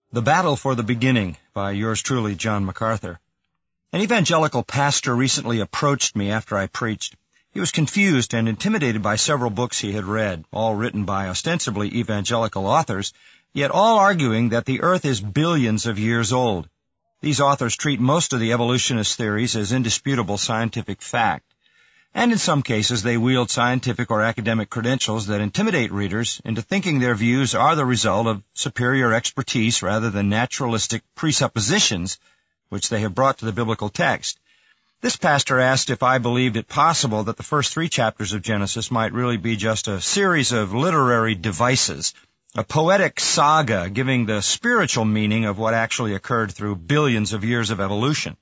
The Battle for the Beginning by yours truly, John MacArthur. An evangelical pastor recently approached me after I preached. He was confused and intimidated by several books he had read, all written by ostensibly evangelical authors, yet all arguing that the earth is billions of years old. These authors treat most of the evolutionist theories as indisputable scientific fact. And in some cases they wield scientific or academic credentials that intimidate readers into thinking their views are the result of superior expertise rather than naturalistic presuppositions which they have brought to the biblical text. This pastor asked if I believed it possible that the first 3 chapters of Genesis might really be just a series of literary devices, a poetic saga giving the spiritual meaning of what actually occurred through billions of years of evolution.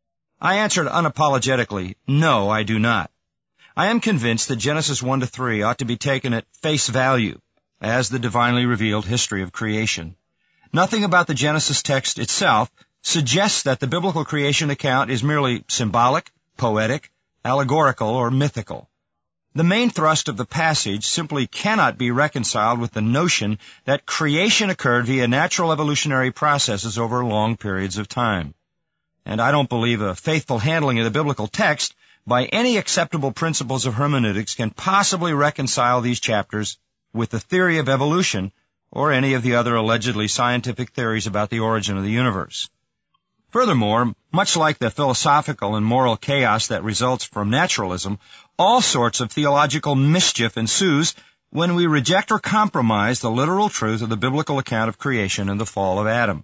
I answered unapologetically, no, I do not. I am convinced that Genesis 1-3 ought to be taken at face value as the divinely revealed history of creation. Nothing about the Genesis text itself suggests that the biblical creation account is merely symbolic, poetic, allegorical, or mythical. The main thrust of the passage simply cannot be reconciled with the notion that creation occurred via natural evolutionary processes over long periods of time. And I don't believe a faithful handling of the biblical text by any acceptable principles of hermeneutics can possibly reconcile these chapters with the theory of evolution or any of the other allegedly scientific theories about the origin of the universe. Furthermore, much like the philosophical and moral chaos that results from naturalism, all sorts of theological mischief ensues when we reject or compromise the literal truth of the biblical account of creation and the fall of Adam.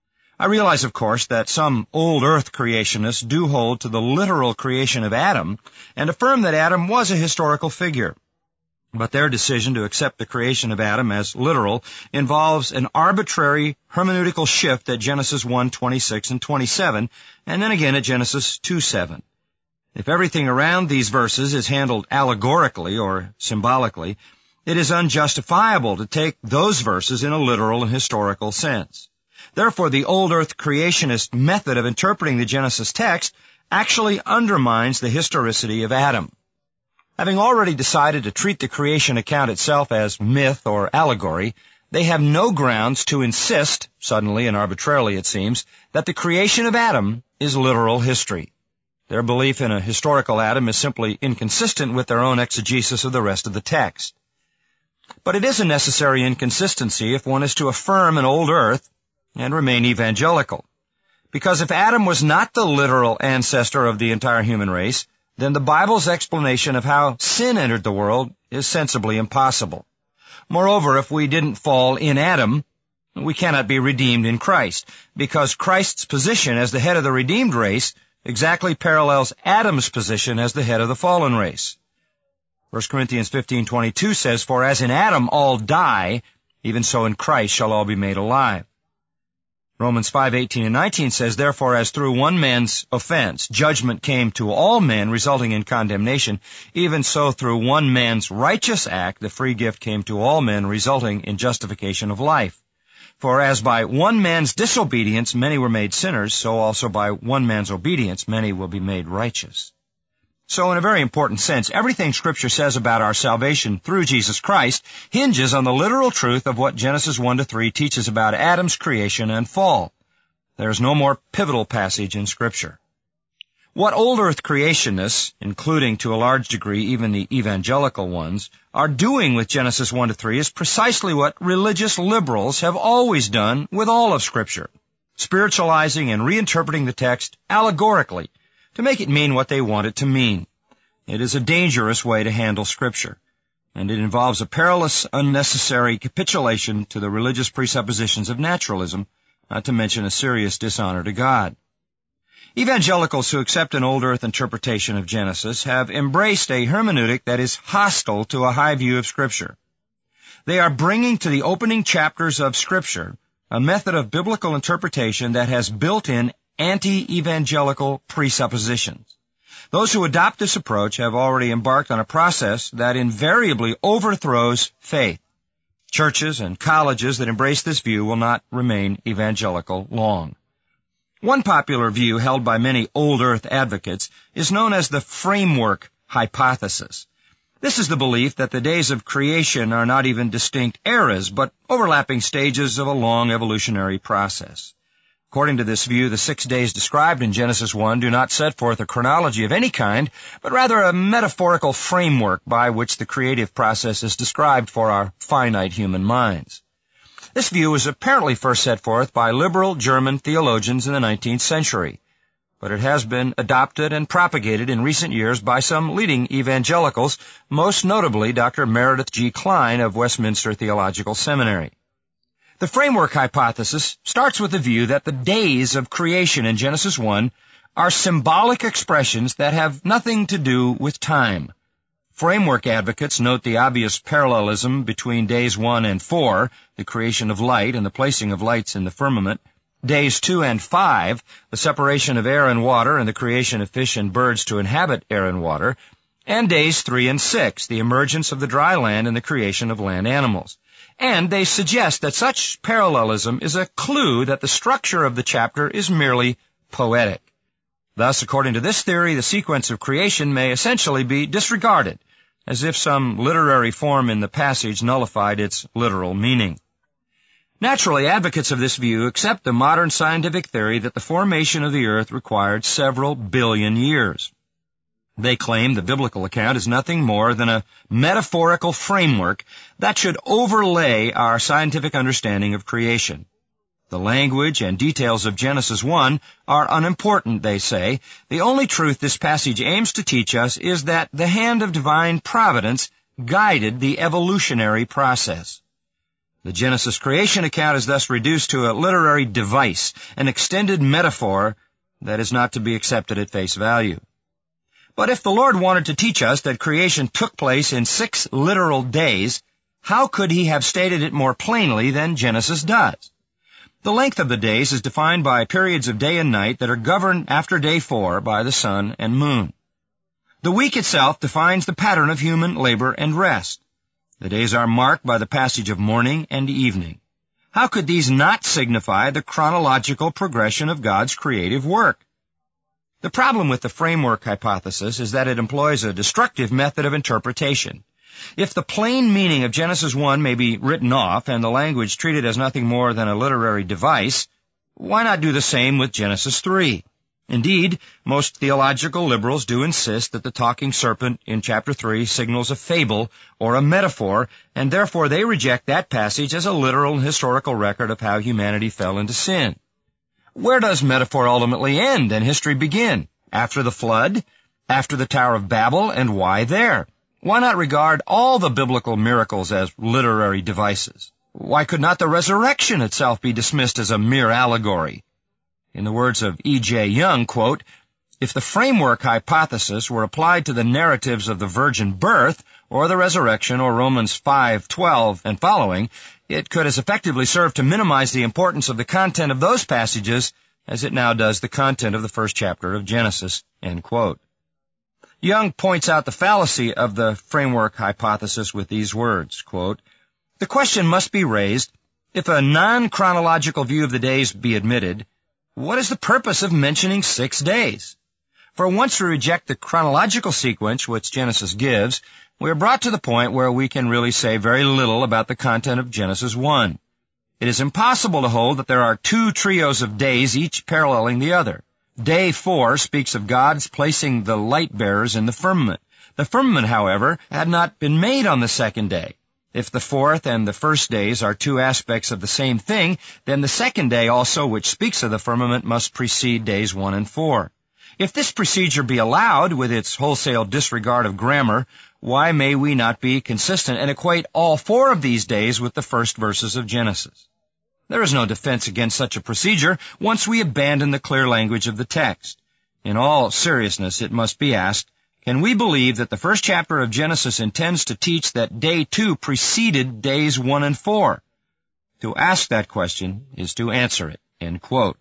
I realize, of course, that some old earth creationists do hold to the literal creation of Adam and affirm that Adam was a historical figure. But their decision to accept the creation of Adam as literal involves an arbitrary hermeneutical shift at Genesis 1:26 and 27, and then again at Genesis 2:7. If everything around these verses is handled allegorically or symbolically, it is unjustifiable to take those verses in a literal and historical sense. Therefore, the old earth creationist method of interpreting the Genesis text actually undermines the historicity of Adam. Having already decided to treat the creation account itself as myth or allegory, they have no grounds to insist, suddenly and arbitrarily it seems, that the creation of Adam is literal history. Their belief in a historical Adam is simply inconsistent with their own exegesis of the rest of the text. But it is a necessary inconsistency if one is to affirm an old earth and remain evangelical. Because if Adam was not the literal ancestor of the entire human race, then the Bible's explanation of how sin entered the world is sensibly impossible. Moreover, if we didn't fall in Adam, we cannot be redeemed in Christ, because Christ's position as the head of the redeemed race exactly parallels Adam's position as the head of the fallen race. 1 Corinthians 15:22 says, "For as in Adam all die, even so in Christ shall all be made alive." Romans 5:18 and 19 says, "Therefore, as through one man's offense judgment came to all men, resulting in condemnation, even so through one man's righteous act the free gift came to all men, resulting in justification of life. For as by one man's disobedience many were made sinners, so also by one man's obedience many will be made righteous." So in a very important sense, everything Scripture says about our salvation through Jesus Christ hinges on the literal truth of what Genesis 1-3 teaches about Adam's creation and fall. There is no more pivotal passage in Scripture. What old earth creationists, including to a large degree even the evangelical ones, are doing with Genesis 1-3 is precisely what religious liberals have always done with all of Scripture, spiritualizing and reinterpreting the text allegorically, to make it mean what they want it to mean. It is a dangerous way to handle Scripture, and it involves a perilous, unnecessary capitulation to the religious presuppositions of naturalism, not to mention a serious dishonor to God. Evangelicals who accept an old earth interpretation of Genesis have embraced a hermeneutic that is hostile to a high view of Scripture. They are bringing to the opening chapters of Scripture a method of biblical interpretation that has built-in anti-evangelical presuppositions. Those who adopt this approach have already embarked on a process that invariably overthrows faith. Churches and colleges that embrace this view will not remain evangelical long. One popular view held by many old earth advocates is known as the framework hypothesis. This is the belief that the days of creation are not even distinct eras, but overlapping stages of a long evolutionary process. According to this view, the 6 days described in Genesis 1 do not set forth a chronology of any kind, but rather a metaphorical framework by which the creative process is described for our finite human minds. This view was apparently first set forth by liberal German theologians in the 19th century, but it has been adopted and propagated in recent years by some leading evangelicals, most notably Dr. Meredith G. Klein of Westminster Theological Seminary. The framework hypothesis starts with the view that the days of creation in Genesis 1 are symbolic expressions that have nothing to do with time. Framework advocates note the obvious parallelism between days 1 and 4, the creation of light and the placing of lights in the firmament, days 2 and 5, the separation of air and water and the creation of fish and birds to inhabit air and water, and days 3 and 6, the emergence of the dry land and the creation of land animals. And they suggest that such parallelism is a clue that the structure of the chapter is merely poetic. Thus, according to this theory, the sequence of creation may essentially be disregarded, as if some literary form in the passage nullified its literal meaning. Naturally, advocates of this view accept the modern scientific theory that the formation of the earth required several billion years. They claim the biblical account is nothing more than a metaphorical framework that should overlay our scientific understanding of creation. The language and details of Genesis 1 are unimportant, they say. The only truth this passage aims to teach us is that the hand of divine providence guided the evolutionary process. The Genesis creation account is thus reduced to a literary device, an extended metaphor that is not to be accepted at face value. But if the Lord wanted to teach us that creation took place in 6 literal days, how could he have stated it more plainly than Genesis does? The length of the days is defined by periods of day and night that are governed after day 4 by the sun and moon. The week itself defines the pattern of human labor and rest. The days are marked by the passage of morning and evening. How could these not signify the chronological progression of God's creative work? The problem with the framework hypothesis is that it employs a destructive method of interpretation. If the plain meaning of Genesis 1 may be written off and the language treated as nothing more than a literary device, why not do the same with Genesis 3? Indeed, most theological liberals do insist that the talking serpent in chapter 3 signals a fable or a metaphor, and therefore they reject that passage as a literal historical record of how humanity fell into sin. Where does metaphor ultimately end and history begin? After the flood? After the Tower of Babel? And why there? Why not regard all the biblical miracles as literary devices? Why could not the resurrection itself be dismissed as a mere allegory? In the words of E.J. Young, quote, "If the framework hypothesis were applied to the narratives of the virgin birth, or the resurrection, or Romans 5:12 and following, it could as effectively serve to minimize the importance of the content of those passages as it now does the content of the first chapter of Genesis." End quote. Young points out the fallacy of the framework hypothesis with these words, quote, "The question must be raised, if a non-chronological view of the days be admitted, what is the purpose of mentioning 6 days? For once we reject the chronological sequence which Genesis gives, we are brought to the point where we can really say very little about the content of Genesis 1. It is impossible to hold that there are 2 trios of days, each paralleling the other. Day 4 speaks of God's placing the light-bearers in the firmament. The firmament, however, had not been made on the 2nd day. If the 4th and the 1st days are 2 aspects of the same thing, then the 2nd day also, which speaks of the firmament, must precede days 1 and 4. If this procedure be allowed, with its wholesale disregard of grammar, why may we not be consistent and equate all 4 of these days with the first verses of Genesis? There is no defense against such a procedure once we abandon the clear language of the text. In all seriousness, it must be asked, can we believe that the first chapter of Genesis intends to teach that day 2 preceded days 1 and 4? To ask that question is to answer it." End quote.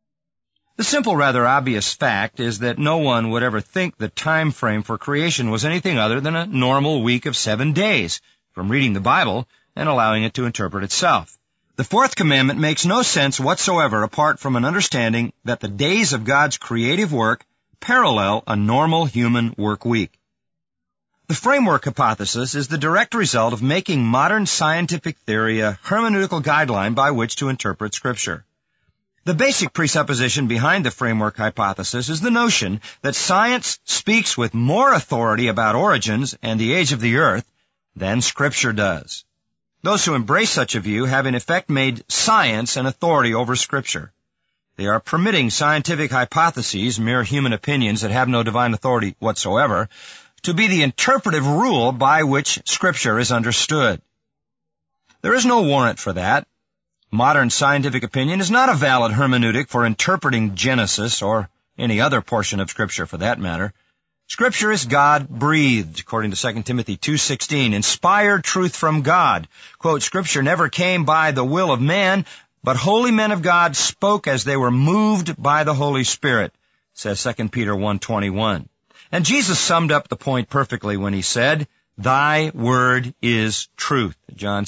The simple, rather obvious fact is that no one would ever think the time frame for creation was anything other than a normal week of 7 days, from reading the Bible and allowing it to interpret itself. The 4th commandment makes no sense whatsoever apart from an understanding that the days of God's creative work parallel a normal human work week. The framework hypothesis is the direct result of making modern scientific theory a hermeneutical guideline by which to interpret Scripture. The basic presupposition behind the framework hypothesis is the notion that science speaks with more authority about origins and the age of the earth than Scripture does. Those who embrace such a view have in effect made science an authority over Scripture. They are permitting scientific hypotheses, mere human opinions that have no divine authority whatsoever, to be the interpretive rule by which Scripture is understood. There is no warrant for that. Modern scientific opinion is not a valid hermeneutic for interpreting Genesis or any other portion of Scripture for that matter. Scripture is God-breathed, according to 2 Timothy 2:16, inspired truth from God. Quote, Scripture never came by the will of man, but holy men of God spoke as they were moved by the Holy Spirit, says 2 Peter 1:21. And Jesus summed up the point perfectly when he said, Thy word is truth, John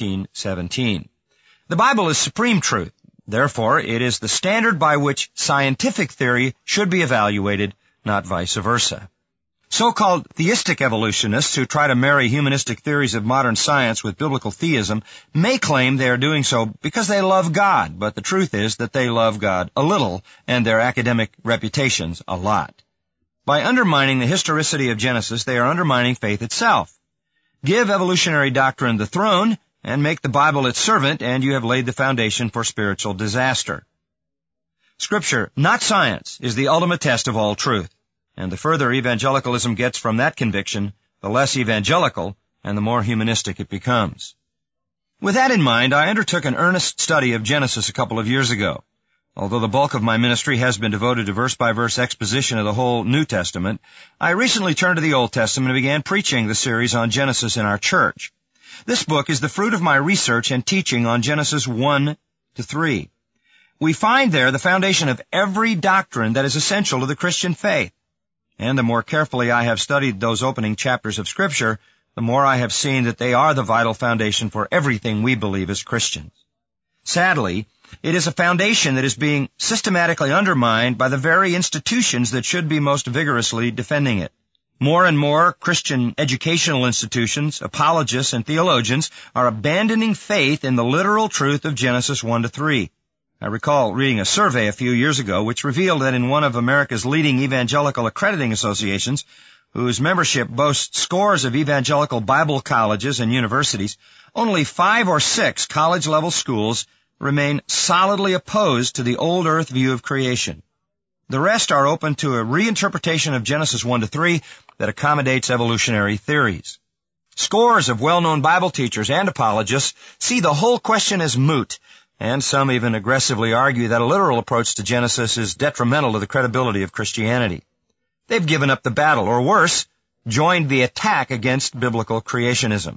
17:17. The Bible is supreme truth. Therefore, it is the standard by which scientific theory should be evaluated, not vice versa. So-called theistic evolutionists who try to marry humanistic theories of modern science with biblical theism may claim they are doing so because they love God, but the truth is that they love God a little and their academic reputations a lot. By undermining the historicity of Genesis, they are undermining faith itself. Give evolutionary doctrine the throne and make the Bible its servant, and you have laid the foundation for spiritual disaster. Scripture, not science, is the ultimate test of all truth, and the further evangelicalism gets from that conviction, the less evangelical and the more humanistic it becomes. With that in mind, I undertook an earnest study of Genesis a couple of years ago. Although the bulk of my ministry has been devoted to verse-by-verse exposition of the whole New Testament, I recently turned to the Old Testament and began preaching the series on Genesis in our church. This book is the fruit of my research and teaching on Genesis 1 to 3. We find there the foundation of every doctrine that is essential to the Christian faith. And the more carefully I have studied those opening chapters of Scripture, the more I have seen that they are the vital foundation for everything we believe as Christians. Sadly, it is a foundation that is being systematically undermined by the very institutions that should be most vigorously defending it. More and more Christian educational institutions, apologists, and theologians are abandoning faith in the literal truth of Genesis 1 to 3. I recall reading a survey a few years ago which revealed that in one of America's leading evangelical accrediting associations, whose membership boasts scores of evangelical Bible colleges and universities, only 5 or 6 college-level schools remain solidly opposed to the old earth view of creation. The rest are open to a reinterpretation of Genesis 1 to 3 that accommodates evolutionary theories. Scores of well-known Bible teachers and apologists see the whole question as moot, and some even aggressively argue that a literal approach to Genesis is detrimental to the credibility of Christianity. They've given up the battle, or worse, joined the attack against biblical creationism.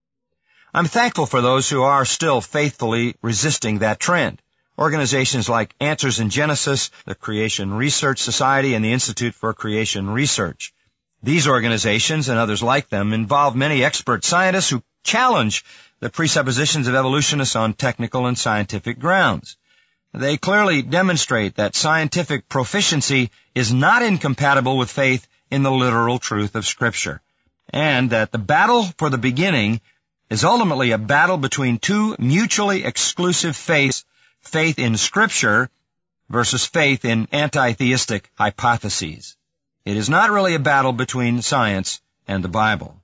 I'm thankful for those who are still faithfully resisting that trend. Organizations like Answers in Genesis, the Creation Research Society, and the Institute for Creation Research. These organizations and others like them involve many expert scientists who challenge the presuppositions of evolutionists on technical and scientific grounds. They clearly demonstrate that scientific proficiency is not incompatible with faith in the literal truth of Scripture, and that the battle for the beginning is ultimately a battle between two mutually exclusive faiths, faith in Scripture versus faith in anti-theistic hypotheses. It is not really a battle between science and the Bible.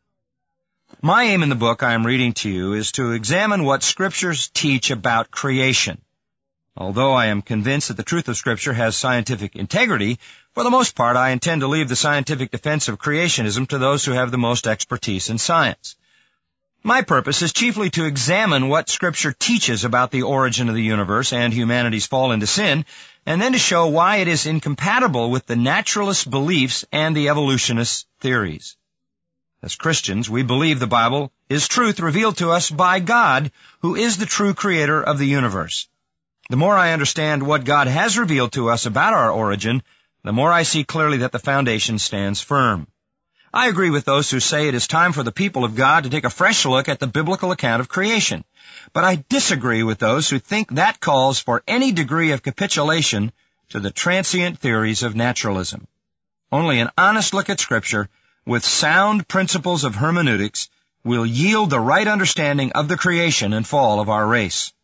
My aim in the book I am reading to you is to examine what Scriptures teach about creation. Although I am convinced that the truth of Scripture has scientific integrity, for the most part I intend to leave the scientific defense of creationism to those who have the most expertise in science. My purpose is chiefly to examine what Scripture teaches about the origin of the universe and humanity's fall into sin, and then to show why it is incompatible with the naturalist beliefs and the evolutionist theories. As Christians, we believe the Bible is truth revealed to us by God, who is the true creator of the universe. The more I understand what God has revealed to us about our origin, the more I see clearly that the foundation stands firm. I agree with those who say it is time for the people of God to take a fresh look at the biblical account of creation. But I disagree with those who think that calls for any degree of capitulation to the transient theories of naturalism. Only an honest look at Scripture with sound principles of hermeneutics, will yield the right understanding of the creation and fall of our race.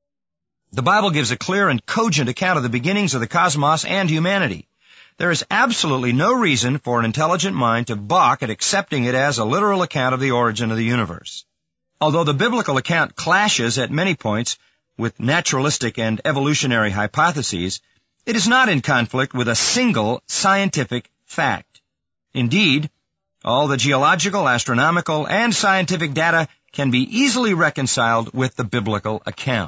The Bible gives a clear and cogent account of the beginnings of the cosmos and humanity. There is absolutely no reason for an intelligent mind to balk at accepting it as a literal account of the origin of the universe. Although the biblical account clashes at many points with naturalistic and evolutionary hypotheses, it is not in conflict with a single scientific fact. Indeed, all the geological, astronomical, and scientific data can be easily reconciled with the biblical account.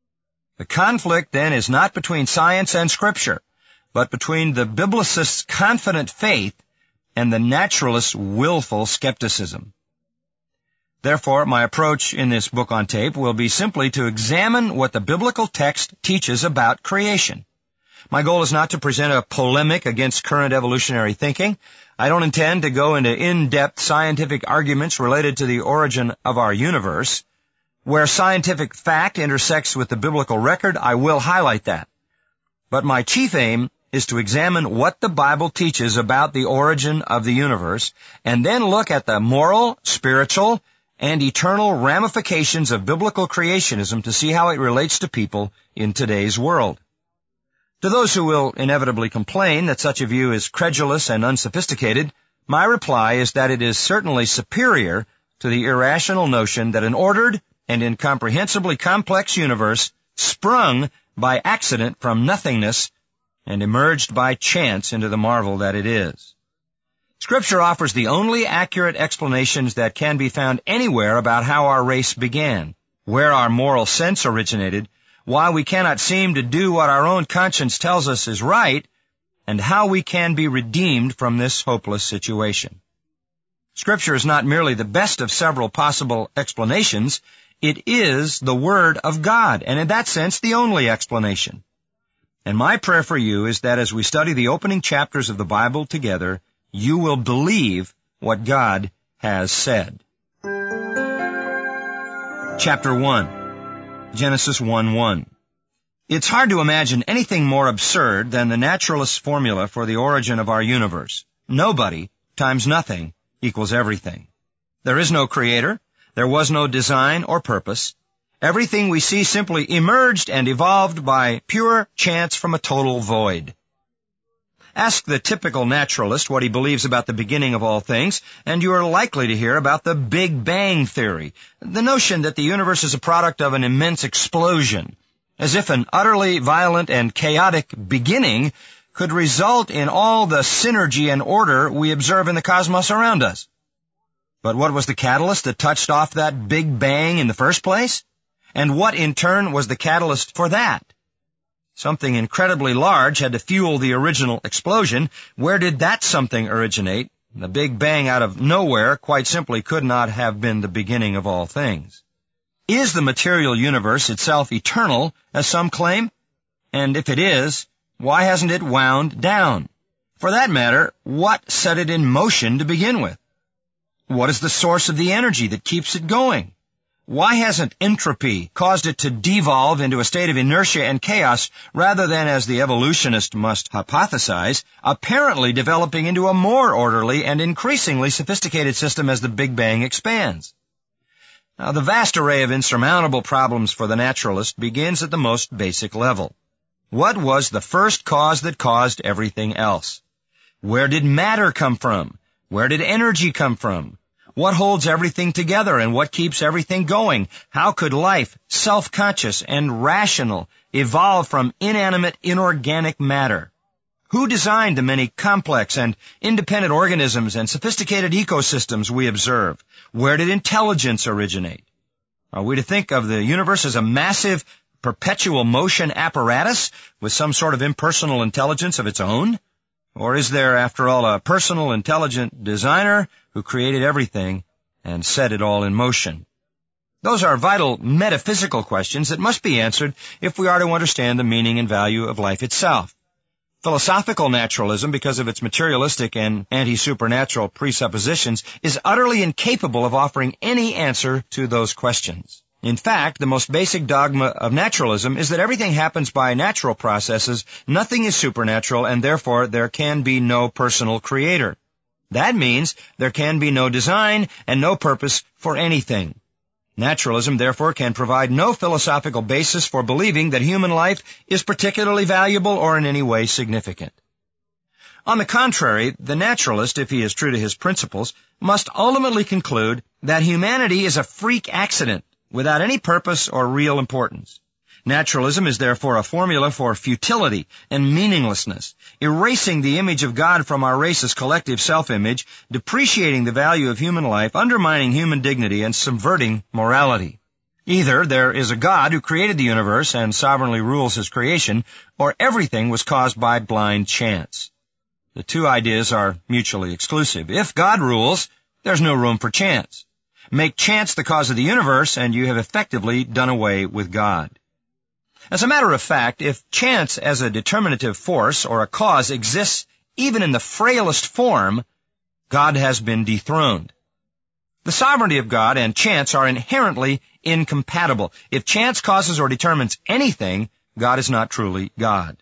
The conflict, then, is not between science and Scripture, but between the biblicist's confident faith and the naturalist's willful skepticism. Therefore, my approach in this book on tape will be simply to examine what the biblical text teaches about creation. My goal is not to present a polemic against current evolutionary thinking. I don't intend to go into in-depth scientific arguments related to the origin of our universe. Where scientific fact intersects with the biblical record, I will highlight that. But my chief aim is to examine what the Bible teaches about the origin of the universe, and then look at the moral, spiritual, and eternal ramifications of biblical creationism to see how it relates to people in today's world. To those who will inevitably complain that such a view is credulous and unsophisticated, my reply is that it is certainly superior to the irrational notion that an ordered and incomprehensibly complex universe sprung by accident from nothingness and emerged by chance into the marvel that it is. Scripture offers the only accurate explanations that can be found anywhere about how our race began, where our moral sense originated, why we cannot seem to do what our own conscience tells us is right, and how we can be redeemed from this hopeless situation. Scripture is not merely the best of several possible explanations, it is the Word of God, and in that sense, the only explanation. And my prayer for you is that as we study the opening chapters of the Bible together, you will believe what God has said. Chapter 1, Genesis 1:1. It's hard to imagine anything more absurd than the naturalist's formula for the origin of our universe. Nobody times nothing equals everything. There is no creator. There was no design or purpose. Everything we see simply emerged and evolved by pure chance from a total void. Ask the typical naturalist what he believes about the beginning of all things, and you are likely to hear about the Big Bang Theory, the notion that the universe is a product of an immense explosion, as if an utterly violent and chaotic beginning could result in all the synergy and order we observe in the cosmos around us. But what was the catalyst that touched off that Big Bang in the first place? And what, in turn, was the catalyst for that? Something incredibly large had to fuel the original explosion. Where did that something originate? The Big Bang out of nowhere quite simply could not have been the beginning of all things. Is the material universe itself eternal, as some claim? And if it is, why hasn't it wound down? For that matter, what set it in motion to begin with? What is the source of the energy that keeps it going? Why hasn't entropy caused it to devolve into a state of inertia and chaos rather than, as the evolutionist must hypothesize, apparently developing into a more orderly and increasingly sophisticated system as the Big Bang expands? Now, the vast array of insurmountable problems for the naturalist begins at the most basic level. What was the first cause that caused everything else? Where did matter come from? Where did energy come from? What holds everything together and what keeps everything going? How could life, self-conscious and rational, evolve from inanimate, inorganic matter? Who designed the many complex and independent organisms and sophisticated ecosystems we observe? Where did intelligence originate? Are we to think of the universe as a massive, perpetual motion apparatus with some sort of impersonal intelligence of its own? Or is there, after all, a personal, intelligent designer who created everything and set it all in motion? Those are vital metaphysical questions that must be answered if we are to understand the meaning and value of life itself. Philosophical naturalism, because of its materialistic and anti-supernatural presuppositions, is utterly incapable of offering any answer to those questions. In fact, the most basic dogma of naturalism is that everything happens by natural processes, nothing is supernatural, and therefore there can be no personal creator. That means there can be no design and no purpose for anything. Naturalism, therefore, can provide no philosophical basis for believing that human life is particularly valuable or in any way significant. On the contrary, the naturalist, if he is true to his principles, must ultimately conclude that humanity is a freak accident without any purpose or real importance. Naturalism is therefore a formula for futility and meaninglessness, erasing the image of God from our race's collective self-image, depreciating the value of human life, undermining human dignity, and subverting morality. Either there is a God who created the universe and sovereignly rules his creation, or everything was caused by blind chance. The two ideas are mutually exclusive. If God rules, there's no room for chance. Make chance the cause of the universe, and you have effectively done away with God. As a matter of fact, if chance as a determinative force or a cause exists even in the frailest form, God has been dethroned. The sovereignty of God and chance are inherently incompatible. If chance causes or determines anything, God is not truly God.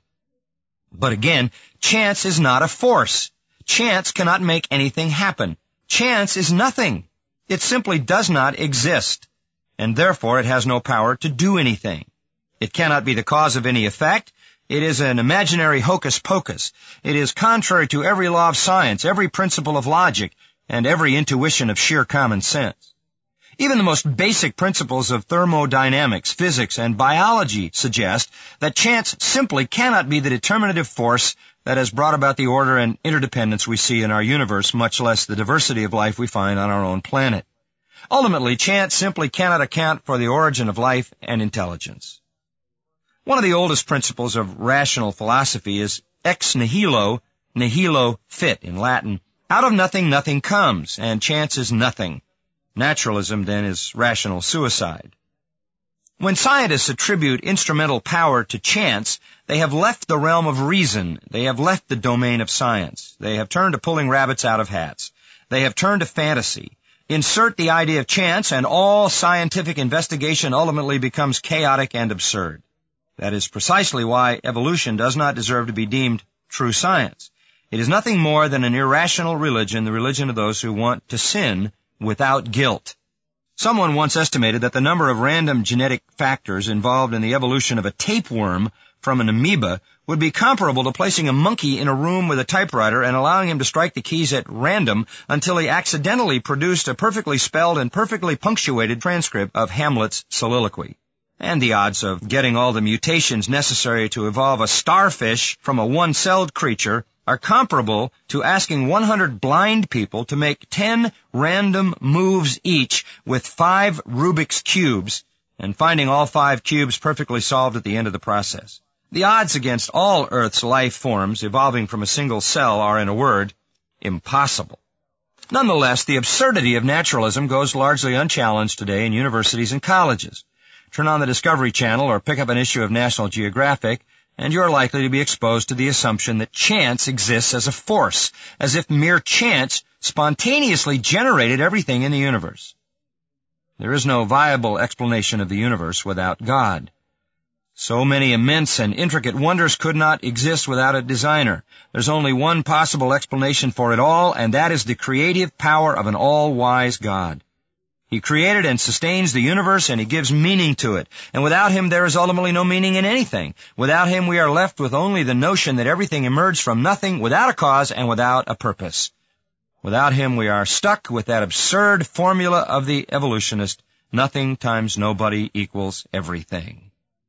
But again, chance is not a force. Chance cannot make anything happen. Chance is nothing. It simply does not exist, and therefore it has no power to do anything. It cannot be the cause of any effect. It is an imaginary hocus pocus. It is contrary to every law of science, every principle of logic, and every intuition of sheer common sense. Even the most basic principles of thermodynamics, physics, and biology suggest that chance simply cannot be the determinative force that has brought about the order and interdependence we see in our universe, much less the diversity of life we find on our own planet. Ultimately, chance simply cannot account for the origin of life and intelligence. One of the oldest principles of rational philosophy is ex nihilo, nihilo fit in Latin. Out of nothing, nothing comes, and chance is nothing. Naturalism, then, is rational suicide. When scientists attribute instrumental power to chance, they have left the realm of reason. They have left the domain of science. They have turned to pulling rabbits out of hats. They have turned to fantasy. Insert the idea of chance, and all scientific investigation ultimately becomes chaotic and absurd. That is precisely why evolution does not deserve to be deemed true science. It is nothing more than an irrational religion, the religion of those who want to sin without guilt. Someone once estimated that the number of random genetic factors involved in the evolution of a tapeworm from an amoeba would be comparable to placing a monkey in a room with a typewriter and allowing him to strike the keys at random until he accidentally produced a perfectly spelled and perfectly punctuated transcript of Hamlet's soliloquy. And the odds of getting all the mutations necessary to evolve a starfish from a one-celled creature are comparable to asking 100 blind people to make 10 random moves each with 5 Rubik's cubes and finding all 5 cubes perfectly solved at the end of the process. The odds against all Earth's life forms evolving from a single cell are, in a word, impossible. Nonetheless, the absurdity of naturalism goes largely unchallenged today in universities and colleges. Turn on the Discovery Channel or pick up an issue of National Geographic, and you're likely to be exposed to the assumption that chance exists as a force, as if mere chance spontaneously generated everything in the universe. There is no viable explanation of the universe without God. So many immense and intricate wonders could not exist without a designer. There's only one possible explanation for it all, and that is the creative power of an all-wise God. He created and sustains the universe, and he gives meaning to it. And without him, there is ultimately no meaning in anything. Without him, we are left with only the notion that everything emerged from nothing, without a cause and without a purpose. Without him, we are stuck with that absurd formula of the evolutionist, nothing times nobody equals everything.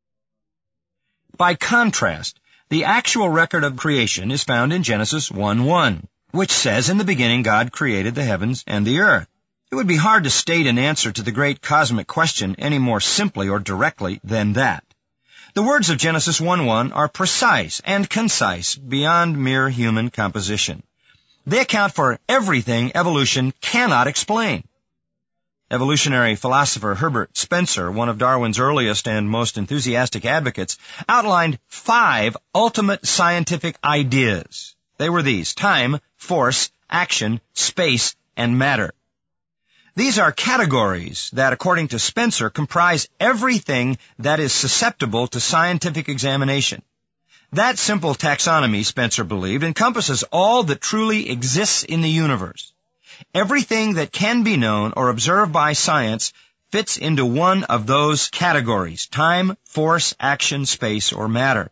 By contrast, the actual record of creation is found in Genesis 1:1, which says, "In the beginning God created the heavens and the earth." It would be hard to state an answer to the great cosmic question any more simply or directly than that. The words of Genesis 1:1 are precise and concise beyond mere human composition. They account for everything evolution cannot explain. Evolutionary philosopher Herbert Spencer, one of Darwin's earliest and most enthusiastic advocates, outlined 5 ultimate scientific ideas. They were these: time, force, action, space, and matter. These are categories that, according to Spencer, comprise everything that is susceptible to scientific examination. That simple taxonomy, Spencer believed, encompasses all that truly exists in the universe. Everything that can be known or observed by science fits into one of those categories: time, force, action, space, or matter.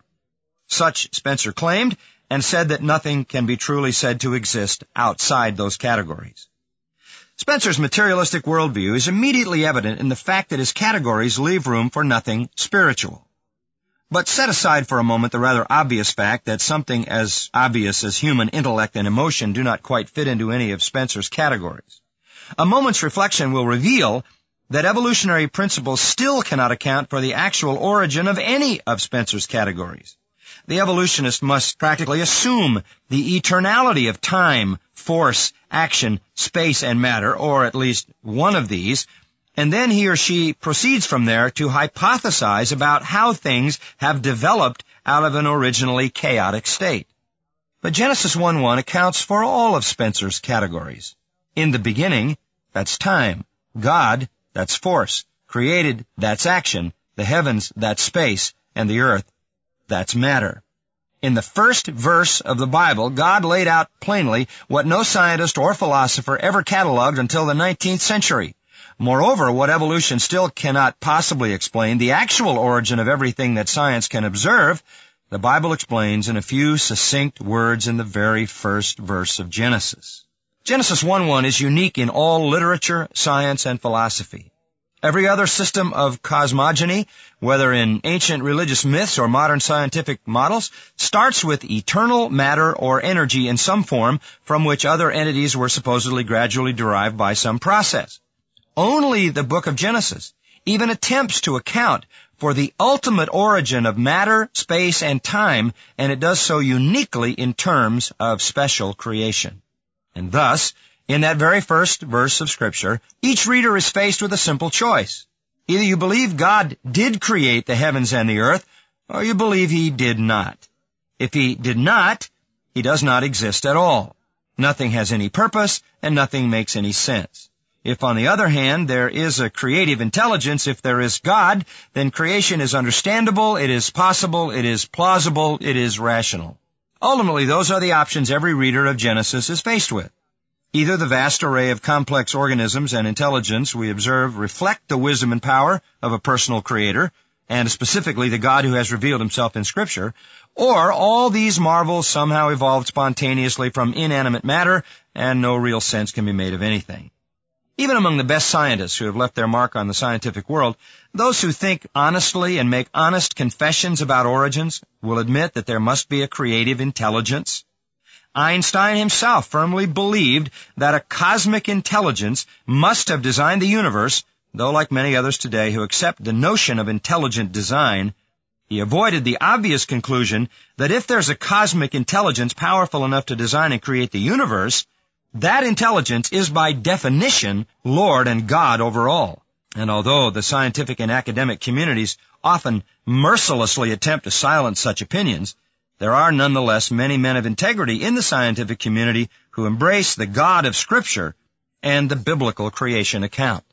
Such, Spencer claimed, and said that nothing can be truly said to exist outside those categories. Spencer's materialistic worldview is immediately evident in the fact that his categories leave room for nothing spiritual. But set aside for a moment the rather obvious fact that something as obvious as human intellect and emotion do not quite fit into any of Spencer's categories. A moment's reflection will reveal that evolutionary principles still cannot account for the actual origin of any of Spencer's categories. The evolutionist must practically assume the eternality of time, force, action, space, and matter, or at least one of these, and then he or she proceeds from there to hypothesize about how things have developed out of an originally chaotic state. But Genesis 1:1 accounts for all of Spencer's categories. In the beginning, that's time. God, that's force. Created, that's action. The heavens, that's space. And the earth, that's matter. In the first verse of the Bible, God laid out plainly what no scientist or philosopher ever cataloged until the 19th century. Moreover, what evolution still cannot possibly explain, the actual origin of everything that science can observe, the Bible explains in a few succinct words in the very first verse of Genesis. Genesis 1:1 is unique in all literature, science, and philosophy. Every other system of cosmogony, whether in ancient religious myths or modern scientific models, starts with eternal matter or energy in some form from which other entities were supposedly gradually derived by some process. Only the book of Genesis even attempts to account for the ultimate origin of matter, space, and time, and it does so uniquely in terms of special creation. And thus, in that very first verse of Scripture, each reader is faced with a simple choice. Either you believe God did create the heavens and the earth, or you believe He did not. If He did not, He does not exist at all. Nothing has any purpose, and nothing makes any sense. If, on the other hand, there is a creative intelligence, if there is God, then creation is understandable, it is possible, it is plausible, it is rational. Ultimately, those are the options every reader of Genesis is faced with. Either the vast array of complex organisms and intelligence we observe reflect the wisdom and power of a personal creator, and specifically the God who has revealed Himself in Scripture, or all these marvels somehow evolved spontaneously from inanimate matter, and no real sense can be made of anything. Even among the best scientists who have left their mark on the scientific world, those who think honestly and make honest confessions about origins will admit that there must be a creative intelligence. Einstein himself firmly believed that a cosmic intelligence must have designed the universe, though like many others today who accept the notion of intelligent design, he avoided the obvious conclusion that if there's a cosmic intelligence powerful enough to design and create the universe, that intelligence is by definition Lord and God over all. And although the scientific and academic communities often mercilessly attempt to silence such opinions, there are nonetheless many men of integrity in the scientific community who embrace the God of Scripture and the biblical creation account.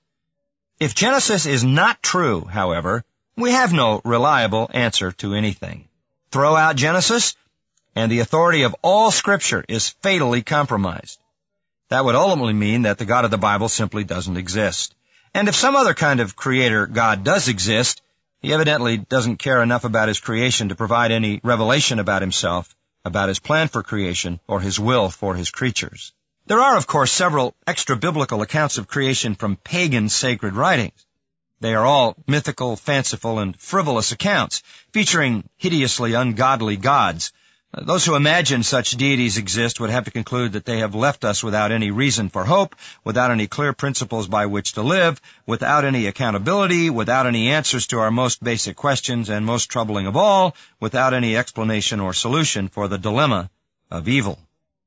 If Genesis is not true, however, we have no reliable answer to anything. Throw out Genesis, and the authority of all Scripture is fatally compromised. That would ultimately mean that the God of the Bible simply doesn't exist. And if some other kind of creator God does exist, He evidently doesn't care enough about His creation to provide any revelation about Himself, about His plan for creation, or His will for His creatures. There are, of course, several extra-biblical accounts of creation from pagan sacred writings. They are all mythical, fanciful, and frivolous accounts, featuring hideously ungodly gods. Those who imagine such deities exist would have to conclude that they have left us without any reason for hope, without any clear principles by which to live, without any accountability, without any answers to our most basic questions, and most troubling of all, without any explanation or solution for the dilemma of evil.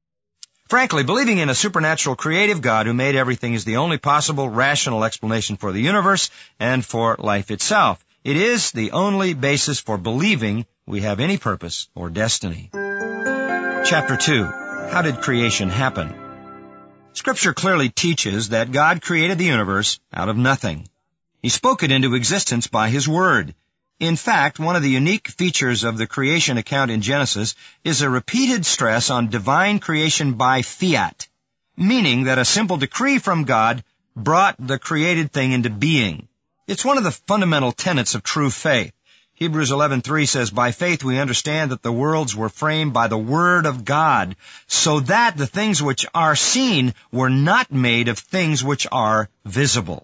Frankly, believing in a supernatural creative God who made everything is the only possible rational explanation for the universe and for life itself. It is the only basis for believing we have any purpose or destiny. Chapter 2. How did creation happen? Scripture clearly teaches that God created the universe out of nothing. He spoke it into existence by His Word. In fact, one of the unique features of the creation account in Genesis is a repeated stress on divine creation by fiat, meaning that a simple decree from God brought the created thing into being. It's one of the fundamental tenets of true faith. Hebrews 11:3 says, "By faith we understand that the worlds were framed by the word of God, so that the things which are seen were not made of things which are visible."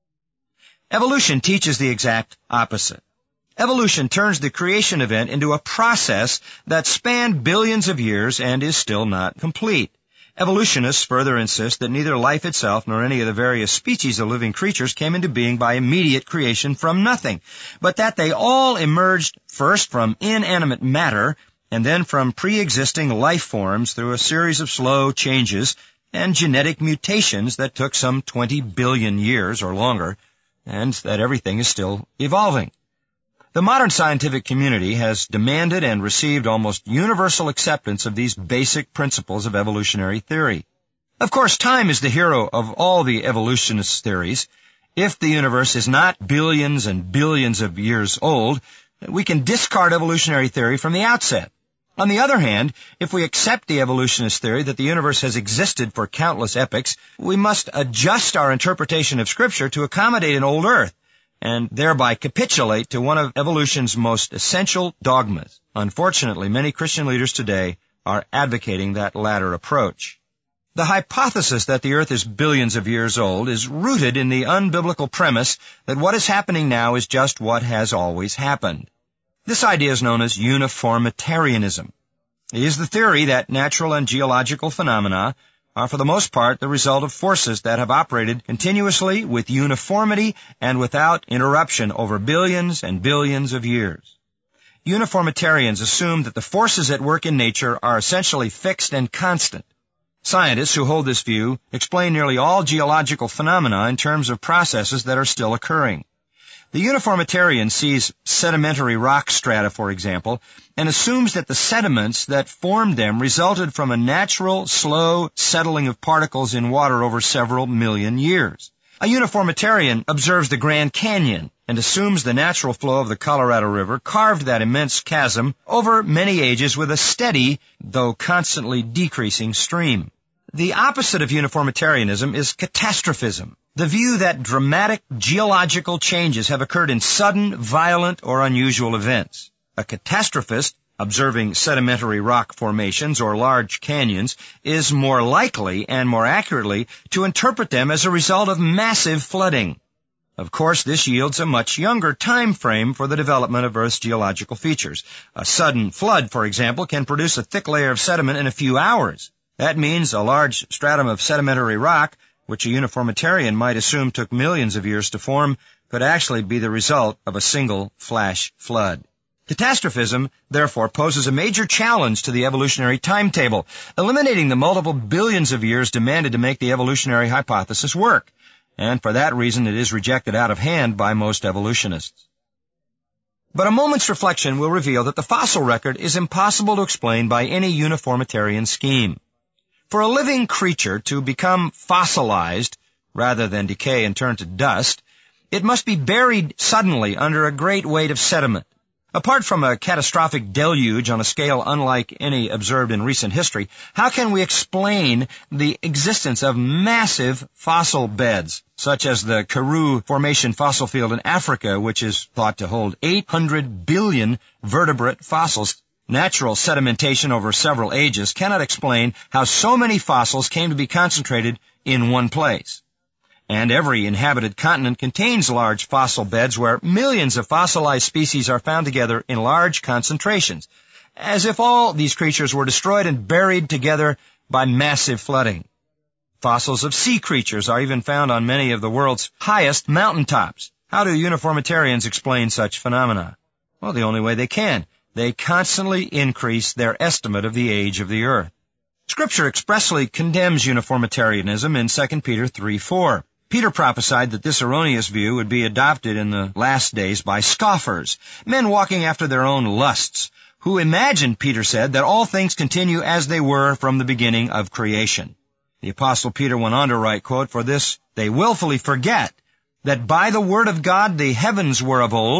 Evolution teaches the exact opposite. Evolution turns the creation event into a process that spanned billions of years and is still not complete. Evolutionists further insist that neither life itself nor any of the various species of living creatures came into being by immediate creation from nothing, but that they all emerged first from inanimate matter and then from pre-existing life forms through a series of slow changes and genetic mutations that took some 20 billion years or longer, and that everything is still evolving. The modern scientific community has demanded and received almost universal acceptance of these basic principles of evolutionary theory. Of course, time is the hero of all the evolutionist theories. If the universe is not billions and billions of years old, we can discard evolutionary theory from the outset. On the other hand, if we accept the evolutionist theory that the universe has existed for countless epochs, we must adjust our interpretation of Scripture to accommodate an old Earth, and thereby capitulate to one of evolution's most essential dogmas. Unfortunately, many Christian leaders today are advocating that latter approach. The hypothesis that the Earth is billions of years old is rooted in the unbiblical premise that what is happening now is just what has always happened. This idea is known as uniformitarianism. It is the theory that natural and geological phenomena are for the most part the result of forces that have operated continuously with uniformity and without interruption over billions and billions of years. Uniformitarians assume that the forces at work in nature are essentially fixed and constant. Scientists who hold this view explain nearly all geological phenomena in terms of processes that are still occurring. The uniformitarian sees sedimentary rock strata, for example, and assumes that the sediments that formed them resulted from a natural, slow settling of particles in water over several million years. A uniformitarian observes the Grand Canyon and assumes the natural flow of the Colorado River carved that immense chasm over many ages with a steady, though constantly decreasing stream. The opposite of uniformitarianism is catastrophism, the view that dramatic geological changes have occurred in sudden, violent, or unusual events. A catastrophist, observing sedimentary rock formations or large canyons, is more likely and more accurately to interpret them as a result of massive flooding. Of course, this yields a much younger time frame for the development of Earth's geological features. A sudden flood, for example, can produce a thick layer of sediment in a few hours. That means a large stratum of sedimentary rock, which a uniformitarian might assume took millions of years to form, could actually be the result of a single flash flood. Catastrophism, therefore, poses a major challenge to the evolutionary timetable, eliminating the multiple billions of years demanded to make the evolutionary hypothesis work, and for that reason it is rejected out of hand by most evolutionists. But a moment's reflection will reveal that the fossil record is impossible to explain by any uniformitarian scheme. For a living creature to become fossilized, rather than decay and turn to dust, it must be buried suddenly under a great weight of sediment. Apart from a catastrophic deluge on a scale unlike any observed in recent history, how can we explain the existence of massive fossil beds, such as the Karoo Formation fossil field in Africa, which is thought to hold 800 billion vertebrate fossils? Natural sedimentation over several ages cannot explain how so many fossils came to be concentrated in one place. And every inhabited continent contains large fossil beds where millions of fossilized species are found together in large concentrations, as if all these creatures were destroyed and buried together by massive flooding. Fossils of sea creatures are even found on many of the world's highest mountaintops. How do uniformitarians explain such phenomena? Well, the only way they can. They constantly increase their estimate of the age of the Earth. Scripture expressly condemns uniformitarianism in 2 Peter 3:4. Peter prophesied that this erroneous view would be adopted in the last days by scoffers, men walking after their own lusts, who imagined, Peter said, that all things continue as they were from the beginning of creation. The Apostle Peter went on to write, quote, "For this they willfully forget that by the word of God the heavens were of old,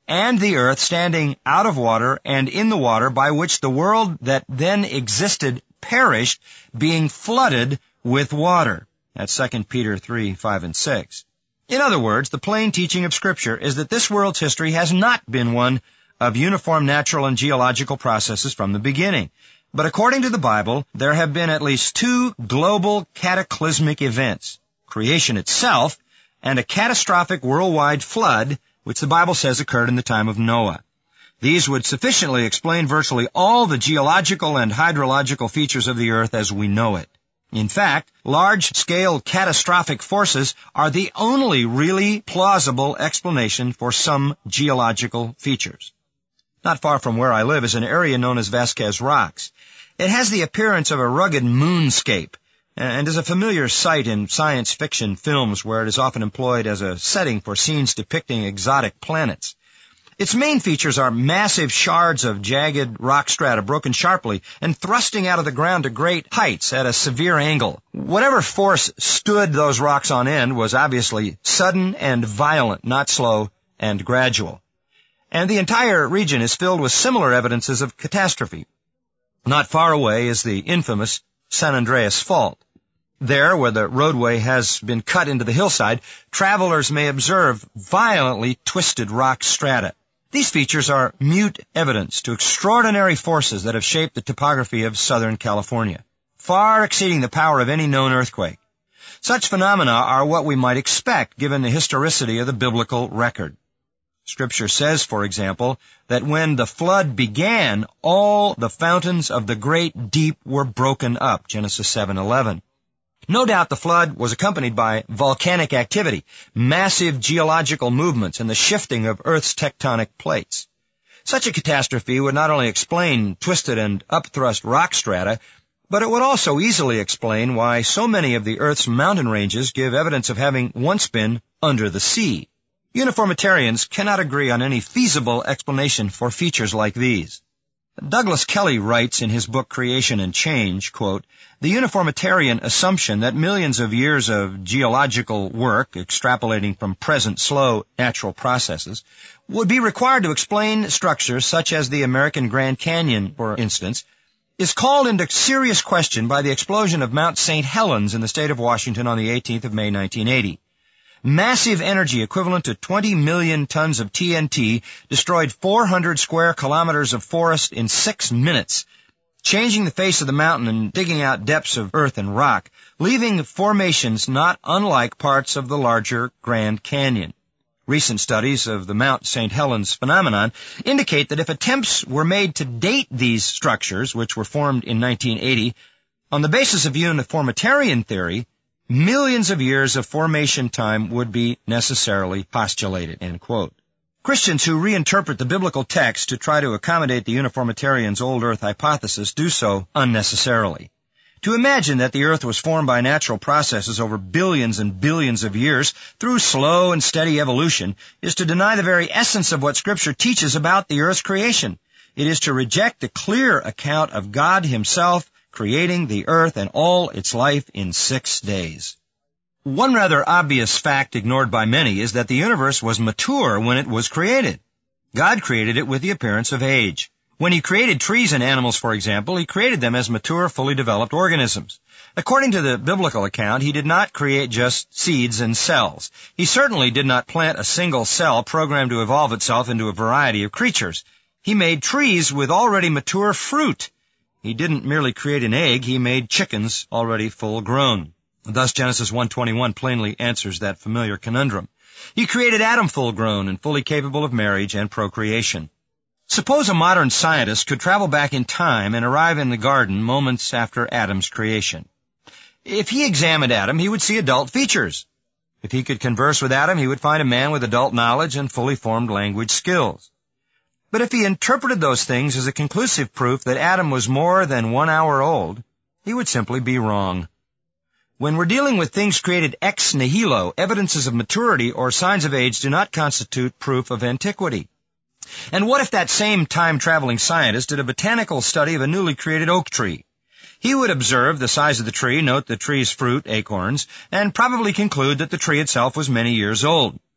and the earth standing out of water and in the water, by which the world that then existed perished, being flooded with water. That's 2 Peter 3, 5, and 6. In other words, the plain teaching of Scripture is that this world's history has not been one of uniform natural and geological processes from the beginning. But according to the Bible, there have been at least two global cataclysmic events, creation itself and a catastrophic worldwide flood, which the Bible says occurred in the time of Noah. These would sufficiently explain virtually all the geological and hydrological features of the earth as we know it. In fact, large-scale catastrophic forces are the only really plausible explanation for some geological features. Not far from where I live is an area known as Vasquez Rocks. It has the appearance of a rugged moonscape and is a familiar sight in science fiction films where it is often employed as a setting for scenes depicting exotic planets. Its main features are massive shards of jagged rock strata broken sharply and thrusting out of the ground to great heights at a severe angle. Whatever force stood those rocks on end was obviously sudden and violent, not slow and gradual. And the entire region is filled with similar evidences of catastrophe. Not far away is the infamous San Andreas Fault. There, where the roadway has been cut into the hillside, travelers may observe violently twisted rock strata. These features are mute evidence to extraordinary forces that have shaped the topography of Southern California, far exceeding the power of any known earthquake. Such phenomena are what we might expect given the historicity of the biblical record. Scripture says, for example, that when the flood began, all the fountains of the great deep were broken up, Genesis 7:11. No doubt the flood was accompanied by volcanic activity, massive geological movements, and the shifting of Earth's tectonic plates. Such a catastrophe would not only explain twisted and upthrust rock strata, but it would also easily explain why so many of the Earth's mountain ranges give evidence of having once been under the sea. Uniformitarians cannot agree on any feasible explanation for features like these. Douglas Kelly writes in his book Creation and Change, quote, "The uniformitarian assumption that millions of years of geological work, extrapolating from present slow natural processes, would be required to explain structures such as the American Grand Canyon, for instance, is called into serious question by the explosion of Mount St. Helens in the state of Washington on the 18th of May, 1980. Massive energy equivalent to 20 million tons of TNT destroyed 400 square kilometers of forest in 6 minutes, changing the face of the mountain and digging out depths of earth and rock, leaving formations not unlike parts of the larger Grand Canyon. Recent studies of the Mount St. Helens phenomenon indicate that if attempts were made to date these structures, which were formed in 1980, on the basis of uniformitarian theory, millions of years of formation time would be necessarily postulated," end quote. Christians who reinterpret the biblical text to try to accommodate the uniformitarian's old earth hypothesis do so unnecessarily. To imagine that the earth was formed by natural processes over billions and billions of years through slow and steady evolution is to deny the very essence of what Scripture teaches about the earth's creation. It is to reject the clear account of God Himself creating the earth and all its life in 6 days. One rather obvious fact ignored by many is that the universe was mature when it was created. God created it with the appearance of age. When He created trees and animals, for example, He created them as mature, fully developed organisms. According to the biblical account, He did not create just seeds and cells. He certainly did not plant a single cell programmed to evolve itself into a variety of creatures. He made trees with already mature fruit. He didn't merely create an egg, He made chickens already full grown. Thus Genesis 1:21 plainly answers that familiar conundrum. He created Adam full grown and fully capable of marriage and procreation. Suppose a modern scientist could travel back in time and arrive in the garden moments after Adam's creation. If he examined Adam, he would see adult features. If he could converse with Adam, he would find a man with adult knowledge and fully formed language skills. But if he interpreted those things as a conclusive proof that Adam was more than 1 hour old, he would simply be wrong. When we're dealing with things created ex nihilo, evidences of maturity or signs of age do not constitute proof of antiquity. And what if that same time-traveling scientist did a botanical study of a newly created oak tree? He would observe the size of the tree, note the tree's fruit, acorns, and probably conclude that the tree itself was many years old.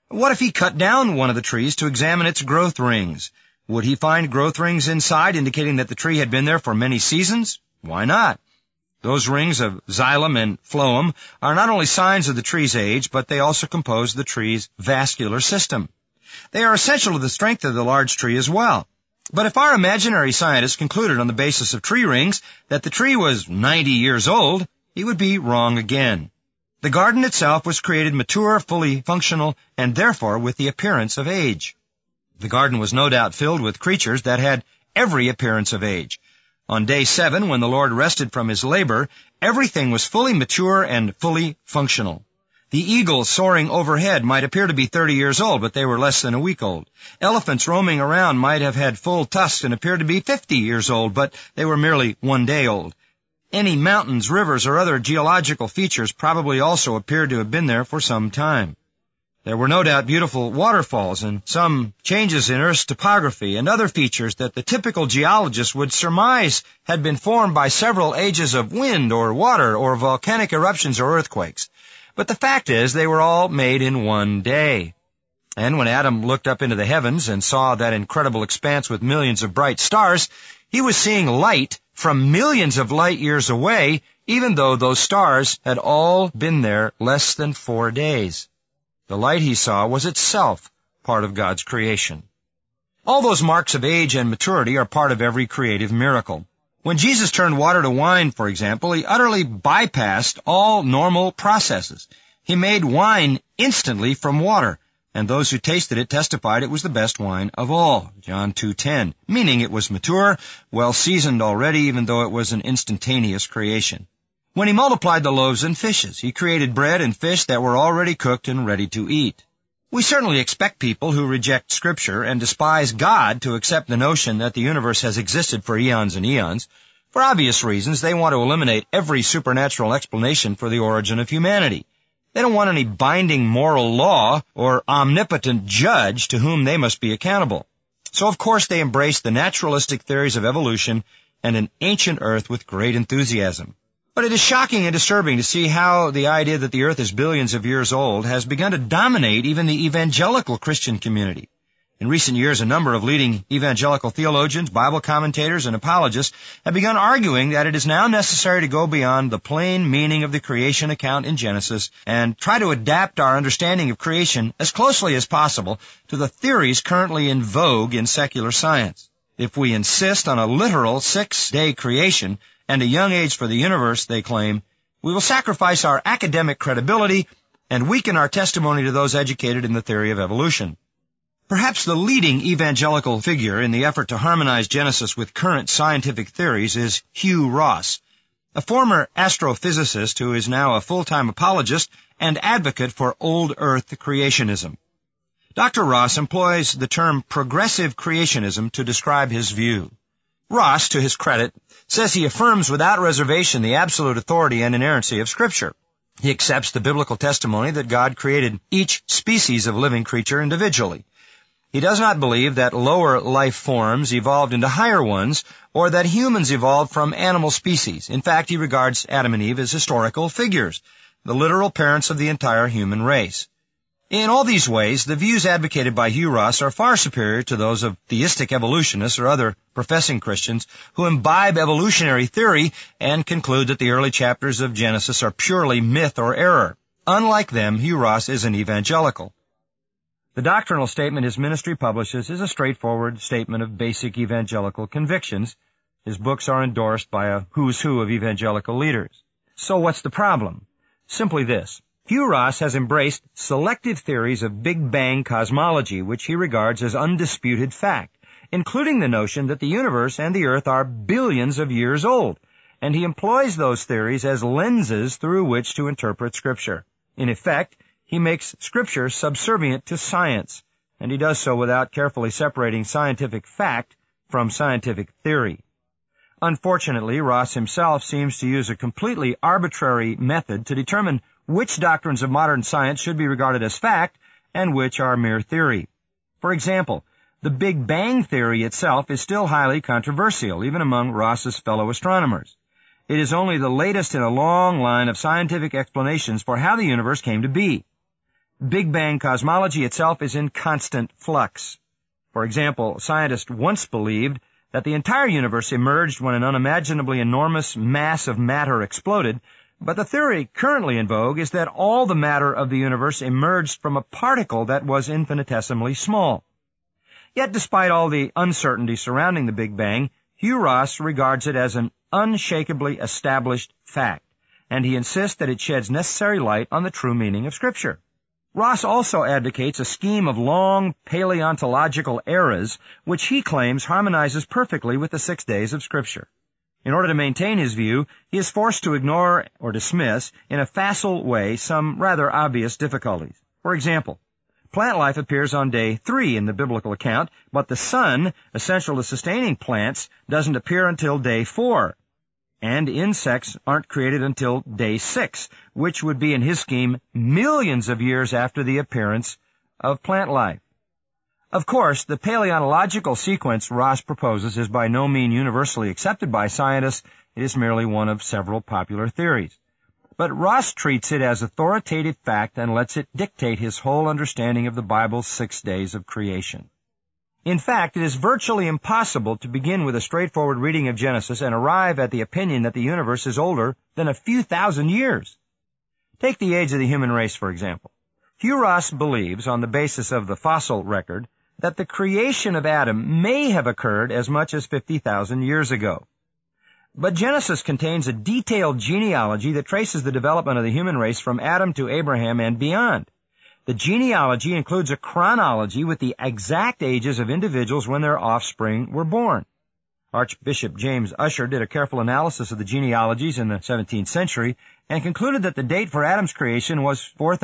What if he cut down one of the trees to examine its growth rings? Would he find growth rings inside indicating that the tree had been there for many seasons? Why not? Those rings of xylem and phloem are not only signs of the tree's age, but they also compose the tree's vascular system. They are essential to the strength of the large tree as well. But if our imaginary scientist concluded on the basis of tree rings that the tree was 90 years old, he would be wrong again. The garden itself was created mature, fully functional, and therefore with the appearance of age. The garden was no doubt filled with creatures that had every appearance of age. On day 7, when the Lord rested from his labor, everything was fully mature and fully functional. The eagles soaring overhead might appear to be 30 years old, but they were less than a week old. Elephants roaming around might have had full tusks and appeared to be 50 years old, but they were merely 1 day old. Any mountains, rivers, or other geological features probably also appeared to have been there for some time. There were no doubt beautiful waterfalls and some changes in Earth's topography and other features that the typical geologist would surmise had been formed by several ages of wind or water or volcanic eruptions or earthquakes. But the fact is, they were all made in 1 day. And when Adam looked up into the heavens and saw that incredible expanse with millions of bright stars, he was seeing light from millions of light years away, even though those stars had all been there less than 4 days. The light he saw was itself part of God's creation. All those marks of age and maturity are part of every creative miracle. When Jesus turned water to wine, for example, he utterly bypassed all normal processes. He made wine instantly from water, and those who tasted it testified it was the best wine of all, John 2:10, meaning it was mature, well seasoned already, even though it was an instantaneous creation. When he multiplied the loaves and fishes, he created bread and fish that were already cooked and ready to eat. We certainly expect people who reject Scripture and despise God to accept the notion that the universe has existed for eons and eons. For obvious reasons, they want to eliminate every supernatural explanation for the origin of humanity. They don't want any binding moral law or omnipotent judge to whom they must be accountable. So, of course, they embrace the naturalistic theories of evolution and an ancient earth with great enthusiasm. But it is shocking and disturbing to see how the idea that the earth is billions of years old has begun to dominate even the evangelical Christian community. In recent years, a number of leading evangelical theologians, Bible commentators, and apologists have begun arguing that it is now necessary to go beyond the plain meaning of the creation account in Genesis and try to adapt our understanding of creation as closely as possible to the theories currently in vogue in secular science. If we insist on a literal 6-day creation and a young age for the universe, they claim, we will sacrifice our academic credibility and weaken our testimony to those educated in the theory of evolution. Perhaps the leading evangelical figure in the effort to harmonize Genesis with current scientific theories is Hugh Ross, a former astrophysicist who is now a full-time apologist and advocate for old Earth creationism. Dr. Ross employs the term progressive creationism to describe his view. Ross, to his credit, says he affirms without reservation the absolute authority and inerrancy of Scripture. He accepts the biblical testimony that God created each species of living creature individually. He does not believe that lower life forms evolved into higher ones or that humans evolved from animal species. In fact, he regards Adam and Eve as historical figures, the literal parents of the entire human race. In all these ways, the views advocated by Hugh Ross are far superior to those of theistic evolutionists or other professing Christians who imbibe evolutionary theory and conclude that the early chapters of Genesis are purely myth or error. Unlike them, Hugh Ross is an evangelical. The doctrinal statement his ministry publishes is a straightforward statement of basic evangelical convictions. His books are endorsed by a who's who of evangelical leaders. So what's the problem? Simply this. Hugh Ross has embraced selective theories of Big Bang cosmology, which he regards as undisputed fact, including the notion that the universe and the earth are billions of years old, and he employs those theories as lenses through which to interpret Scripture. In effect, he makes Scripture subservient to science, and he does so without carefully separating scientific fact from scientific theory. Unfortunately, Ross himself seems to use a completely arbitrary method to determine which doctrines of modern science should be regarded as fact and which are mere theory. For example, the Big Bang theory itself is still highly controversial, even among Ross's fellow astronomers. It is only the latest in a long line of scientific explanations for how the universe came to be. Big Bang cosmology itself is in constant flux. For example, scientists once believed that the entire universe emerged when an unimaginably enormous mass of matter exploded, but the theory currently in vogue is that all the matter of the universe emerged from a particle that was infinitesimally small. Yet despite all the uncertainty surrounding the Big Bang, Hugh Ross regards it as an unshakably established fact, and he insists that it sheds necessary light on the true meaning of Scripture. Ross also advocates a scheme of long paleontological eras, which he claims harmonizes perfectly with the 6 days of Scripture. In order to maintain his view, he is forced to ignore or dismiss, in a facile way, some rather obvious difficulties. For example, plant life appears on day 3 in the biblical account, but the sun, essential to sustaining plants, doesn't appear until day 4. And insects aren't created until day 6, which would be, in his scheme, millions of years after the appearance of plant life. Of course, the paleontological sequence Ross proposes is by no means universally accepted by scientists. It is merely one of several popular theories. But Ross treats it as authoritative fact and lets it dictate his whole understanding of the Bible's 6 days of creation. In fact, it is virtually impossible to begin with a straightforward reading of Genesis and arrive at the opinion that the universe is older than a few thousand years. Take the age of the human race, for example. Hugh Ross believes, on the basis of the fossil record, that the creation of Adam may have occurred as much as 50,000 years ago. But Genesis contains a detailed genealogy that traces the development of the human race from Adam to Abraham and beyond. The genealogy includes a chronology with the exact ages of individuals when their offspring were born. Archbishop James Ussher did a careful analysis of the genealogies in the 17th century and concluded that the date for Adam's creation was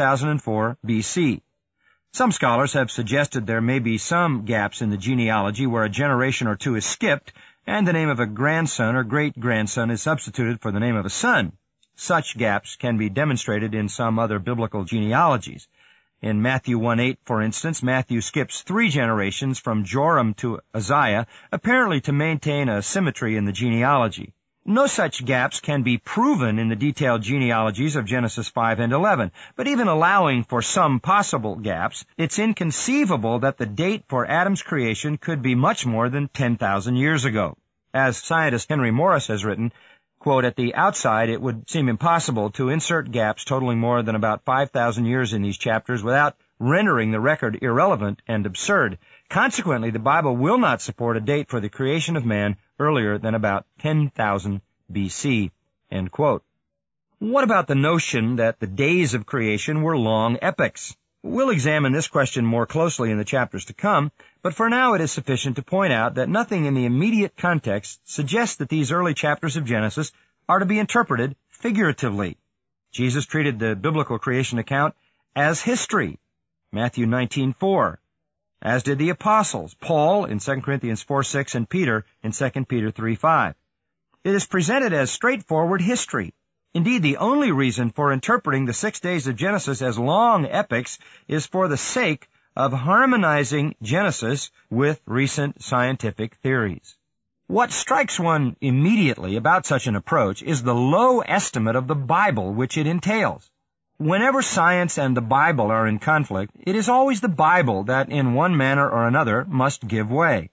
4004 BC. Some scholars have suggested there may be some gaps in the genealogy where a generation or two is skipped and the name of a grandson or great-grandson is substituted for the name of a son. Such gaps can be demonstrated in some other biblical genealogies. In Matthew 1:8, for instance, Matthew skips 3 generations from Joram to Uzziah, apparently to maintain a symmetry in the genealogy. No such gaps can be proven in the detailed genealogies of Genesis 5 and 11, but even allowing for some possible gaps, it's inconceivable that the date for Adam's creation could be much more than 10,000 years ago. As scientist Henry Morris has written, quote, "At the outside, it would seem impossible to insert gaps totaling more than about 5,000 years in these chapters without rendering the record irrelevant and absurd. Consequently, the Bible will not support a date for the creation of man earlier than about 10,000 BC, end quote. What about the notion that the days of creation were long epochs? We'll examine this question more closely in the chapters to come, but for now it is sufficient to point out that nothing in the immediate context suggests that these early chapters of Genesis are to be interpreted figuratively. Jesus treated the biblical creation account as history, Matthew 19:4, as did the apostles, Paul in 2 Corinthians 4:6 and Peter in 2 Peter 3:5. It is presented as straightforward history. Indeed, the only reason for interpreting the 6 days of Genesis as long epochs is for the sake of harmonizing Genesis with recent scientific theories. What strikes one immediately about such an approach is the low estimate of the Bible which it entails. Whenever science and the Bible are in conflict, it is always the Bible that, in one manner or another, must give way.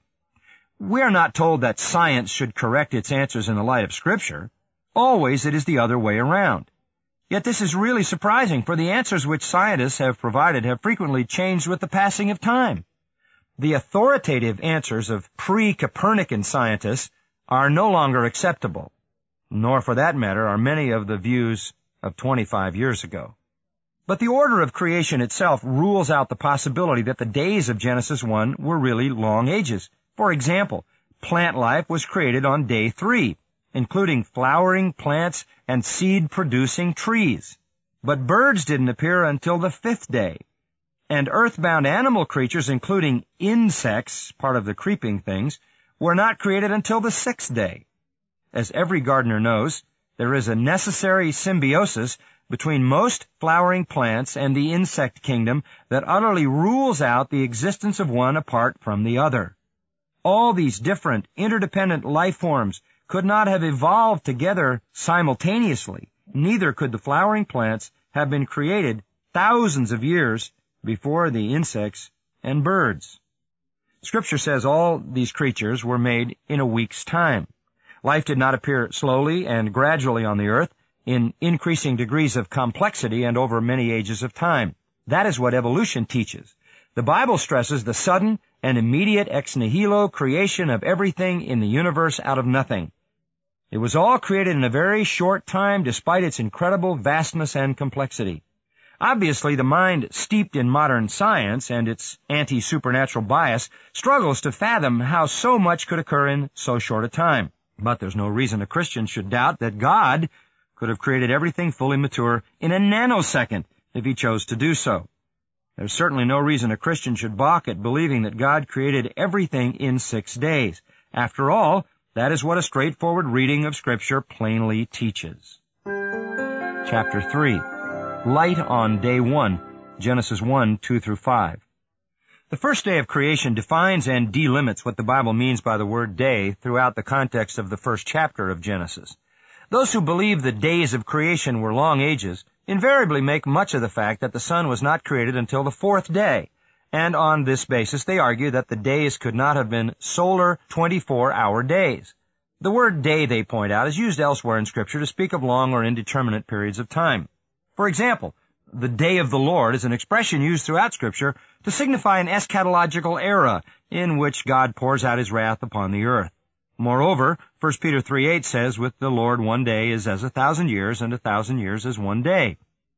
We are not told that science should correct its answers in the light of Scripture. Always it is the other way around. Yet this is really surprising, for the answers which scientists have provided have frequently changed with the passing of time. The authoritative answers of pre-Copernican scientists are no longer acceptable, nor for that matter are many of the views of 25 years ago. But the order of creation itself rules out the possibility that the days of Genesis 1 were really long ages. For example, plant life was created on day 3, including flowering plants and seed-producing trees. But birds didn't appear until the 5th day, and earthbound animal creatures, including insects, part of the creeping things, were not created until the 6th day. As every gardener knows, there is a necessary symbiosis between most flowering plants and the insect kingdom that utterly rules out the existence of one apart from the other. All these different, interdependent life forms could not have evolved together simultaneously. Neither could the flowering plants have been created thousands of years before the insects and birds. Scripture says all these creatures were made in a week's time. Life did not appear slowly and gradually on the earth, in increasing degrees of complexity and over many ages of time. That is what evolution teaches. The Bible stresses the sudden and immediate ex nihilo creation of everything in the universe out of nothing. It was all created in a very short time despite its incredible vastness and complexity. Obviously, the mind steeped in modern science and its anti-supernatural bias struggles to fathom how so much could occur in so short a time. But there's no reason a Christian should doubt that God could have created everything fully mature in a nanosecond if he chose to do so. There's certainly no reason a Christian should balk at believing that God created everything in 6 days. After all, that is what a straightforward reading of Scripture plainly teaches. Chapter 3. Light on Day 1, Genesis 1, 2 through 5. The first day of creation defines and delimits what the Bible means by the word day throughout the context of the first chapter of Genesis. Those who believe the days of creation were long ages invariably make much of the fact that the sun was not created until the 4th day, and on this basis they argue that the days could not have been solar 24-hour days. The word day, they point out, is used elsewhere in Scripture to speak of long or indeterminate periods of time. For example, the day of the Lord is an expression used throughout Scripture to signify an eschatological era in which God pours out his wrath upon the earth. Moreover, 1 Peter 3:8 says, with the Lord 1 day is as 1,000 years, and 1,000 years as 1 day.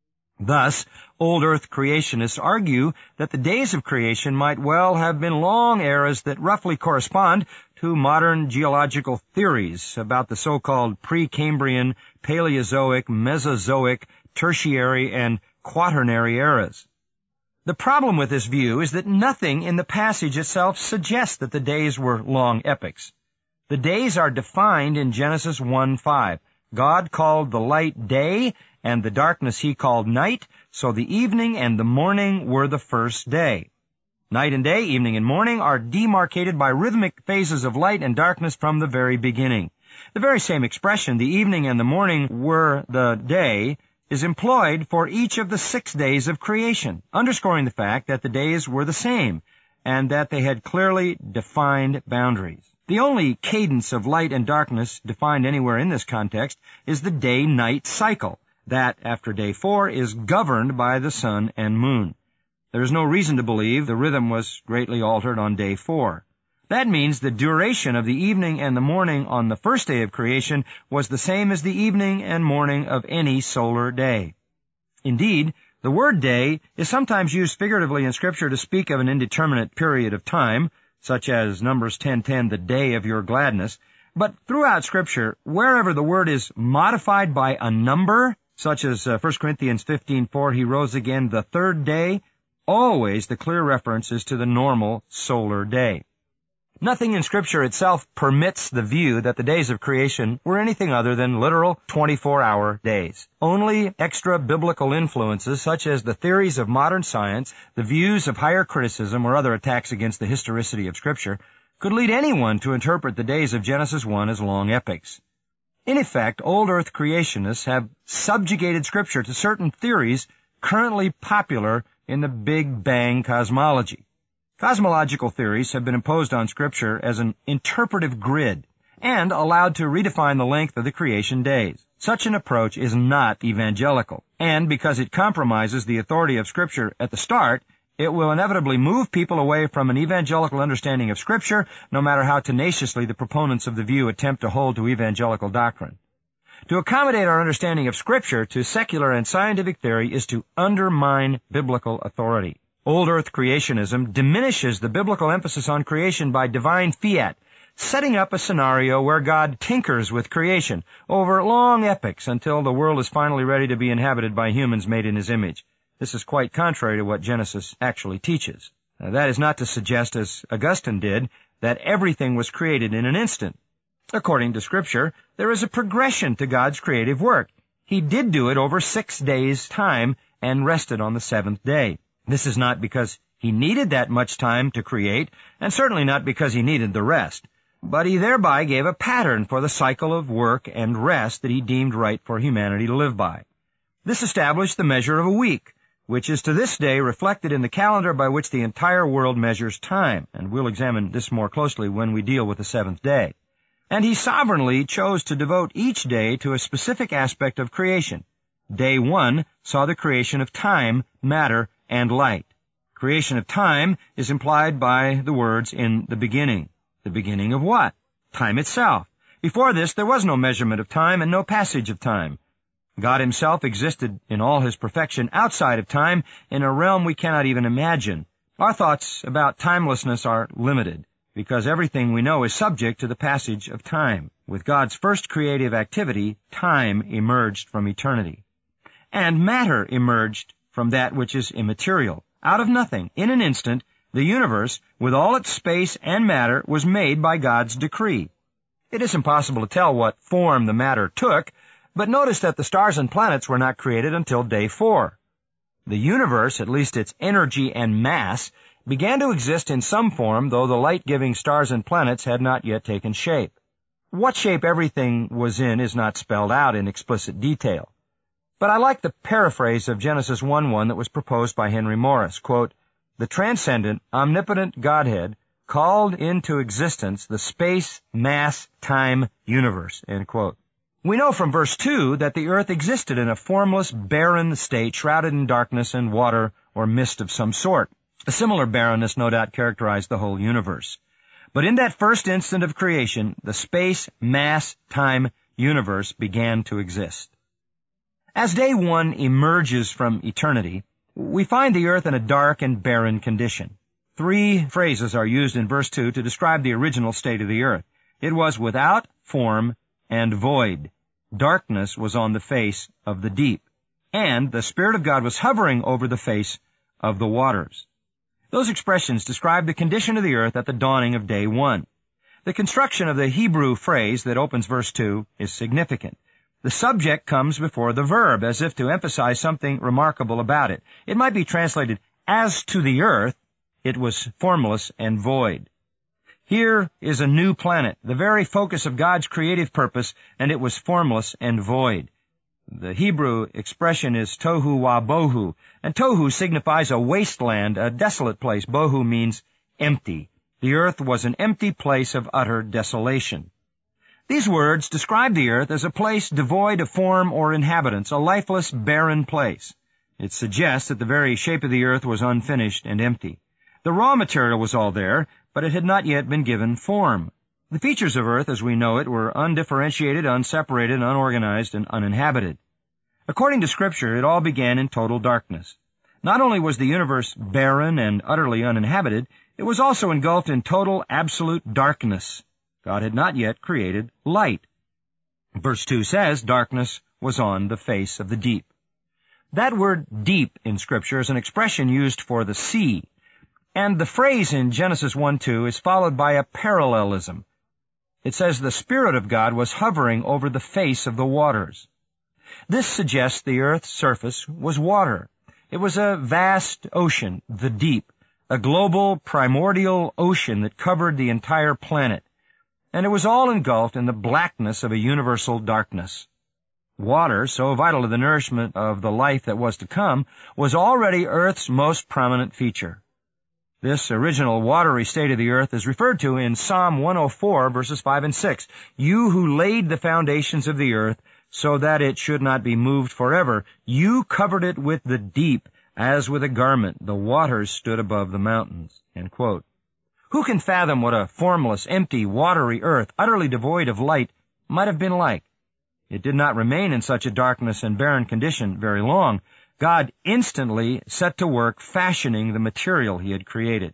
Thus, old earth creationists argue that the days of creation might well have been long eras that roughly correspond to modern geological theories about the so-called Precambrian, Paleozoic, Mesozoic, Tertiary, and Quaternary eras. The problem with this view is that nothing in the passage itself suggests that the days were long epochs. The days are defined in Genesis 1:5. God called the light day, and the darkness he called night, so the evening and the morning were the first day. Night and day, evening and morning, are demarcated by rhythmic phases of light and darkness from the very beginning. The very same expression, the evening and the morning were the day, is employed for each of the 6 days of creation, underscoring the fact that the days were the same, and that they had clearly defined boundaries. The only cadence of light and darkness defined anywhere in this context is the day-night cycle, that, after day 4, is governed by the sun and moon. There is no reason to believe the rhythm was greatly altered on day 4. That means the duration of the evening and the morning on the first day of creation was the same as the evening and morning of any solar day. Indeed, the word day is sometimes used figuratively in Scripture to speak of an indeterminate period of time, such as Numbers 10:10, the day of your gladness. But throughout Scripture, wherever the word is modified by a number, such as 1 Corinthians 15:4, he rose again the 3rd day, always the clear reference is to the normal solar day. Nothing in Scripture itself permits the view that the days of creation were anything other than literal 24-hour days. Only extra-biblical influences, such as the theories of modern science, the views of higher criticism, or other attacks against the historicity of Scripture, could lead anyone to interpret the days of Genesis 1 as long epochs. In effect, old earth creationists have subjugated Scripture to certain theories currently popular in the Big Bang cosmology. Cosmological theories have been imposed on Scripture as an interpretive grid and allowed to redefine the length of the creation days. Such an approach is not evangelical, and because it compromises the authority of Scripture at the start, it will inevitably move people away from an evangelical understanding of Scripture, no matter how tenaciously the proponents of the view attempt to hold to evangelical doctrine. To accommodate our understanding of Scripture to secular and scientific theory is to undermine biblical authority. Old earth creationism diminishes the biblical emphasis on creation by divine fiat, setting up a scenario where God tinkers with creation over long epochs until the world is finally ready to be inhabited by humans made in his image. This is quite contrary to what Genesis actually teaches. That is not to suggest, as Augustine did, that everything was created in an instant. According to Scripture, there is a progression to God's creative work. He did do it over 6 days' time and rested on the 7th day. This is not because he needed that much time to create, and certainly not because he needed the rest, but he thereby gave a pattern for the cycle of work and rest that he deemed right for humanity to live by. This established the measure of a week, which is to this day reflected in the calendar by which the entire world measures time, and we'll examine this more closely when we deal with the seventh day. And he sovereignly chose to devote each day to a specific aspect of creation. Day 1 saw the creation of time, matter, and light. Creation of time is implied by the words "in the beginning." The beginning of what? Time itself. Before this, there was no measurement of time and no passage of time. God himself existed in all his perfection outside of time, in a realm we cannot even imagine. Our thoughts about timelessness are limited, because everything we know is subject to the passage of time. With God's first creative activity, time emerged from eternity. And matter emerged from that which is immaterial. Out of nothing, in an instant, the universe, with all its space and matter, was made by God's decree. It is impossible to tell what form the matter took, but notice that the stars and planets were not created until day 4. The universe, at least its energy and mass, began to exist in some form, though the light-giving stars and planets had not yet taken shape. What shape everything was in is not spelled out in explicit detail. But I like the paraphrase of Genesis 1:1 that was proposed by Henry Morris, quote, "The transcendent, omnipotent Godhead called into existence the space, mass, time universe," end quote. We know from verse 2 that the earth existed in a formless, barren state, shrouded in darkness and water or mist of some sort. A similar barrenness no doubt characterized the whole universe. But in that first instant of creation, the space, mass, time universe began to exist. As day 1 emerges from eternity, we find the earth in a dark and barren condition. 3 phrases are used in verse 2 to describe the original state of the earth. It was without form and void. Darkness was on the face of the deep, and the Spirit of God was hovering over the face of the waters. Those expressions describe the condition of the earth at the dawning of day 1. The construction of the Hebrew phrase that opens verse 2 is significant. The subject comes before the verb, as if to emphasize something remarkable about it. It might be translated, "As to the earth, it was formless and void." Here is a new planet, the very focus of God's creative purpose, and it was formless and void. The Hebrew expression is tohu wa bohu, and tohu signifies a wasteland, a desolate place. Bohu means empty. The earth was an empty place of utter desolation. These words describe the earth as a place devoid of form or inhabitants, a lifeless, barren place. It suggests that the very shape of the earth was unfinished and empty. The raw material was all there, but it had not yet been given form. The features of earth as we know it were undifferentiated, unseparated, unorganized, and uninhabited. According to Scripture, it all began in total darkness. Not only was the universe barren and utterly uninhabited, it was also engulfed in total, absolute darkness. God had not yet created light. Verse 2 says, "Darkness was on the face of the deep." That word deep in Scripture is an expression used for the sea, and the phrase in Genesis 1:2 is followed by a parallelism. It says the Spirit of God was hovering over the face of the waters. This suggests the earth's surface was water. It was a vast ocean, the deep, a global primordial ocean that covered the entire planet. And it was all engulfed in the blackness of a universal darkness. Water, so vital to the nourishment of the life that was to come, was already Earth's most prominent feature. This original watery state of the earth is referred to in Psalm 104, verses 5 and 6. "You who laid the foundations of the earth so that it should not be moved forever, you covered it with the deep as with a garment. The waters stood above the mountains." End quote. Who can fathom what a formless, empty, watery earth, utterly devoid of light, might have been like? It did not remain in such a darkness and barren condition very long. God instantly set to work fashioning the material he had created.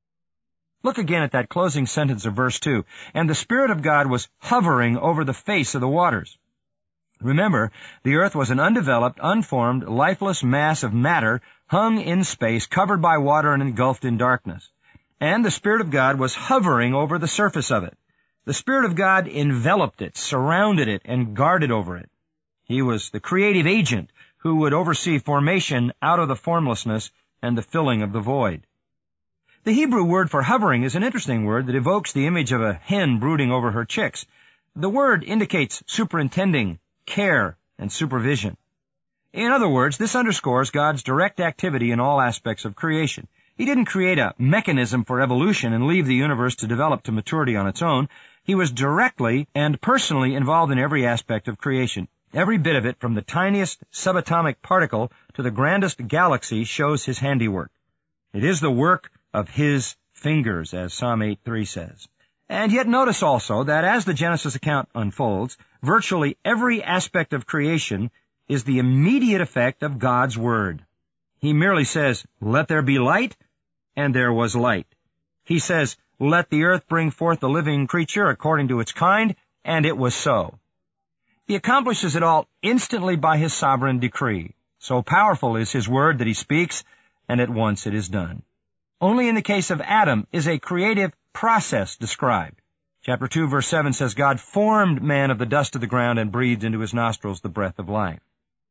Look again at that closing sentence of verse 2. "And the Spirit of God was hovering over the face of the waters." Remember, the earth was an undeveloped, unformed, lifeless mass of matter hung in space, covered by water and engulfed in darkness. And the Spirit of God was hovering over the surface of it. The Spirit of God enveloped it, surrounded it, and guarded over it. He was the creative agent who would oversee formation out of the formlessness and the filling of the void. The Hebrew word for hovering is an interesting word that evokes the image of a hen brooding over her chicks. The word indicates superintending, care, and supervision. In other words, this underscores God's direct activity in all aspects of creation. He didn't create a mechanism for evolution and leave the universe to develop to maturity on its own. He was directly and personally involved in every aspect of creation. Every bit of it, from the tiniest subatomic particle to the grandest galaxy, shows his handiwork. It is the work of his fingers, as Psalm 8:3 says. And yet notice also that as the Genesis account unfolds, virtually every aspect of creation is the immediate effect of God's Word. He merely says, "Let there be light," and there was light. He says, "Let the earth bring forth a living creature according to its kind," and it was so. He accomplishes it all instantly by his sovereign decree. So powerful is his word that he speaks, and at once it is done. Only in the case of Adam is a creative process described. Chapter 2, verse 7 says, "God formed man of the dust of the ground and breathed into his nostrils the breath of life."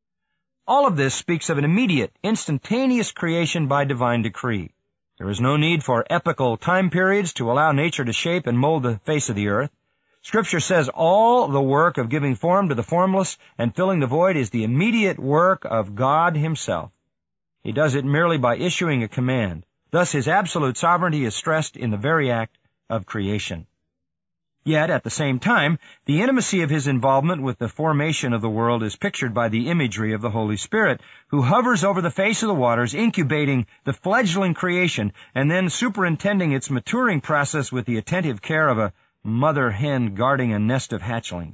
All of this speaks of an immediate, instantaneous creation by divine decree. There is no need for epochal time periods to allow nature to shape and mold the face of the earth. Scripture says all the work of giving form to the formless and filling the void is the immediate work of God himself. He does it merely by issuing a command. Thus his absolute sovereignty is stressed in the very act of creation. Yet, at the same time, the intimacy of his involvement with the formation of the world is pictured by the imagery of the Holy Spirit, who hovers over the face of the waters, incubating the fledgling creation, and then superintending its maturing process with the attentive care of a mother hen guarding a nest of hatchlings.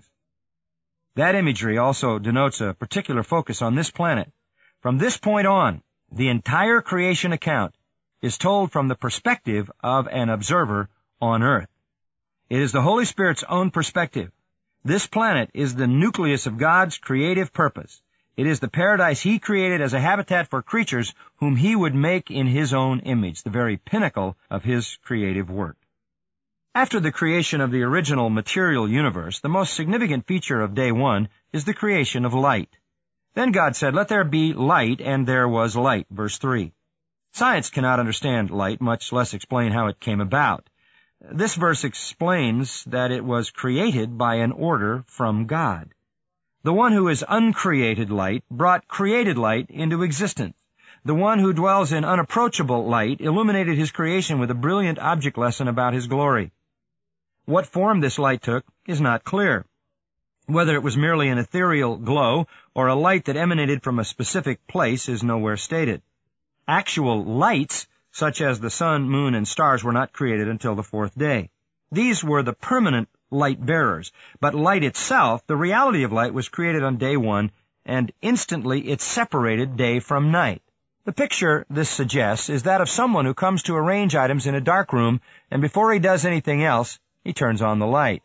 That imagery also denotes a particular focus on this planet. From this point on, the entire creation account is told from the perspective of an observer on earth. It is the Holy Spirit's own perspective. This planet is the nucleus of God's creative purpose. It is the paradise he created as a habitat for creatures whom he would make in his own image, the very pinnacle of his creative work. After the creation of the original material universe, the most significant feature of day one is the creation of light. Then God said, "Let there be light," and there was light, verse 3. Science cannot understand light, much less explain how it came about. This verse explains that it was created by an order from God. The one who is uncreated light brought created light into existence. The one who dwells in unapproachable light illuminated his creation with a brilliant object lesson about his glory. What form this light took is not clear. Whether it was merely an ethereal glow or a light that emanated from a specific place is nowhere stated. Actual lights, such as the sun, moon, and stars, were not created until the fourth day. These were the permanent light-bearers, but light itself, the reality of light, was created on day one, and instantly it separated day from night. The picture this suggests is that of someone who comes to arrange items in a dark room, and before he does anything else, he turns on the light.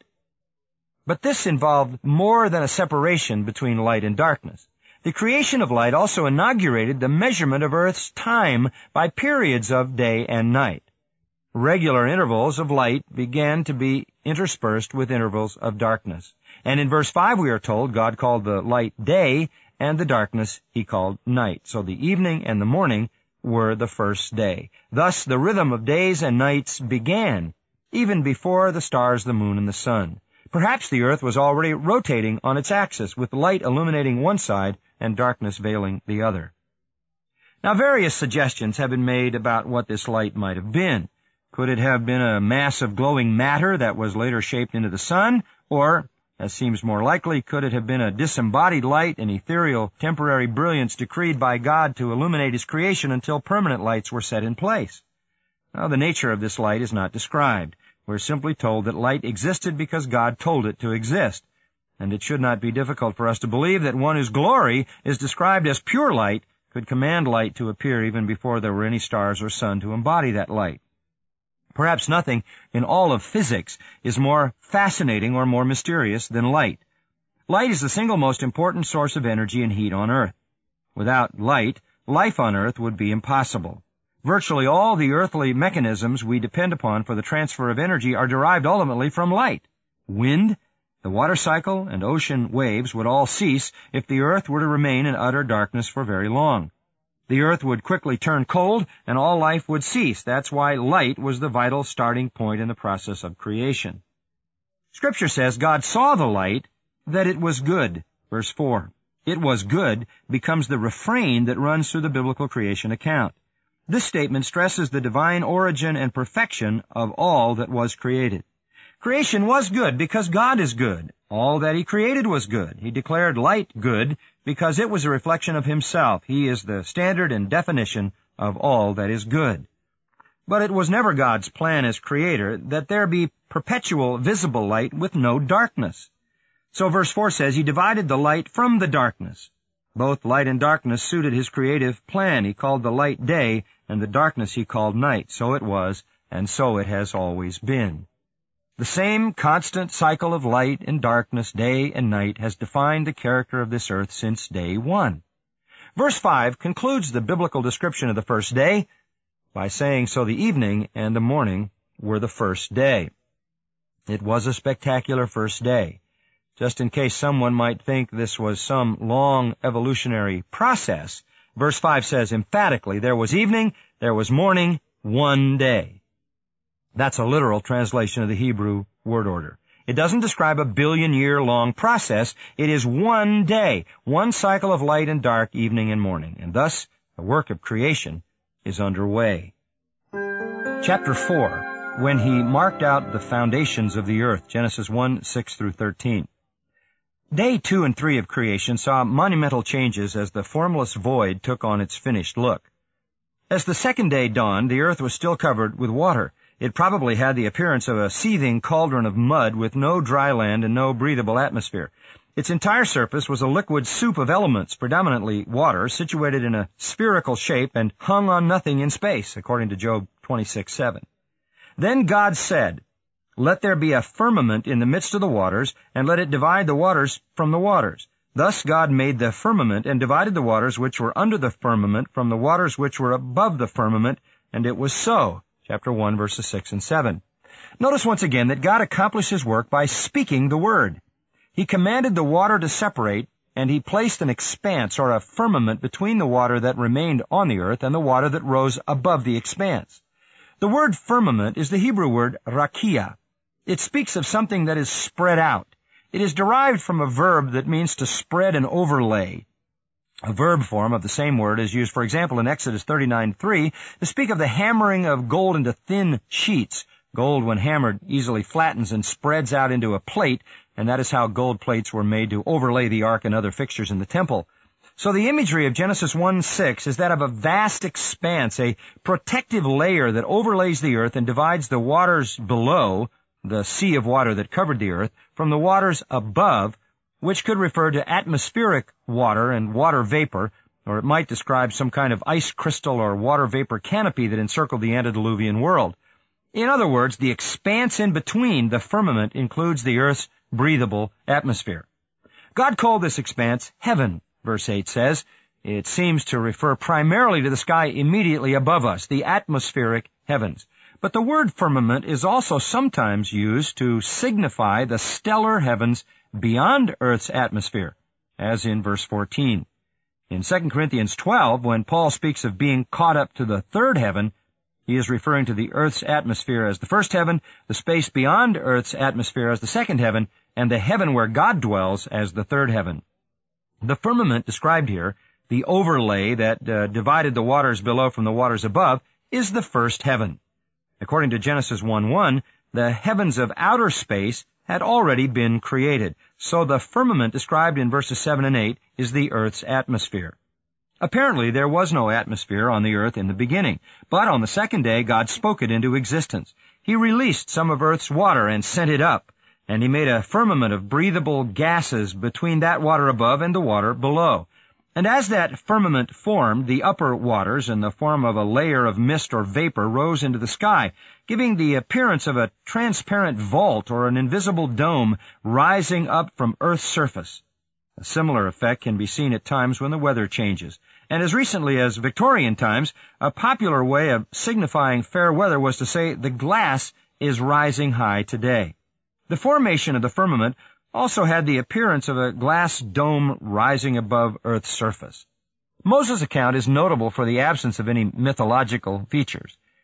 But this involved more than a separation between light and darkness. The creation of light also inaugurated the measurement of Earth's time by periods of day and night. Regular intervals of light began to be interspersed with intervals of darkness. And in verse 5 we are told God called the light day, and the darkness he called night. So the evening and the morning were the first day. Thus the rhythm of days and nights began, even before the stars, the moon, and the sun. Perhaps the earth was already rotating on its axis, with light illuminating one side and darkness veiling the other. Now, various suggestions have been made about what this light might have been. Could it have been a mass of glowing matter that was later shaped into the sun? Or, as seems more likely, could it have been a disembodied light, an ethereal, temporary brilliance decreed by God to illuminate his creation until permanent lights were set in place? Now, the nature of this light is not described. We're simply told that light existed because God told it to exist. And it should not be difficult for us to believe that one whose glory is described as pure light could command light to appear even before there were any stars or sun to embody that light. Perhaps nothing in all of physics is more fascinating or more mysterious than light. Light is the single most important source of energy and heat on Earth. Without light, life on Earth would be impossible. Virtually all the earthly mechanisms we depend upon for the transfer of energy are derived ultimately from light. Wind, the water cycle, and ocean waves would all cease if the earth were to remain in utter darkness for very long. The earth would quickly turn cold, and all life would cease. That's why light was the vital starting point in the process of creation. Scripture says God saw the light, that it was good. Verse 4. "It was good," becomes the refrain that runs through the biblical creation account. This statement stresses the divine origin and perfection of all that was created. Creation was good because God is good. All that He created was good. He declared light good because it was a reflection of Himself. He is the standard and definition of all that is good. But it was never God's plan as Creator that there be perpetual visible light with no darkness. So verse 4 says, He divided the light from the darkness. Both light and darkness suited His creative plan. He called the light day, and the darkness He called night. So it was, and so it has always been. The same constant cycle of light and darkness, day and night, has defined the character of this earth since day one. Verse 5 concludes the biblical description of the first day by saying, So the evening and the morning were the first day. It was a spectacular first day. Just in case someone might think this was some long evolutionary process, verse 5 says emphatically, there was evening, there was morning, one day. That's a literal translation of the Hebrew word order. It doesn't describe a billion-year-long process. It is one day, one cycle of light and dark, evening and morning, and thus the work of creation is underway. Chapter 4, when He marked out the foundations of the earth, Genesis 1, 6 through 13. Day 2 and 3 of creation saw monumental changes as the formless void took on its finished look. As the second day dawned, the earth was still covered with water. It probably had the appearance of a seething cauldron of mud with no dry land and no breathable atmosphere. Its entire surface was a liquid soup of elements, predominantly water, situated in a spherical shape and hung on nothing in space, according to Job 26:7. Then God said, Let there be a firmament in the midst of the waters, and let it divide the waters from the waters. Thus God made the firmament and divided the waters which were under the firmament from the waters which were above the firmament, and it was so. Chapter 1, verses 6 and 7. Notice once again that God accomplished His work by speaking the word. He commanded the water to separate, and He placed an expanse or a firmament between the water that remained on the earth and the water that rose above the expanse. The word firmament is the Hebrew word rakia. It speaks of something that is spread out. It is derived from a verb that means to spread and overlay. A verb form of the same word is used, for example, in Exodus 39:3 to speak of the hammering of gold into thin sheets. Gold, when hammered, easily flattens and spreads out into a plate, and that is how gold plates were made to overlay the ark and other fixtures in the temple. So the imagery of Genesis 1:6 is that of a vast expanse, a protective layer that overlays the earth and divides the waters below, the sea of water that covered the earth, from the waters above, which could refer to atmospheric water and water vapor, or it might describe some kind of ice crystal or water vapor canopy that encircled the antediluvian world. In other words, the expanse in between the firmament includes the earth's breathable atmosphere. God called this expanse heaven, verse 8 says. It seems to refer primarily to the sky immediately above us, the atmospheric heavens. But the word firmament is also sometimes used to signify the stellar heavens beyond Earth's atmosphere, as in verse 14. In 2 Corinthians 12, when Paul speaks of being caught up to the third heaven, he is referring to the Earth's atmosphere as the first heaven, the space beyond Earth's atmosphere as the second heaven, and the heaven where God dwells as the third heaven. The firmament described here, the overlay that divided the waters below from the waters above, is the first heaven. According to Genesis 1:1, the heavens of outer space had already been created, so the firmament described in verses 7 and 8 is the earth's atmosphere. Apparently there was no atmosphere on the earth in the beginning, but on the second day God spoke it into existence. He released some of earth's water and sent it up, and He made a firmament of breathable gases between that water above and the water below. And as that firmament formed, the upper waters, in the form of a layer of mist or vapor, rose into the sky, giving the appearance of a transparent vault or an invisible dome rising up from Earth's surface. A similar effect can be seen at times when the weather changes. And as recently as Victorian times, a popular way of signifying fair weather was to say, the glass is rising high today. The formation of the firmament also had the appearance of a glass dome rising above Earth's surface. Moses' account is notable for the absence of any mythological features.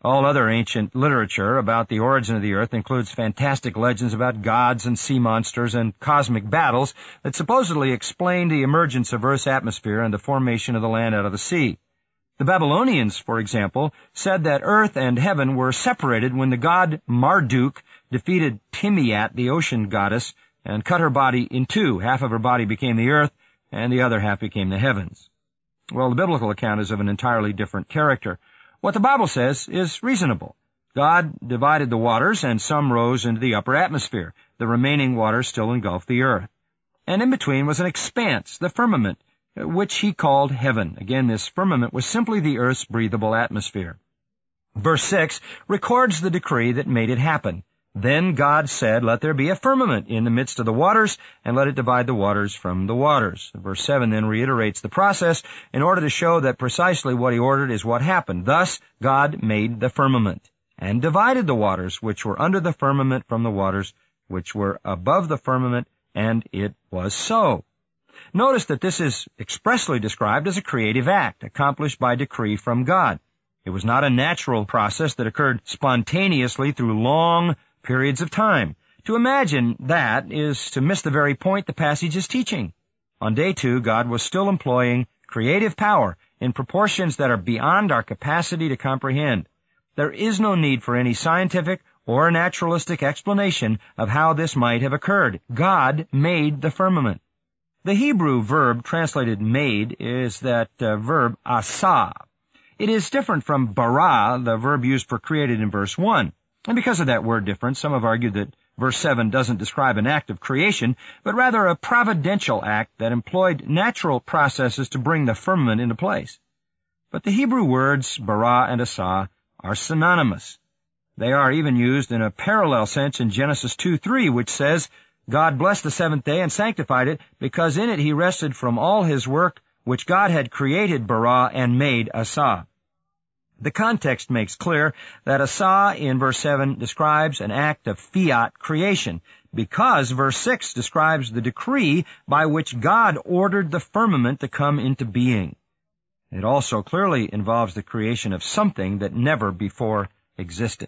All other ancient literature about the origin of the earth includes fantastic legends about gods and sea monsters and cosmic battles that supposedly explain the emergence of Earth's atmosphere and the formation of the land out of the sea. The Babylonians, for example, said that earth and heaven were separated when the god Marduk defeated Tiamat, the ocean goddess, and cut her body in two. Half of her body became the earth, and the other half became the heavens. Well, the biblical account is of an entirely different character. What the Bible says is reasonable. God divided the waters, and some rose into the upper atmosphere. The remaining waters still engulfed the earth. And in between was an expanse, the firmament, which he called heaven. Again, this firmament was simply the earth's breathable atmosphere. Verse 6 records the decree that made it happen. Then God said, "Let there be a firmament in the midst of the waters, and let it divide the waters from the waters." Verse 7 then reiterates the process in order to show that precisely what he ordered is what happened. Thus, God made the firmament, and divided the waters which were under the firmament from the waters which were above the firmament, and it was so. Notice that this is expressly described as a creative act, accomplished by decree from God. It was not a natural process that occurred spontaneously through long periods of time. To imagine that is to miss the very point the passage is teaching. On day 2, God was still employing creative power in proportions that are beyond our capacity to comprehend. There is no need for any scientific or naturalistic explanation of how this might have occurred. God made the firmament. The Hebrew verb translated made is that verb asa. It is different from bara, the verb used for created in verse 1. And because of that word difference, some have argued that verse 7 doesn't describe an act of creation, but rather a providential act that employed natural processes to bring the firmament into place. But the Hebrew words bara and asa are synonymous. They are even used in a parallel sense in Genesis 2:3, which says, "God blessed the seventh day and sanctified it, because in it he rested from all his work which God had created bara and made asa." The context makes clear that asa in verse 7 describes an act of fiat creation, because verse 6 describes the decree by which God ordered the firmament to come into being. It also clearly involves the creation of something that never before existed.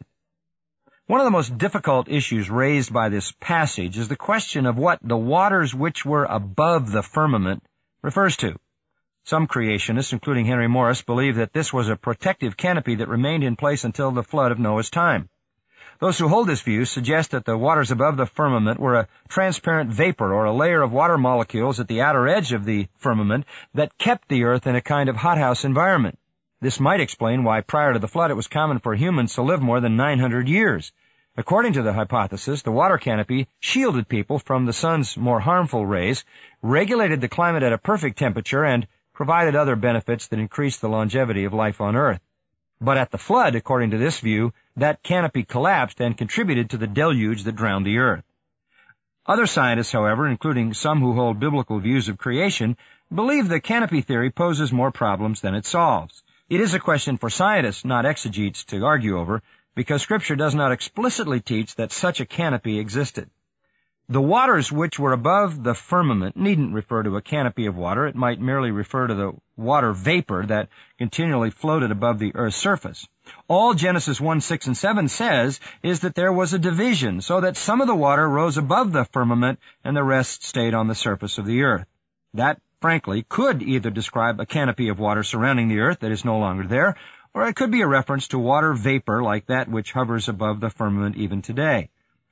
One of the most difficult issues raised by this passage is the question of what the waters which were above the firmament refers to. Some creationists, including Henry Morris, believe that this was a protective canopy that remained in place until the flood of Noah's time. Those who hold this view suggest that the waters above the firmament were a transparent vapor or a layer of water molecules at the outer edge of the firmament that kept the earth in a kind of hothouse environment. This might explain why prior to the flood it was common for humans to live more than 900 years. According to the hypothesis, the water canopy shielded people from the sun's more harmful rays, regulated the climate at a perfect temperature, and provided other benefits that increased the longevity of life on Earth. But at the flood, according to this view, that canopy collapsed and contributed to the deluge that drowned the Earth. Other scientists, however, including some who hold biblical views of creation, believe the canopy theory poses more problems than it solves. It is a question for scientists, not exegetes, to argue over, because Scripture does not explicitly teach that such a canopy existed. The waters which were above the firmament needn't refer to a canopy of water. It might merely refer to the water vapor that continually floated above the earth's surface. All Genesis 1, 6, and 7 says is that there was a division, so that some of the water rose above the firmament and the rest stayed on the surface of the earth. That, frankly, could either describe a canopy of water surrounding the earth that is no longer there, or it could be a reference to water vapor like that which hovers above the firmament even today.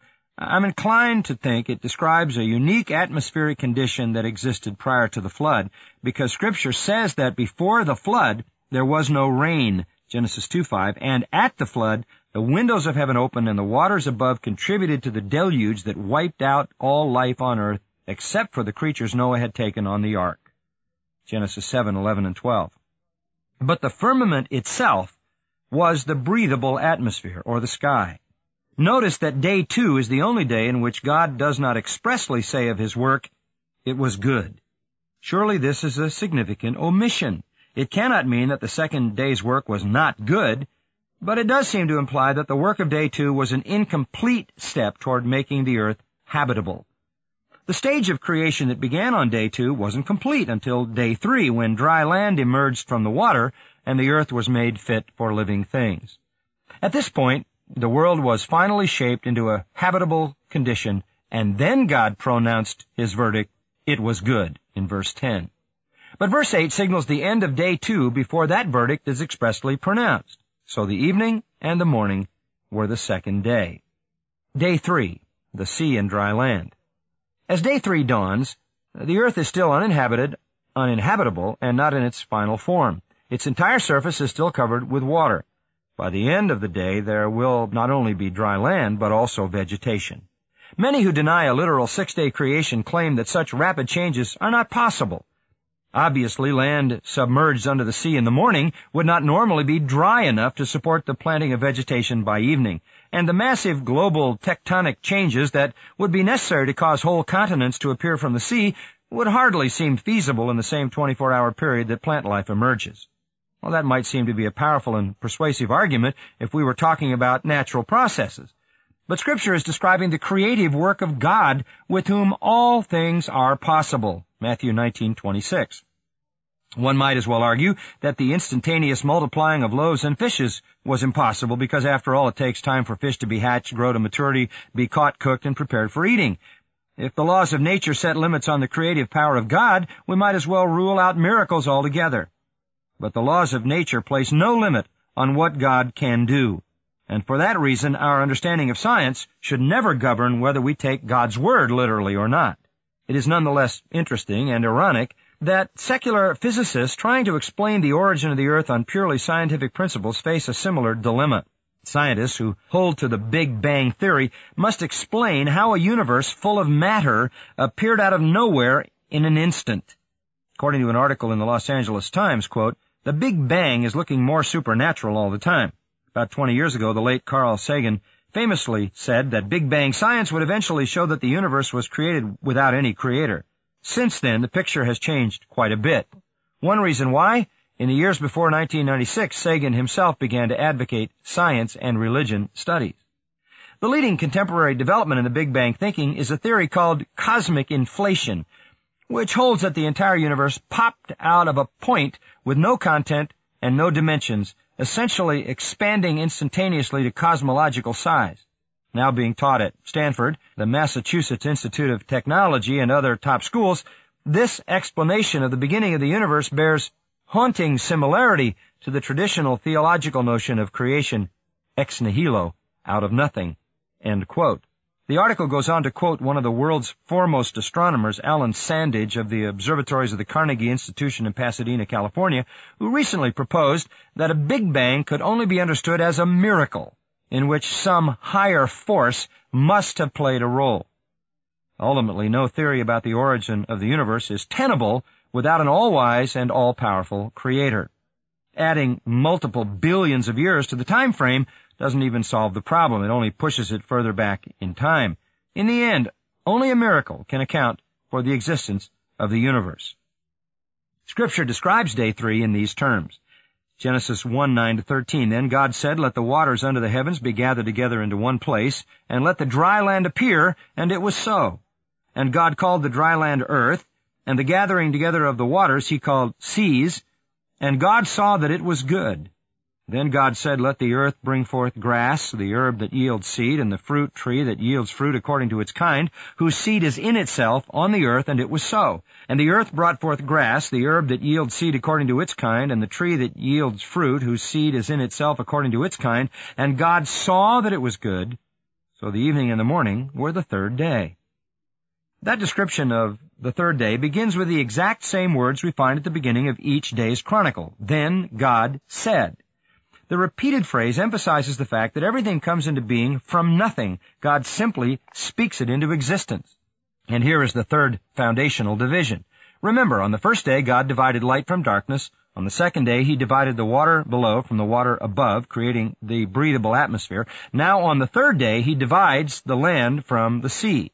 I'm inclined to think it describes a unique atmospheric condition that existed prior to the flood, because Scripture says that before the flood there was no rain, Genesis 2:5, and at the flood the windows of heaven opened and the waters above contributed to the deluge that wiped out all life on earth except for the creatures Noah had taken on the ark, Genesis 7:11 and 12. But the firmament itself was the breathable atmosphere, or the sky. Notice that day 2 is the only day in which God does not expressly say of his work, "It was good." Surely this is a significant omission. It cannot mean that the second day's work was not good, but it does seem to imply that the work of day 2 was an incomplete step toward making the earth habitable. The stage of creation that began on day 2 wasn't complete until day 3, when dry land emerged from the water and the earth was made fit for living things. At this point, the world was finally shaped into a habitable condition, and then God pronounced his verdict, "It was good," in verse 10. But verse 8 signals the end of day 2 before that verdict is expressly pronounced. So the evening and the morning were the second day. Day 3, the sea and dry land. As day 3 dawns, the earth is still uninhabitable, and not in its final form. Its entire surface is still covered with water. By the end of the day, there will not only be dry land, but also vegetation. Many who deny a literal 6-day creation claim that such rapid changes are not possible. Obviously, land submerged under the sea in the morning would not normally be dry enough to support the planting of vegetation by evening, and the massive global tectonic changes that would be necessary to cause whole continents to appear from the sea would hardly seem feasible in the same 24-hour period that plant life emerges. Well, that might seem to be a powerful and persuasive argument if we were talking about natural processes. But Scripture is describing the creative work of God with whom all things are possible. Matthew 19:26. One might as well argue that the instantaneous multiplying of loaves and fishes was impossible because, after all, it takes time for fish to be hatched, grow to maturity, be caught, cooked, and prepared for eating. If the laws of nature set limits on the creative power of God, we might as well rule out miracles altogether. But the laws of nature place no limit on what God can do. And for that reason, our understanding of science should never govern whether we take God's word literally or not. It is nonetheless interesting and ironic that secular physicists trying to explain the origin of the earth on purely scientific principles face a similar dilemma. Scientists who hold to the Big Bang theory must explain how a universe full of matter appeared out of nowhere in an instant. According to an article in the Los Angeles Times, quote, "The Big Bang is looking more supernatural all the time. About 20 years ago, the late Carl Sagan famously said that Big Bang science would eventually show that the universe was created without any creator. Since then, the picture has changed quite a bit. One reason why? In the years before 1996, Sagan himself began to advocate science and religion studies. The leading contemporary development in the Big Bang thinking is a theory called cosmic inflation, which holds that the entire universe popped out of a point with no content and no dimensions, essentially expanding instantaneously to cosmological size. Now being taught at Stanford, the Massachusetts Institute of Technology, and other top schools, this explanation of the beginning of the universe bears haunting similarity to the traditional theological notion of creation ex nihilo, out of nothing." End quote. The article goes on to quote one of the world's foremost astronomers, Alan Sandage of the observatories of the Carnegie Institution in Pasadena, California, who recently proposed that a Big Bang could only be understood as a miracle in which some higher force must have played a role. Ultimately, no theory about the origin of the universe is tenable without an all-wise and all-powerful creator. Adding multiple billions of years to the time frame doesn't even solve the problem. It only pushes it further back in time. In the end, only a miracle can account for the existence of the universe. Scripture describes day 3 in these terms. Genesis 1:9-13, "Then God said, Let the waters under the heavens be gathered together into one place, and let the dry land appear, and it was so. And God called the dry land earth, and the gathering together of the waters he called seas, and God saw that it was good. Then God said, Let the earth bring forth grass, the herb that yields seed, and the fruit tree that yields fruit according to its kind, whose seed is in itself on the earth, and it was so. And the earth brought forth grass, the herb that yields seed according to its kind, and the tree that yields fruit, whose seed is in itself according to its kind. And God saw that it was good. So the evening and the morning were the third day." That description of the third day begins with the exact same words we find at the beginning of each day's chronicle. Then God said. The repeated phrase emphasizes the fact that everything comes into being from nothing. God simply speaks it into existence. And here is the third foundational division. Remember, on the first day, God divided light from darkness. On the second day, he divided the water below from the water above, creating the breathable atmosphere. Now, on the third day, he divides the land from the sea.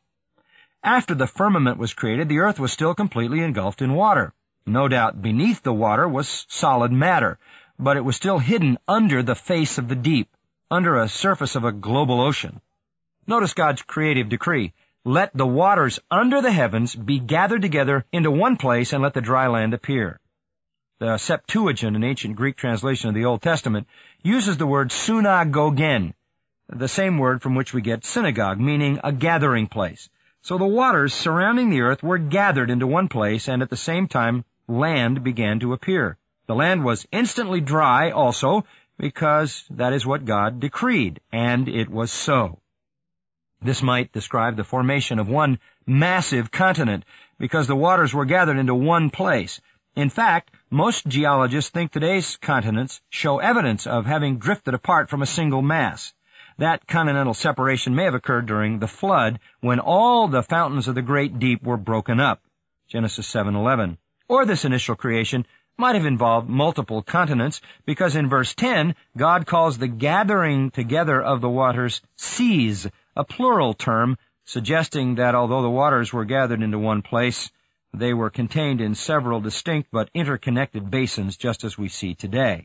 After the firmament was created, the earth was still completely engulfed in water. No doubt beneath the water was solid matter, but it was still hidden under the face of the deep, under a surface of a global ocean. Notice God's creative decree. Let the waters under the heavens be gathered together into one place, and let the dry land appear. The Septuagint, an ancient Greek translation of the Old Testament, uses the word synagogen, the same word from which we get synagogue, meaning a gathering place. So the waters surrounding the earth were gathered into one place, and at the same time land began to appear. The land was instantly dry also, because that is what God decreed, and it was so. This might describe the formation of one massive continent, because the waters were gathered into one place. In fact, most geologists think today's continents show evidence of having drifted apart from a single mass. That continental separation may have occurred during the flood, when all the fountains of the great deep were broken up, Genesis 7:11. Or this initial creation might have involved multiple continents, because in verse 10, God calls the gathering together of the waters seas, a plural term, suggesting that although the waters were gathered into one place, they were contained in several distinct but interconnected basins, just as we see today.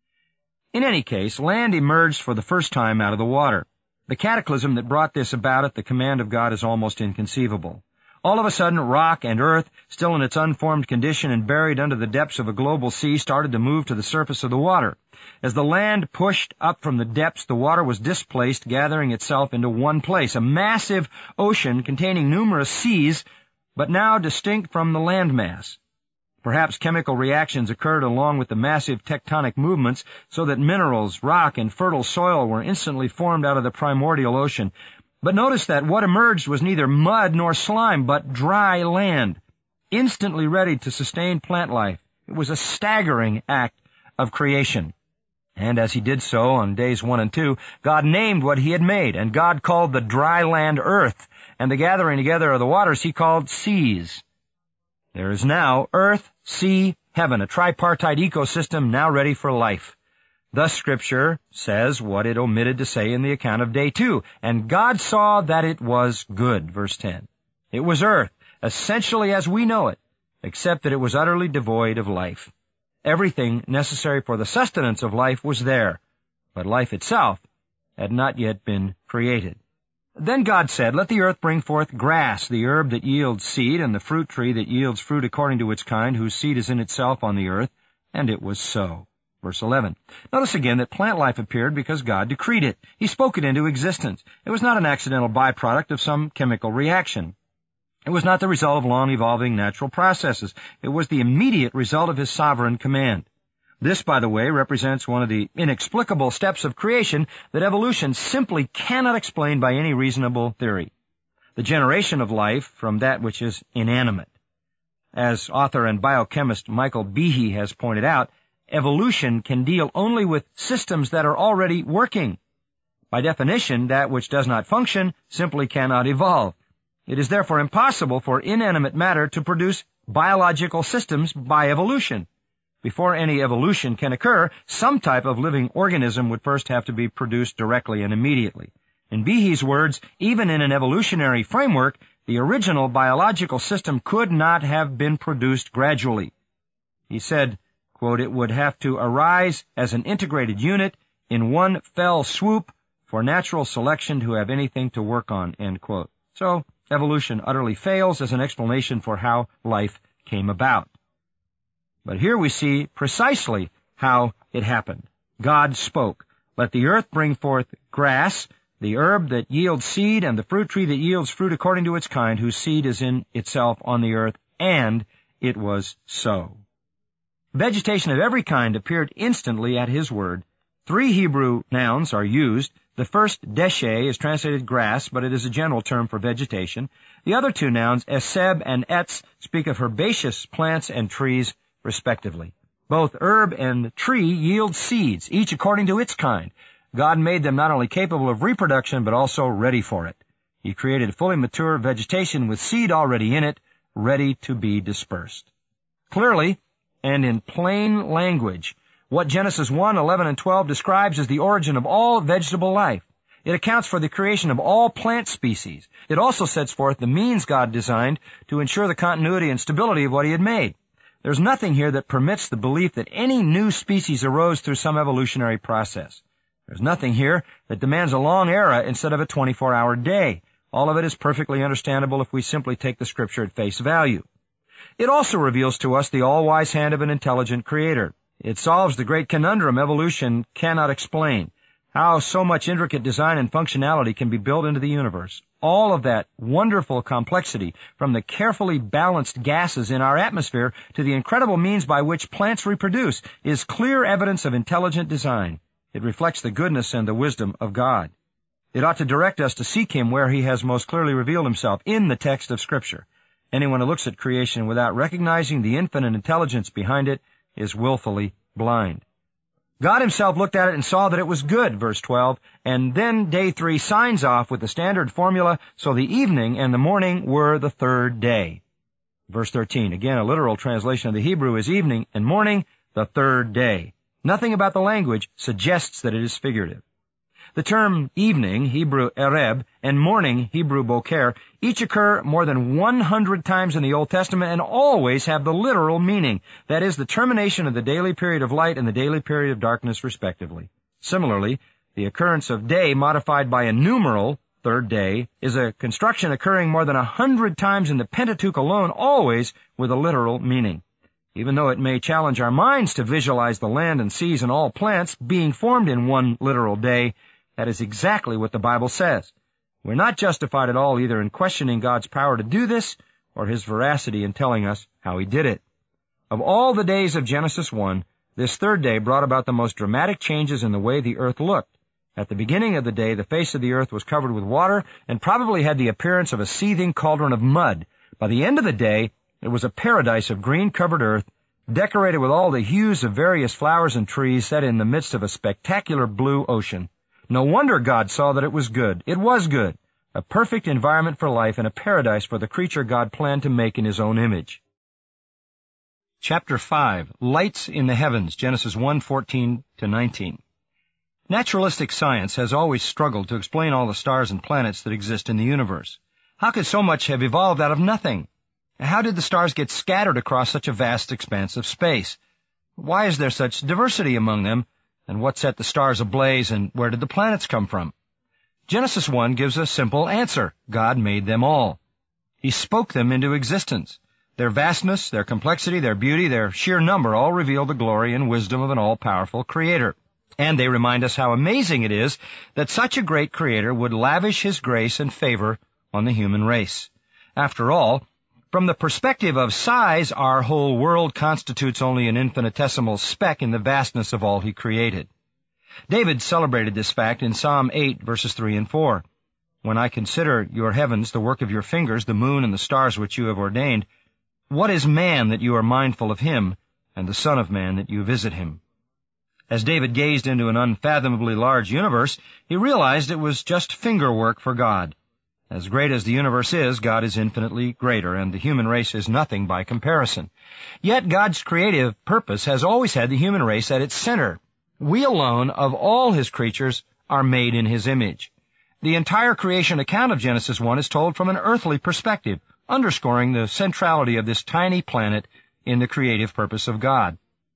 In any case, land emerged for the first time out of the water. The cataclysm that brought this about at the command of God is almost inconceivable. All of a sudden, rock and earth, still in its unformed condition and buried under the depths of a global sea, started to move to the surface of the water. As the land pushed up from the depths, the water was displaced, gathering itself into one place, a massive ocean containing numerous seas, but now distinct from the landmass. Perhaps chemical reactions occurred along with the massive tectonic movements so that minerals, rock, and fertile soil were instantly formed out of the primordial ocean. But notice that what emerged was neither mud nor slime, but dry land, instantly ready to sustain plant life. It was a staggering act of creation. And as he did so on days 1 and 2, God named what he had made, and God called the dry land earth, and the gathering together of the waters he called seas. There is now earth, sea, heaven, a tripartite ecosystem now ready for life. Thus Scripture says what it omitted to say in the account of day 2. And God saw that it was good, verse 10. It was earth, essentially as we know it, except that it was utterly devoid of life. Everything necessary for the sustenance of life was there, but life itself had not yet been created. Then God said, "Let the earth bring forth grass, the herb that yields seed, and the fruit tree that yields fruit according to its kind, whose seed is in itself on the earth." And it was so. Verse 11. Notice again that plant life appeared because God decreed it. He spoke it into existence. It was not an accidental byproduct of some chemical reaction. It was not the result of long-evolving natural processes. It was the immediate result of his sovereign command. This, by the way, represents one of the inexplicable steps of creation that evolution simply cannot explain by any reasonable theory. The generation of life from that which is inanimate. As author and biochemist Michael Behe has pointed out, evolution can deal only with systems that are already working. By definition, that which does not function simply cannot evolve. It is therefore impossible for inanimate matter to produce biological systems by evolution. Before any evolution can occur, some type of living organism would first have to be produced directly and immediately. In Behe's words, even in an evolutionary framework, the original biological system could not have been produced gradually. He said, quote, "It would have to arise as an integrated unit in one fell swoop for natural selection to have anything to work on," end quote. So, evolution utterly fails as an explanation for how life came about. But here we see precisely how it happened. God spoke, "Let the earth bring forth grass, the herb that yields seed, and the fruit tree that yields fruit according to its kind, whose seed is in itself on the earth," and it was so. Vegetation of every kind appeared instantly at his word. 3 Hebrew nouns are used. The first, deshe, is translated grass, but it is a general term for vegetation. The other 2 nouns, eseb and etz, speak of herbaceous plants and trees, respectively. Both herb and tree yield seeds, each according to its kind. God made them not only capable of reproduction, but also ready for it. He created fully mature vegetation with seed already in it, ready to be dispersed. Clearly, and in plain language, what Genesis 1, 11, and 12 describes as the origin of all vegetable life. It accounts for the creation of all plant species. It also sets forth the means God designed to ensure the continuity and stability of what he had made. There's nothing here that permits the belief that any new species arose through some evolutionary process. There's nothing here that demands a long era instead of a 24-hour day. All of it is perfectly understandable if we simply take the Scripture at face value. It also reveals to us the all-wise hand of an intelligent Creator. It solves the great conundrum evolution cannot explain, how so much intricate design and functionality can be built into the universe. All of that wonderful complexity, from the carefully balanced gases in our atmosphere to the incredible means by which plants reproduce, is clear evidence of intelligent design. It reflects the goodness and the wisdom of God. It ought to direct us to seek Him where He has most clearly revealed Himself, in the text of Scripture. Anyone who looks at creation without recognizing the infinite intelligence behind it is willfully blind. God Himself looked at it and saw that it was good, verse 12, and then day 3 signs off with the standard formula, so the evening and the morning were the third day. Verse 13, again, a literal translation of the Hebrew is evening and morning, the third day. Nothing about the language suggests that it is figurative. The term evening, Hebrew ereb, and morning, Hebrew boker, each occur more than 100 times in the Old Testament and always have the literal meaning, that is, the termination of the daily period of light and the daily period of darkness, respectively. Similarly, the occurrence of day modified by a numeral, third day, is a construction occurring more than 100 times in the Pentateuch alone, always with a literal meaning. Even though it may challenge our minds to visualize the land and seas and all plants being formed in one literal day, that is exactly what the Bible says. We're not justified at all either in questioning God's power to do this or His veracity in telling us how He did it. Of all the days of Genesis 1, this third day brought about the most dramatic changes in the way the earth looked. At the beginning of the day, the face of the earth was covered with water and probably had the appearance of a seething cauldron of mud. By the end of the day, it was a paradise of green-covered earth, decorated with all the hues of various flowers and trees set in the midst of a spectacular blue ocean. No wonder God saw that it was good. It was good. A perfect environment for life and a paradise for the creature God planned to make in His own image. Chapter 5. Lights in the Heavens, Genesis 1:14-19. Naturalistic science has always struggled to explain all the stars and planets that exist in the universe. How could so much have evolved out of nothing? How did the stars get scattered across such a vast expanse of space? Why is there such diversity among them? And what set the stars ablaze, and where did the planets come from? Genesis 1 gives a simple answer. God made them all. He spoke them into existence. Their vastness, their complexity, their beauty, their sheer number all reveal the glory and wisdom of an all-powerful Creator. And they remind us how amazing it is that such a great Creator would lavish His grace and favor on the human race. After all, from the perspective of size, our whole world constitutes only an infinitesimal speck in the vastness of all He created. David celebrated this fact in Psalm 8, verses 3 and 4. When I consider your heavens, the work of your fingers, the moon and the stars which you have ordained, what is man that you are mindful of him, and the son of man that you visit him? As David gazed into an unfathomably large universe, he realized it was just finger work for God. As great as the universe is, God is infinitely greater, and the human race is nothing by comparison. Yet God's creative purpose has always had the human race at its center. We alone, of all His creatures, are made in His image. The entire creation account of Genesis 1 is told from an earthly perspective, underscoring the centrality of this tiny planet in the creative purpose of God.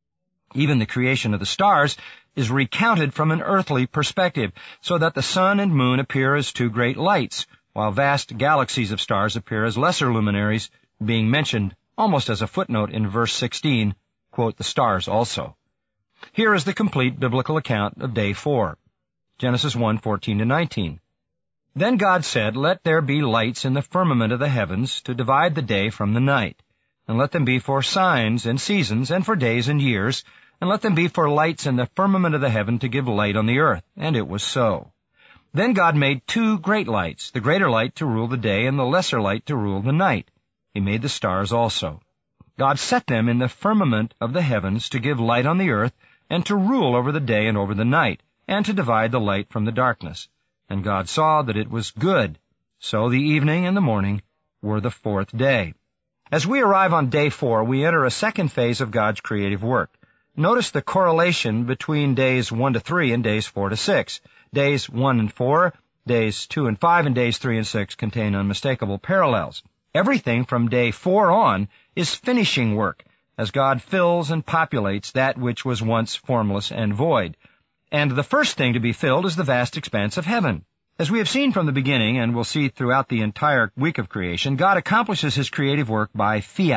Even the creation of the stars is recounted from an earthly perspective, so that the sun and moon appear as two great lights, while vast galaxies of stars appear as lesser luminaries, being mentioned almost as a footnote in verse 16, quote, the stars also. Here is the complete biblical account of day 4. Genesis 1:14-19. Then God said, let there be lights in the firmament of the heavens to divide the day from the night, and let them be for signs and seasons and for days and years, and let them be for lights in the firmament of the heaven to give light on the earth. And it was so. Then God made two great lights, the greater light to rule the day and the lesser light to rule the night. He made the stars also. God set them in the firmament of the heavens to give light on the earth and to rule over the day and over the night, and to divide the light from the darkness. And God saw that it was good. So the evening and the morning were the fourth day. As we arrive on day 4, we enter a second phase of God's creative work. Notice the correlation between days 1 to 3 and days 4 to 6. Days 1 and 4, days 2 and 5, and days 3 and 6 contain unmistakable parallels. Everything from day 4 on is finishing work, as God fills and populates that which was once formless and void. And the first thing to be filled is the vast expanse of heaven. As we have seen from the beginning, and will see throughout the entire week of creation, God accomplishes His creative work by fiat,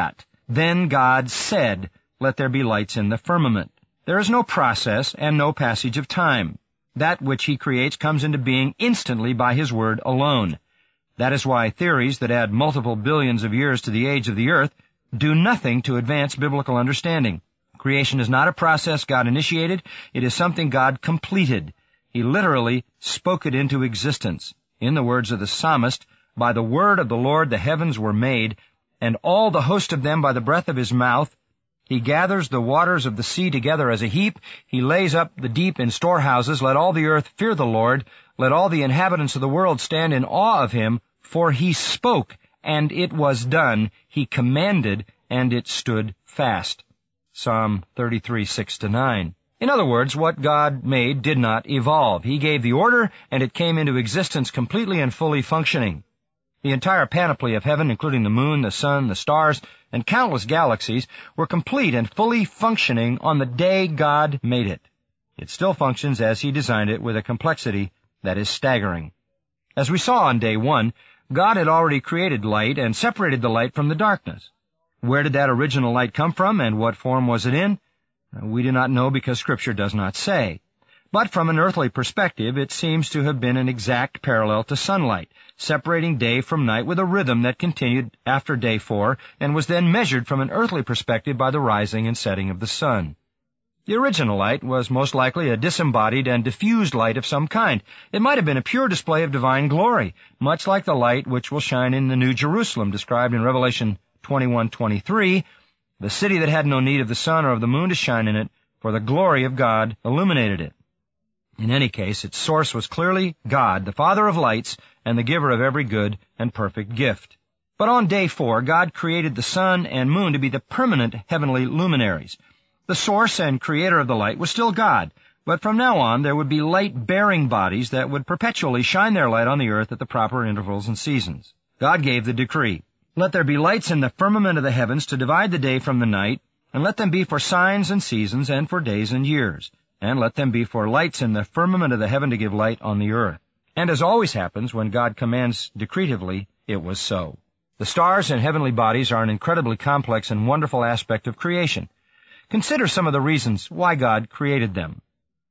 Then God said, "Let there be lights in the firmament." There is no process and no passage of time. That which he creates comes into being instantly by his word alone. That is why theories that add multiple billions of years to the age of the earth do nothing to advance biblical understanding. Creation is not a process God initiated. It is something God completed. He literally spoke it into existence. In the words of the psalmist, "By the word of the Lord the heavens were made, and all the host of them by the breath of his mouth. He gathers the waters of the sea together as a heap. He lays up the deep in storehouses. Let all the earth fear the Lord. Let all the inhabitants of the world stand in awe of him. For he spoke, and it was done. He commanded, and it stood fast." Psalm 33, 6-9. In other words, what God made did not evolve. He gave the order, and it came into existence completely and fully functioning. The entire panoply of heaven, including the moon, the sun, the stars, and countless galaxies, were complete and fully functioning on the day God made it. It still functions as he designed it with a complexity that is staggering. As we saw on day one, God had already created light and separated the light from the darkness. Where did that original light come from, and what form was it in? We do not know because Scripture does not say. But from an earthly perspective, it seems to have been an exact parallel to sunlight, separating day from night with a rhythm that continued after day 4 and was then measured from an earthly perspective by the rising and setting of the sun. The original light was most likely a disembodied and diffused light of some kind. It might have been a pure display of divine glory, much like the light which will shine in the New Jerusalem described in Revelation 21:23, "The city that had no need of the sun or of the moon to shine in it, for the glory of God illuminated it." In any case, its source was clearly God, the Father of lights and the giver of every good and perfect gift. But on day 4, God created the sun and moon to be the permanent heavenly luminaries. The source and creator of the light was still God, but from now on there would be light-bearing bodies that would perpetually shine their light on the earth at the proper intervals and seasons. God gave the decree, "Let there be lights in the firmament of the heavens to divide the day from the night, and let them be for signs and seasons and for days and years. And let them be for lights in the firmament of the heaven to give light on the earth." And as always happens when God commands decretively, it was so. The stars and heavenly bodies are an incredibly complex and wonderful aspect of creation. Consider some of the reasons why God created them.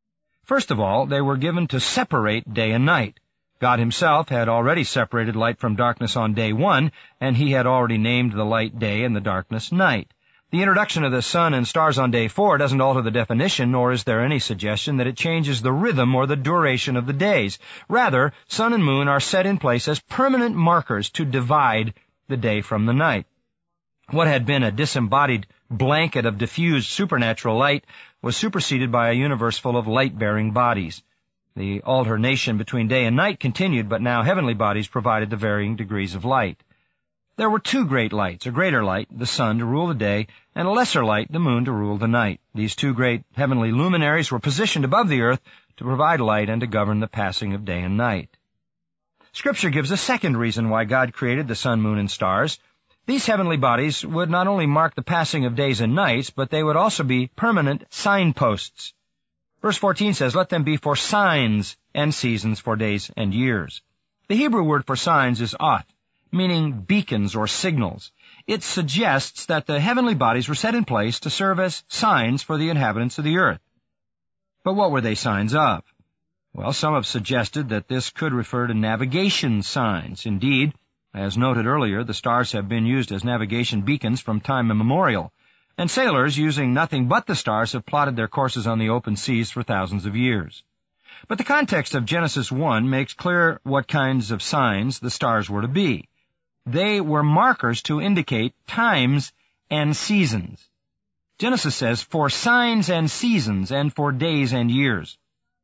First of all, they were given to separate day and night. God himself had already separated light from darkness on day 1, and he had already named the light day and the darkness night. The introduction of the sun and stars on day 4 doesn't alter the definition, nor is there any suggestion that it changes the rhythm or the duration of the days. Rather, sun and moon are set in place as permanent markers to divide the day from the night. What had been a disembodied blanket of diffused supernatural light was superseded by a universe full of light-bearing bodies. The alternation between day and night continued, but now heavenly bodies provided the varying degrees of light. There were 2 great lights, a greater light, the sun, to rule the day, and a lesser light, the moon, to rule the night. These 2 great heavenly luminaries were positioned above the earth to provide light and to govern the passing of day and night. Scripture gives a second reason why God created the sun, moon, and stars. These heavenly bodies would not only mark the passing of days and nights, but they would also be permanent signposts. Verse 14 says, "Let them be for signs and seasons, for days and years." The Hebrew word for signs is oth, meaning beacons or signals. It suggests that the heavenly bodies were set in place to serve as signs for the inhabitants of the earth. But what were they signs of? Well, some have suggested that this could refer to navigation signs. Indeed, as noted earlier, the stars have been used as navigation beacons from time immemorial, and sailors using nothing but the stars have plotted their courses on the open seas for thousands of years. But the context of Genesis 1 makes clear what kinds of signs the stars were to be. They were markers to indicate times and seasons. Genesis says, "For signs and seasons and for days and years."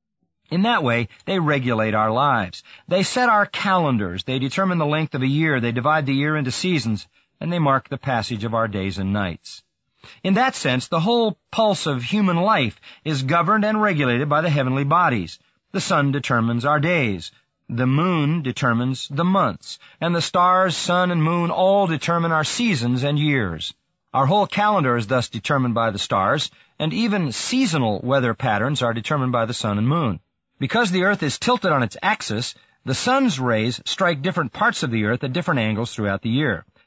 In that way, they regulate our lives. They set our calendars. They determine the length of a year. They divide the year into seasons, and they mark the passage of our days and nights. In that sense, the whole pulse of human life is governed and regulated by the heavenly bodies. The sun determines our days. The moon determines the months, and the stars, sun, and moon all determine our seasons and years. Our whole calendar is thus determined by the stars, and even seasonal weather patterns are determined by the sun and moon. Because the earth is tilted on its axis, the sun's rays strike different parts of the earth at different angles throughout the year.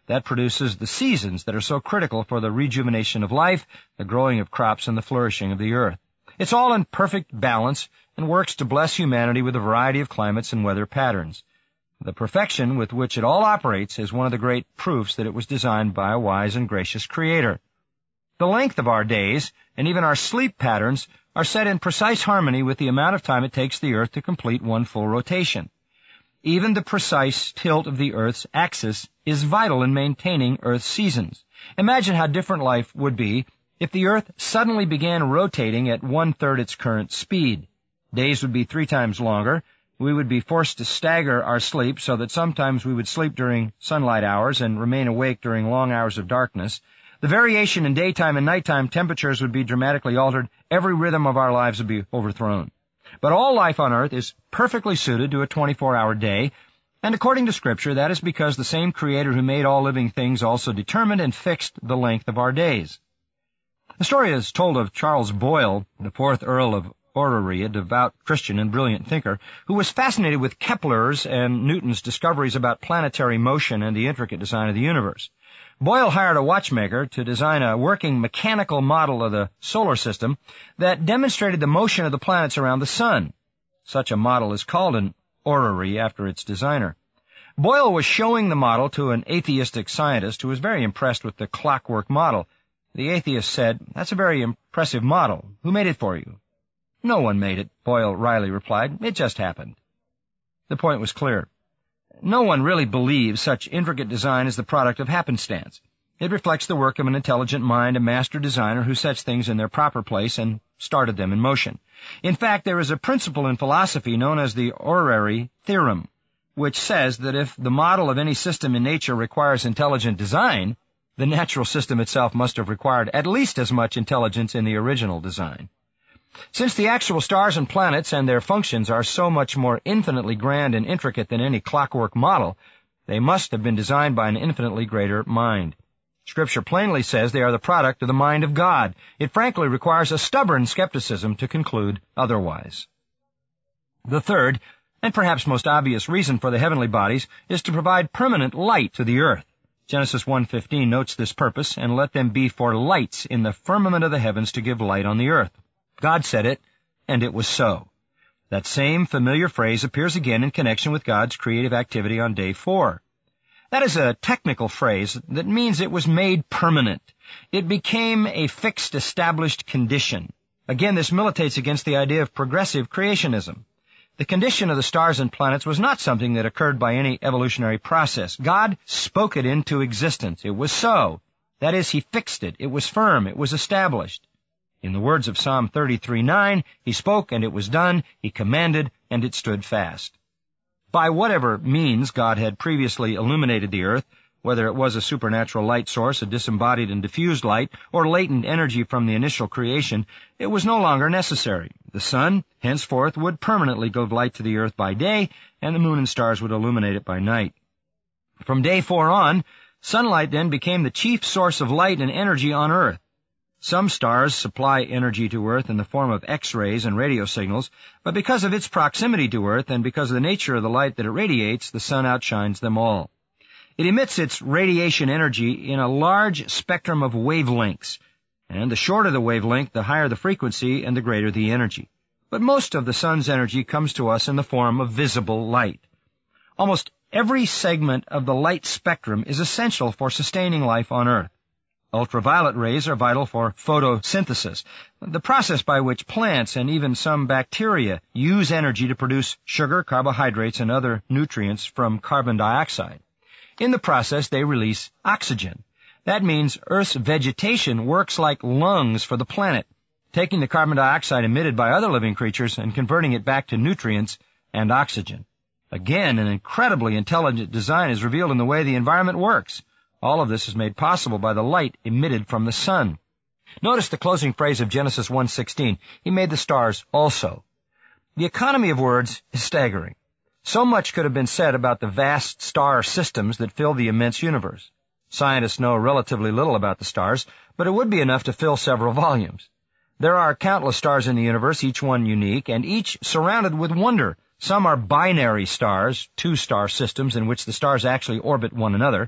That produces the seasons that are so critical for the rejuvenation of life, the growing of crops, and the flourishing of the earth. It's all in perfect balance and works to bless humanity with a variety of climates and weather patterns. The perfection with which it all operates is one of the great proofs that it was designed by a wise and gracious Creator. The length of our days, and even our sleep patterns, are set in precise harmony with the amount of time it takes the Earth to complete one full rotation. Even the precise tilt of the Earth's axis is vital in maintaining Earth's seasons. Imagine how different life would be if the Earth suddenly began rotating at 1/3 its current speed. Days would be 3 times longer. We would be forced to stagger our sleep so that sometimes we would sleep during sunlight hours and remain awake during long hours of darkness. The variation in daytime and nighttime temperatures would be dramatically altered. Every rhythm of our lives would be overthrown. But all life on Earth is perfectly suited to a 24-hour day, and according to Scripture, that is because the same Creator who made all living things also determined and fixed the length of our days. The story is told of Charles Boyle, the 4th Earl of Orrery, a devout Christian and brilliant thinker, who was fascinated with Kepler's and Newton's discoveries about planetary motion and the intricate design of the universe. Boyle hired a watchmaker to design a working mechanical model of the solar system that demonstrated the motion of the planets around the sun. Such a model is called an orrery after its designer. Boyle was showing the model to an atheistic scientist who was very impressed with the clockwork model. The atheist said, "That's a very impressive model. Who made it for you?" "No one made it," Boyle wryly replied. "It just happened." The point was clear. No one really believes such intricate design is the product of happenstance. It reflects the work of an intelligent mind, a master designer who sets things in their proper place and started them in motion. In fact, there is a principle in philosophy known as the Orrery theorem, which says that if the model of any system in nature requires intelligent design, the natural system itself must have required at least as much intelligence in the original design. Since the actual stars and planets and their functions are so much more infinitely grand and intricate than any clockwork model, they must have been designed by an infinitely greater mind. Scripture plainly says they are the product of the mind of God. It frankly requires a stubborn skepticism to conclude otherwise. The third, and perhaps most obvious reason for the heavenly bodies is to provide permanent light to the earth. Genesis 1:15 notes this purpose, "And let them be for lights in the firmament of the heavens to give light on the earth." God said it, and it was so. That same familiar phrase appears again in connection with God's creative activity on day 4. That is a technical phrase that means it was made permanent. It became a fixed, established condition. Again, this militates against the idea of progressive creationism. The condition of the stars and planets was not something that occurred by any evolutionary process. God spoke it into existence. It was so. That is, He fixed it. It was firm. It was established. In the words of Psalm 33:9, He spoke and it was done, He commanded and it stood fast. By whatever means God had previously illuminated the earth, whether it was a supernatural light source, a disembodied and diffused light, or latent energy from the initial creation, it was no longer necessary. The sun, henceforth, would permanently give light to the earth by day, and the moon and stars would illuminate it by night. From day 4 on, sunlight then became the chief source of light and energy on earth. Some stars supply energy to Earth in the form of X-rays and radio signals, but because of its proximity to Earth and because of the nature of the light that it radiates, the sun outshines them all. It emits its radiation energy in a large spectrum of wavelengths, and the shorter the wavelength, the higher the frequency and the greater the energy. But most of the sun's energy comes to us in the form of visible light. Almost every segment of the light spectrum is essential for sustaining life on Earth. Ultraviolet rays are vital for photosynthesis, the process by which plants and even some bacteria use energy to produce sugar, carbohydrates, and other nutrients from carbon dioxide. In the process, they release oxygen. That means Earth's vegetation works like lungs for the planet, taking the carbon dioxide emitted by other living creatures and converting it back to nutrients and oxygen. Again, an incredibly intelligent design is revealed in the way the environment works. All of this is made possible by the light emitted from the sun. Notice the closing phrase of Genesis 1:16. He made the stars also. The economy of words is staggering. So much could have been said about the vast star systems that fill the immense universe. Scientists know relatively little about the stars, but it would be enough to fill several volumes. There are countless stars in the universe, each one unique, and each surrounded with wonder. Some are binary stars, 2-star systems in which the stars actually orbit one another.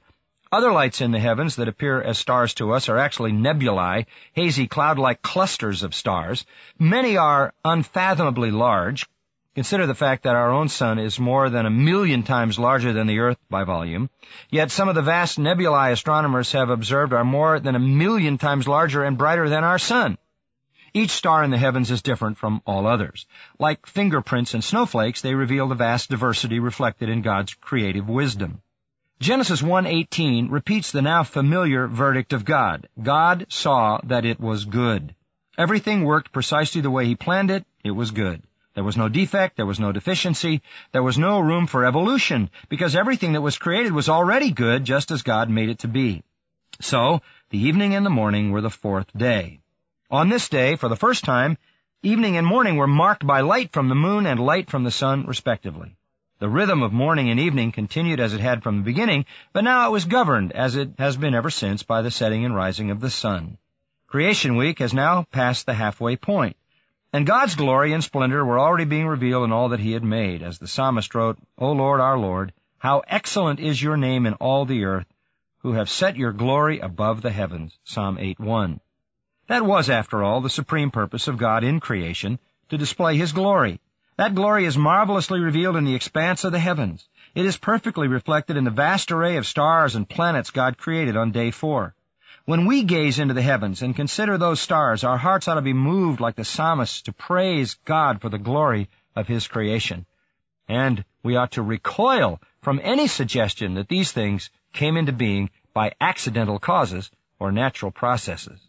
Other lights in the heavens that appear as stars to us are actually nebulae, hazy cloud-like clusters of stars. Many are unfathomably large. Consider the fact that our own sun is more than 1,000,000 times larger than the Earth by volume. Yet some of the vast nebulae astronomers have observed are more than 1,000,000 times larger and brighter than our sun. Each star in the heavens is different from all others. Like fingerprints and snowflakes, they reveal the vast diversity reflected in God's creative wisdom. Genesis 1:18 repeats the now familiar verdict of God. God saw that it was good. Everything worked precisely the way He planned it. It was good. There was no defect, there was no deficiency, there was no room for evolution, because everything that was created was already good, just as God made it to be. So, the evening and the morning were the fourth day. On this day, for the first time, evening and morning were marked by light from the moon and light from the sun, respectively. The rhythm of morning and evening continued as it had from the beginning, but now it was governed, as it has been ever since, by the setting and rising of the sun. Creation week has now passed the halfway point, and God's glory and splendor were already being revealed in all that He had made. As the psalmist wrote, O Lord, our Lord, how excellent is your name in all the earth, who have set your glory above the heavens. Psalm 8:1. That was, after all, the supreme purpose of God in creation, to display His glory. That glory is marvelously revealed in the expanse of the heavens. It is perfectly reflected in the vast array of stars and planets God created on day 4. When we gaze into the heavens and consider those stars, our hearts ought to be moved like the psalmist to praise God for the glory of His creation. And we ought to recoil from any suggestion that these things came into being by accidental causes or natural processes.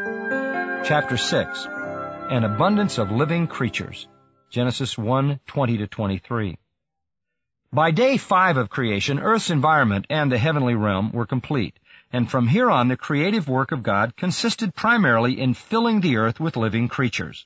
Chapter 6. An abundance of living creatures. Genesis 1:20-23. By day 5 of creation, Earth's environment and the heavenly realm were complete, and from here on the creative work of God consisted primarily in filling the earth with living creatures.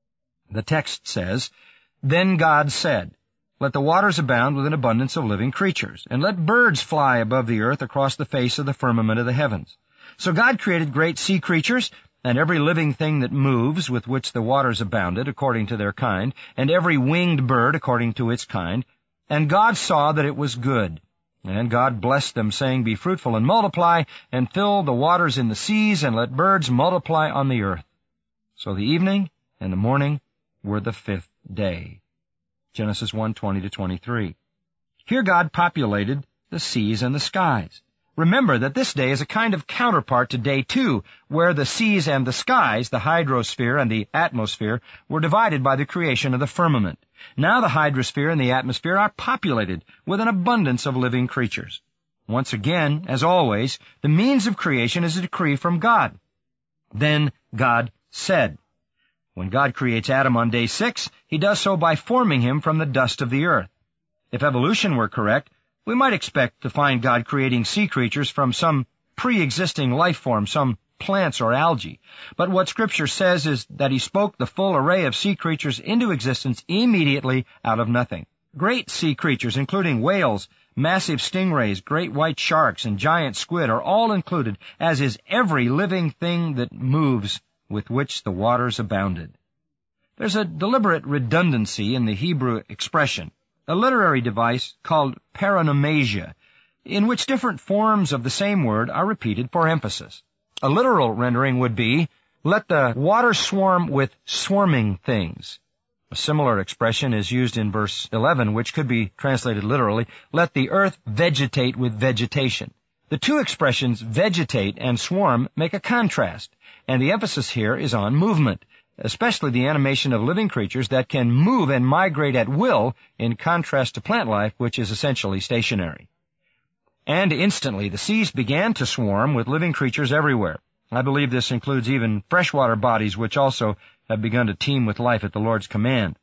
The text says, Then God said, Let the waters abound with an abundance of living creatures, and let birds fly above the earth across the face of the firmament of the heavens. So God created great sea creatures, and every living thing that moves, with which the waters abounded, according to their kind, and every winged bird according to its kind. And God saw that it was good. And God blessed them, saying, Be fruitful and multiply, and fill the waters in the seas, and let birds multiply on the earth. So the evening and the morning were the 5th day. Genesis 1:20-23. Here God populated the seas and the skies. Remember that this day is a kind of counterpart to day 2, where the seas and the skies, the hydrosphere and the atmosphere, were divided by the creation of the firmament. Now the hydrosphere and the atmosphere are populated with an abundance of living creatures. Once again, as always, the means of creation is a decree from God. Then God said. When God creates Adam on day 6, He does so by forming him from the dust of the earth. If evolution were correct, we might expect to find God creating sea creatures from some pre-existing life form, some plants or algae. But what Scripture says is that He spoke the full array of sea creatures into existence immediately out of nothing. Great sea creatures, including whales, massive stingrays, great white sharks, and giant squid, are all included, as is every living thing that moves, with which the waters abounded. There's a deliberate redundancy in the Hebrew expression, a literary device called paronomasia, in which different forms of the same word are repeated for emphasis. A literal rendering would be, let the water swarm with swarming things. A similar expression is used in verse 11, which could be translated literally, let the earth vegetate with vegetation. The two expressions, vegetate and swarm, make a contrast, and the emphasis here is on movement, especially the animation of living creatures that can move and migrate at will, in contrast to plant life, which is essentially stationary. And instantly the seas began to swarm with living creatures everywhere. I believe this includes even freshwater bodies, which also have begun to teem with life at the Lord's command.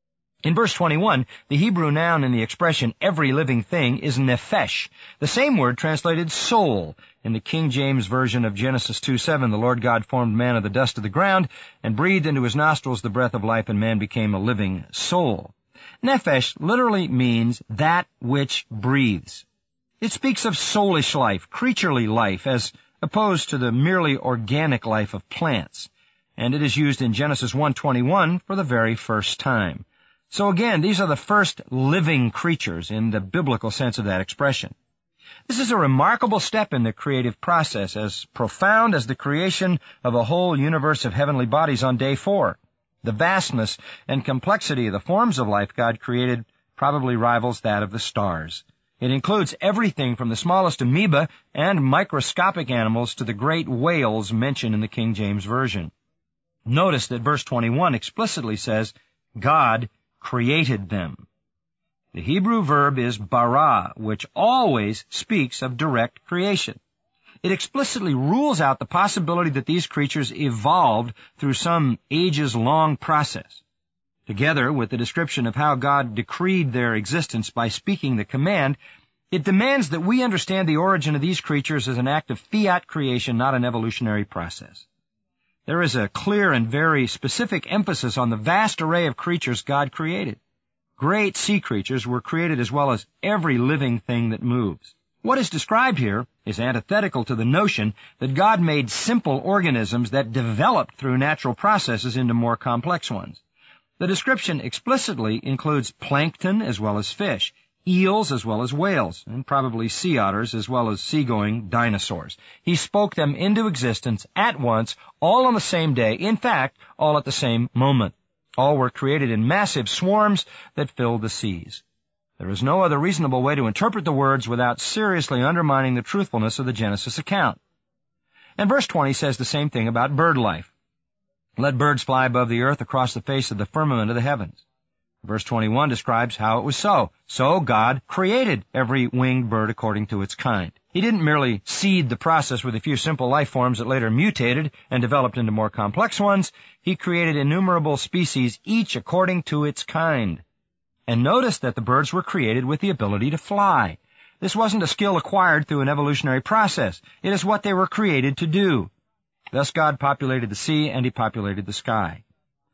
In verse 21, the Hebrew noun in the expression every living thing is nephesh, the same word translated soul. In the King James Version of Genesis 2:7, the Lord God formed man of the dust of the ground and breathed into his nostrils the breath of life, and man became a living soul. Nephesh literally means that which breathes. It speaks of soulish life, creaturely life, as opposed to the merely organic life of plants. And it is used in Genesis 1:21 for the very first time. So again, these are the first living creatures in the biblical sense of that expression. This is a remarkable step in the creative process, as profound as the creation of a whole universe of heavenly bodies on day 4. The vastness and complexity of the forms of life God created probably rivals that of the stars. It includes everything from the smallest amoeba and microscopic animals to the great whales mentioned in the King James Version. Notice that verse 21 explicitly says, God created them. The Hebrew verb is bara, which always speaks of direct creation. It explicitly rules out the possibility that these creatures evolved through some ages-long process. Together with the description of how God decreed their existence by speaking the command, it demands that we understand the origin of these creatures as an act of fiat creation, not an evolutionary process. There is a clear and very specific emphasis on the vast array of creatures God created. Great sea creatures were created as well as every living thing that moves. What is described here is antithetical to the notion that God made simple organisms that developed through natural processes into more complex ones. The description explicitly includes plankton as well as fish, eels as well as whales, and probably sea otters as well as seagoing dinosaurs. He spoke them into existence at once, all on the same day, in fact, all at the same moment. All were created in massive swarms that filled the seas. There is no other reasonable way to interpret the words without seriously undermining the truthfulness of the Genesis account. And verse 20 says the same thing about bird life. Let birds fly above the earth across the face of the firmament of the heavens. Verse 21 describes how it was so. So God created every winged bird according to its kind. He didn't merely seed the process with a few simple life forms that later mutated and developed into more complex ones. He created innumerable species, each according to its kind. And notice that the birds were created with the ability to fly. This wasn't a skill acquired through an evolutionary process. It is what they were created to do. Thus God populated the sea and he populated the sky.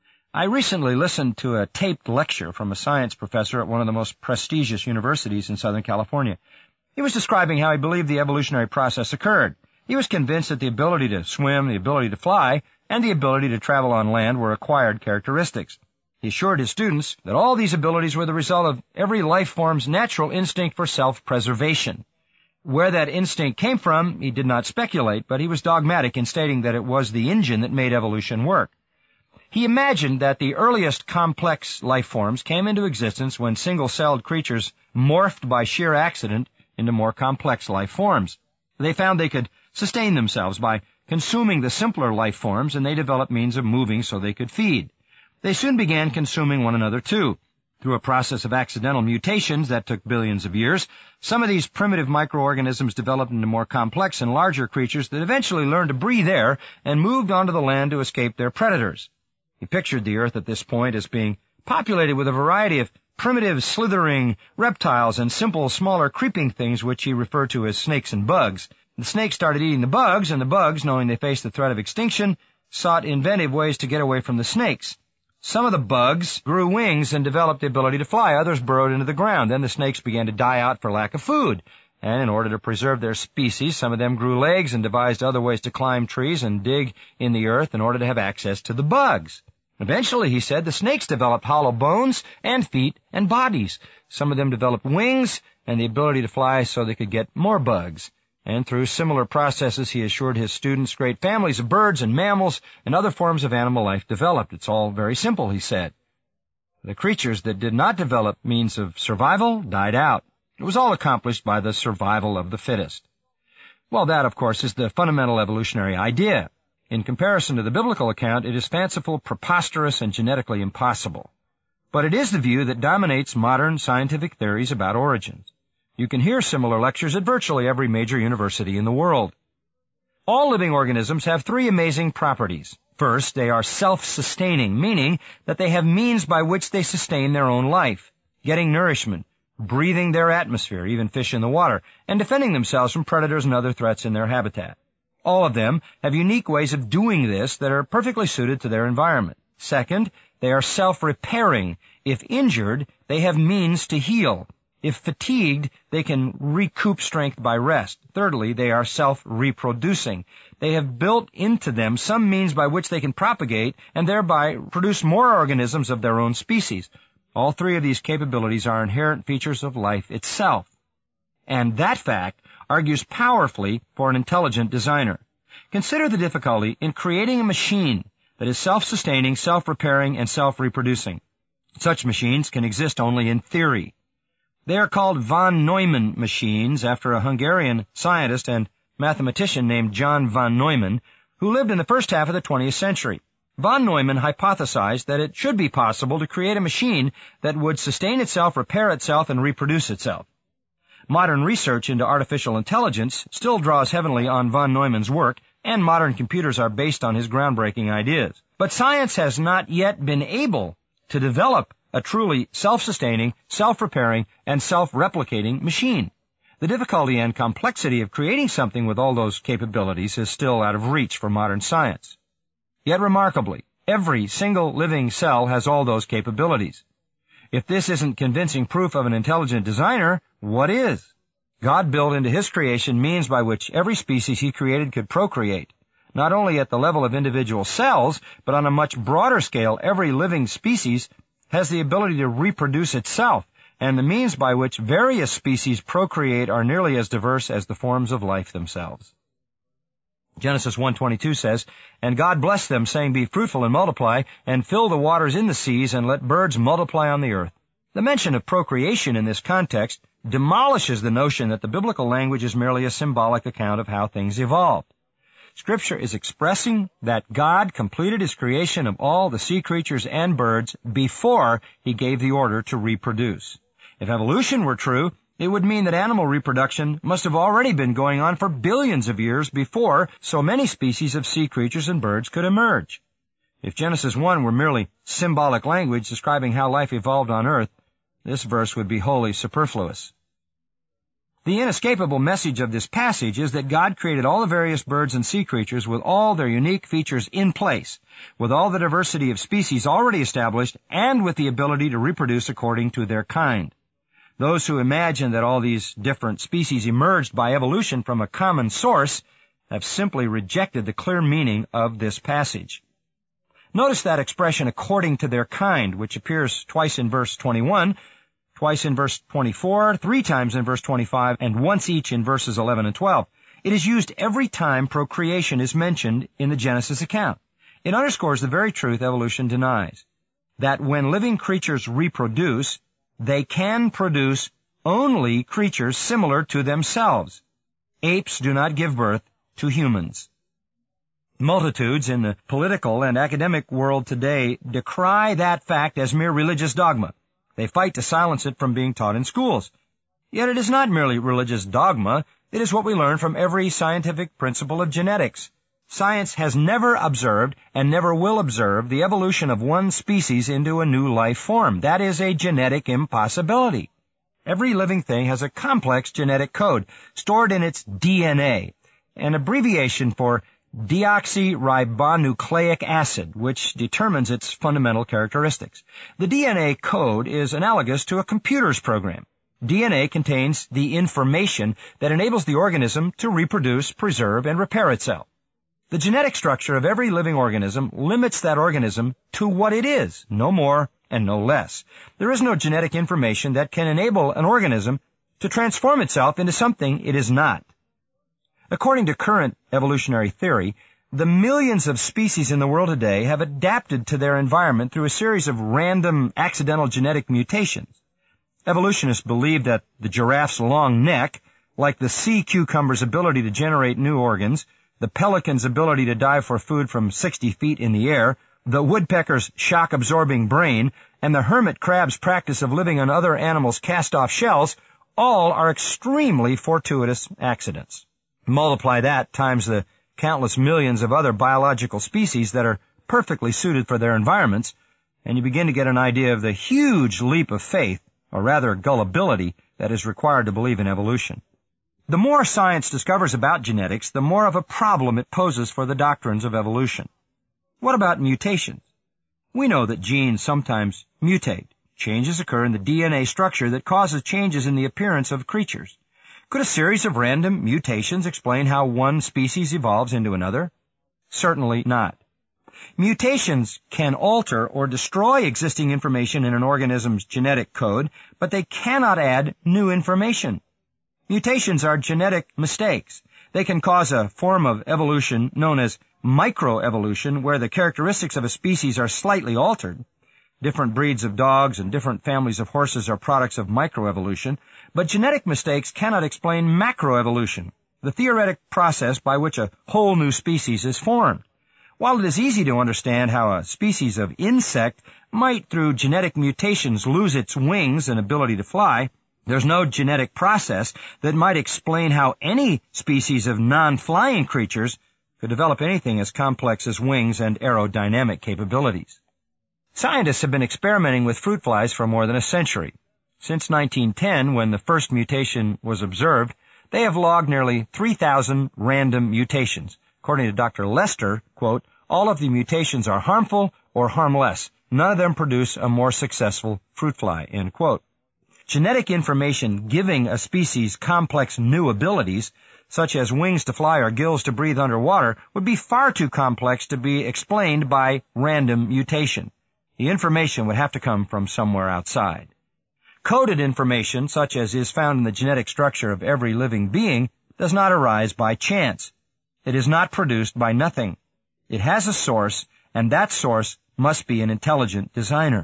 I recently listened to a taped lecture from a science professor at one of the most prestigious universities in Southern California. He was describing how he believed the evolutionary process occurred. He was convinced that the ability to swim, the ability to fly, and the ability to travel on land were acquired characteristics. He assured his students that all these abilities were the result of every life form's natural instinct for self-preservation. Where that instinct came from, he did not speculate, but he was dogmatic in stating that it was the engine that made evolution work. He imagined that the earliest complex life forms came into existence when single-celled creatures morphed by sheer accident into more complex life forms. They found they could sustain themselves by consuming the simpler life forms, and they developed means of moving so they could feed. They soon began consuming one another too. Through a process of accidental mutations that took billions of years, some of these primitive microorganisms developed into more complex and larger creatures that eventually learned to breathe air and moved onto the land to escape their predators. He pictured the earth at this point as being populated with a variety of primitive, slithering reptiles and simple, smaller creeping things which he referred to as snakes and bugs. The snakes started eating the bugs, and the bugs, knowing they faced the threat of extinction, sought inventive ways to get away from the snakes. Some of the bugs grew wings and developed the ability to fly. Others burrowed into the ground. Then the snakes began to die out for lack of food. And in order to preserve their species, some of them grew legs and devised other ways to climb trees and dig in the earth in order to have access to the bugs. Eventually, he said, the snakes developed hollow bones and feet and bodies. Some of them developed wings and the ability to fly so they could get more bugs. And through similar processes, he assured his students, great families of birds and mammals and other forms of animal life developed. It's all very simple, he said. The creatures that did not develop means of survival died out. It was all accomplished by the survival of the fittest. Well, that, of course, is the fundamental evolutionary idea. In comparison to the biblical account, it is fanciful, preposterous, and genetically impossible. But it is the view that dominates modern scientific theories about origins. You can hear similar lectures at virtually every major university in the world. All living organisms have three amazing properties. First, they are self-sustaining, meaning that they have means by which they sustain their own life, getting nourishment, breathing their atmosphere, even fish in the water, and defending themselves from predators and other threats in their habitat. All of them have unique ways of doing this that are perfectly suited to their environment. Second, they are self-repairing. If injured, they have means to heal. If fatigued, they can recoup strength by rest. Thirdly, they are self-reproducing. They have built into them some means by which they can propagate and thereby produce more organisms of their own species. All three of these capabilities are inherent features of life itself. And that fact, argues powerfully for an intelligent designer. Consider the difficulty in creating a machine that is self-sustaining, self-repairing, and self-reproducing. Such machines can exist only in theory. They are called von Neumann machines after a Hungarian scientist and mathematician named John von Neumann, who lived in the first half of the 20th century. Von Neumann hypothesized that it should be possible to create a machine that would sustain itself, repair itself, and reproduce itself. Modern research into artificial intelligence still draws heavily on von Neumann's work, and modern computers are based on his groundbreaking ideas. But science has not yet been able to develop a truly self-sustaining, self-repairing, and self-replicating machine. The difficulty and complexity of creating something with all those capabilities is still out of reach for modern science. Yet remarkably, every single living cell has all those capabilities. If this isn't convincing proof of an intelligent designer, what is? God built into his creation means by which every species he created could procreate. Not only at the level of individual cells, but on a much broader scale, every living species has the ability to reproduce itself, and the means by which various species procreate are nearly as diverse as the forms of life themselves. Genesis 1:22 says, "And God blessed them, saying, Be fruitful and multiply, and fill the waters in the seas, and let birds multiply on the earth." The mention of procreation in this context demolishes the notion that the biblical language is merely a symbolic account of how things evolved. Scripture is expressing that God completed his creation of all the sea creatures and birds before he gave the order to reproduce. If evolution were true, it would mean that animal reproduction must have already been going on for billions of years before so many species of sea creatures and birds could emerge. If Genesis 1 were merely symbolic language describing how life evolved on earth, this verse would be wholly superfluous. The inescapable message of this passage is that God created all the various birds and sea creatures with all their unique features in place, with all the diversity of species already established, and with the ability to reproduce according to their kind. Those who imagine that all these different species emerged by evolution from a common source have simply rejected the clear meaning of this passage. Notice that expression, according to their kind, which appears twice in verse 21, twice in verse 24, 3 times in verse 25, and once each in verses 11 and 12. It is used every time procreation is mentioned in the Genesis account. It underscores the very truth evolution denies, that when living creatures reproduce, they can produce only creatures similar to themselves. Apes do not give birth to humans. Multitudes in the political and academic world today decry that fact as mere religious dogma. They fight to silence it from being taught in schools. Yet it is not merely religious dogma, it is what we learn from every scientific principle of genetics. Science has never observed and never will observe the evolution of one species into a new life form. That is a genetic impossibility. Every living thing has a complex genetic code stored in its DNA, an abbreviation for deoxyribonucleic acid, which determines its fundamental characteristics. The DNA code is analogous to a computer's program. DNA contains the information that enables the organism to reproduce, preserve, and repair itself. The genetic structure of every living organism limits that organism to what it is, no more and no less. There is no genetic information that can enable an organism to transform itself into something it is not. According to current evolutionary theory, the millions of species in the world today have adapted to their environment through a series of random, accidental genetic mutations. Evolutionists believe that the giraffe's long neck, like the sea cucumber's ability to generate new organs, the pelican's ability to dive for food from 60 feet in the air, the woodpecker's shock-absorbing brain, and the hermit crab's practice of living on other animals' cast-off shells, all are extremely fortuitous accidents. Multiply that times the countless millions of other biological species that are perfectly suited for their environments, and you begin to get an idea of the huge leap of faith, or rather gullibility, that is required to believe in evolution. The more science discovers about genetics, the more of a problem it poses for the doctrines of evolution. What about mutations? We know that genes sometimes mutate. Changes occur in the DNA structure that causes changes in the appearance of creatures. Could a series of random mutations explain how one species evolves into another? Certainly not. Mutations can alter or destroy existing information in an organism's genetic code, but they cannot add new information. Mutations are genetic mistakes. They can cause a form of evolution known as microevolution, where the characteristics of a species are slightly altered. Different breeds of dogs and different families of horses are products of microevolution, but genetic mistakes cannot explain macroevolution, the theoretic process by which a whole new species is formed. While it is easy to understand how a species of insect might, through genetic mutations, lose its wings and ability to fly, there's no genetic process that might explain how any species of non-flying creatures could develop anything as complex as wings and aerodynamic capabilities. Scientists have been experimenting with fruit flies for more than a century. Since 1910, when the first mutation was observed, they have logged nearly 3,000 random mutations. According to Dr. Lester, quote, all of the mutations are harmful or harmless. None of them produce a more successful fruit fly, end quote. Genetic information giving a species complex new abilities, such as wings to fly or gills to breathe underwater, would be far too complex to be explained by random mutation. The information would have to come from somewhere outside. Coded information, such as is found in the genetic structure of every living being, does not arise by chance. It is not produced by nothing. It has a source, and that source must be an intelligent designer.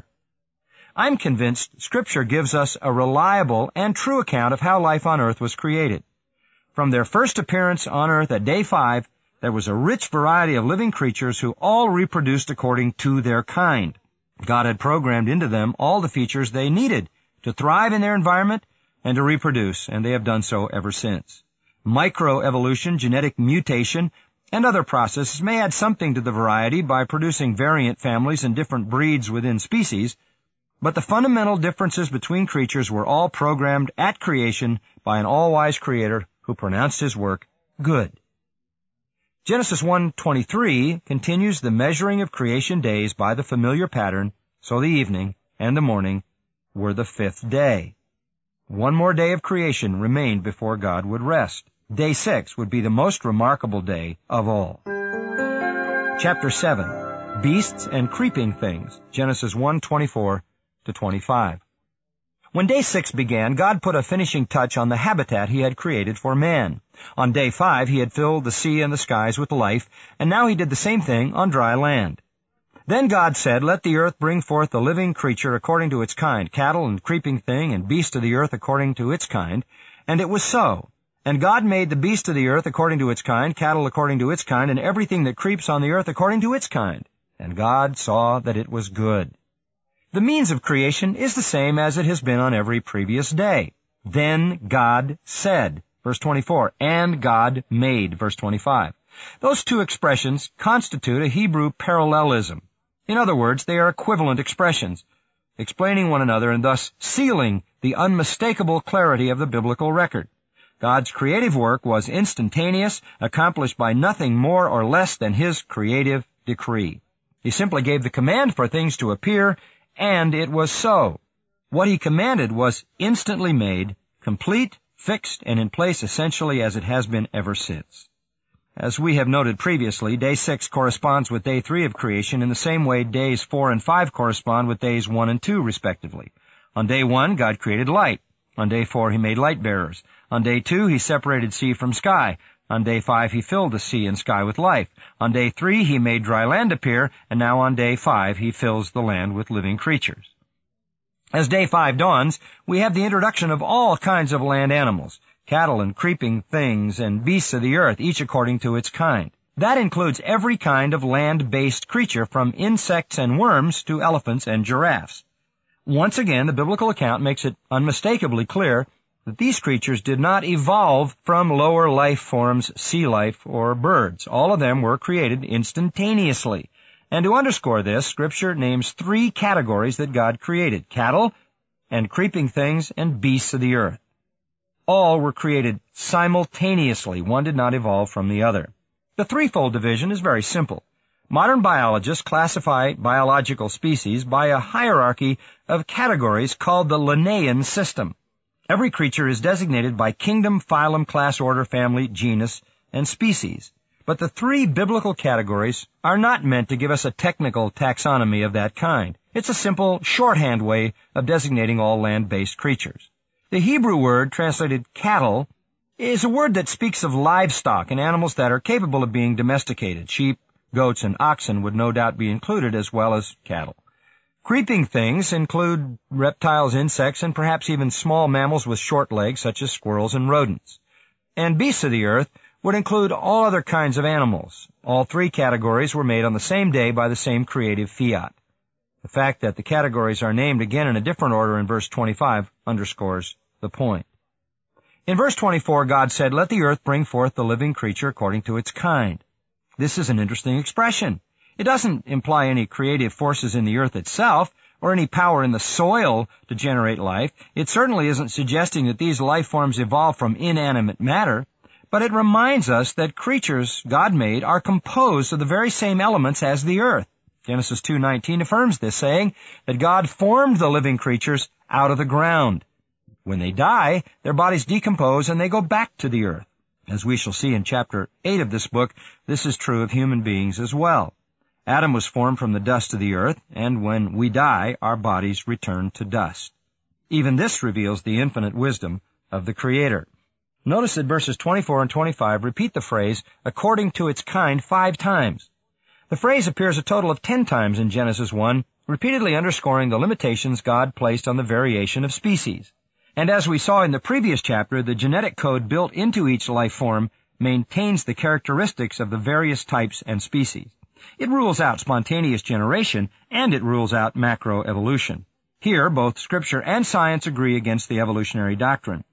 I'm convinced Scripture gives us a reliable and true account of how life on earth was created. From their first appearance on earth at day 5, there was a rich variety of living creatures who all reproduced according to their kind. God had programmed into them all the features they needed to thrive in their environment and to reproduce, and they have done so ever since. Microevolution, genetic mutation, and other processes may add something to the variety by producing variant families and different breeds within species, but the fundamental differences between creatures were all programmed at creation by an all-wise Creator who pronounced His work good. Genesis 1:23 continues the measuring of creation days by the familiar pattern, so the evening and the morning were the 5th day. One more day of creation remained before God would rest. Day 6 would be the most remarkable day of all. Chapter 7, Beasts and Creeping Things, Genesis 1:24-25. When day 6 began, God put a finishing touch on the habitat He had created for man. On day 5, He had filled the sea and the skies with life, and now He did the same thing on dry land. Then God said, let the earth bring forth the living creature according to its kind, cattle and creeping thing and beast of the earth according to its kind. And it was so. And God made the beast of the earth according to its kind, cattle according to its kind, and everything that creeps on the earth according to its kind. And God saw that it was good. The means of creation is the same as it has been on every previous day. Then God said, verse 24, and God made, verse 25. Those two expressions constitute a Hebrew parallelism. In other words, they are equivalent expressions, explaining one another and thus sealing the unmistakable clarity of the biblical record. God's creative work was instantaneous, accomplished by nothing more or less than His creative decree. He simply gave the command for things to appear, and it was so. What He commanded was instantly made, complete, fixed, and in place essentially as it has been ever since. As we have noted previously, day 6 corresponds with day 3 of creation in the same way days 4 and 5 correspond with days 1 and 2, respectively. On day 1, God created light. On day 4, He made light bearers. On day 2, He separated sea from sky. On day 5, He filled the sea and sky with life. On day 3, He made dry land appear, and now on day 5, He fills the land with living creatures. As day 5 dawns, we have the introduction of all kinds of land animals, cattle and creeping things and beasts of the earth, each according to its kind. That includes every kind of land-based creature, from insects and worms to elephants and giraffes. Once again, the biblical account makes it unmistakably clear that these creatures did not evolve from lower life forms, sea life, or birds. All of them were created instantaneously. And to underscore this, Scripture names 3 categories that God created: cattle and creeping things and beasts of the earth. All were created simultaneously. One did not evolve from the other. The threefold division is very simple. Modern biologists classify biological species by a hierarchy of categories called the Linnaean system. Every creature is designated by kingdom, phylum, class, order, family, genus, and species. But the 3 biblical categories are not meant to give us a technical taxonomy of that kind. It's a simple shorthand way of designating all land-based creatures. The Hebrew word translated cattle is a word that speaks of livestock and animals that are capable of being domesticated. Sheep, goats, and oxen would no doubt be included, as well as cattle. Creeping things include reptiles, insects, and perhaps even small mammals with short legs, such as squirrels and rodents. And beasts of the earth would include all other kinds of animals. All three categories were made on the same day by the same creative fiat. The fact that the categories are named again in a different order in verse 25 underscores the point. In verse 24, God said, "Let the earth bring forth the living creature according to its kind." This is an interesting expression. It doesn't imply any creative forces in the earth itself or any power in the soil to generate life. It certainly isn't suggesting that these life forms evolved from inanimate matter, but it reminds us that creatures God made are composed of the very same elements as the earth. Genesis 2:19 affirms this, saying that God formed the living creatures out of the ground. When they die, their bodies decompose and they go back to the earth. As we shall see in chapter 8 of this book, this is true of human beings as well. Adam was formed from the dust of the earth, and when we die, our bodies return to dust. Even this reveals the infinite wisdom of the Creator. Notice that verses 24 and 25 repeat the phrase, "according to its kind," 5 times. The phrase appears a total of 10 times in Genesis 1, repeatedly underscoring the limitations God placed on the variation of species. And as we saw in the previous chapter, the genetic code built into each life form maintains the characteristics of the various types and species. It rules out spontaneous generation, and it rules out macroevolution. Here, both Scripture and science agree against the evolutionary doctrine.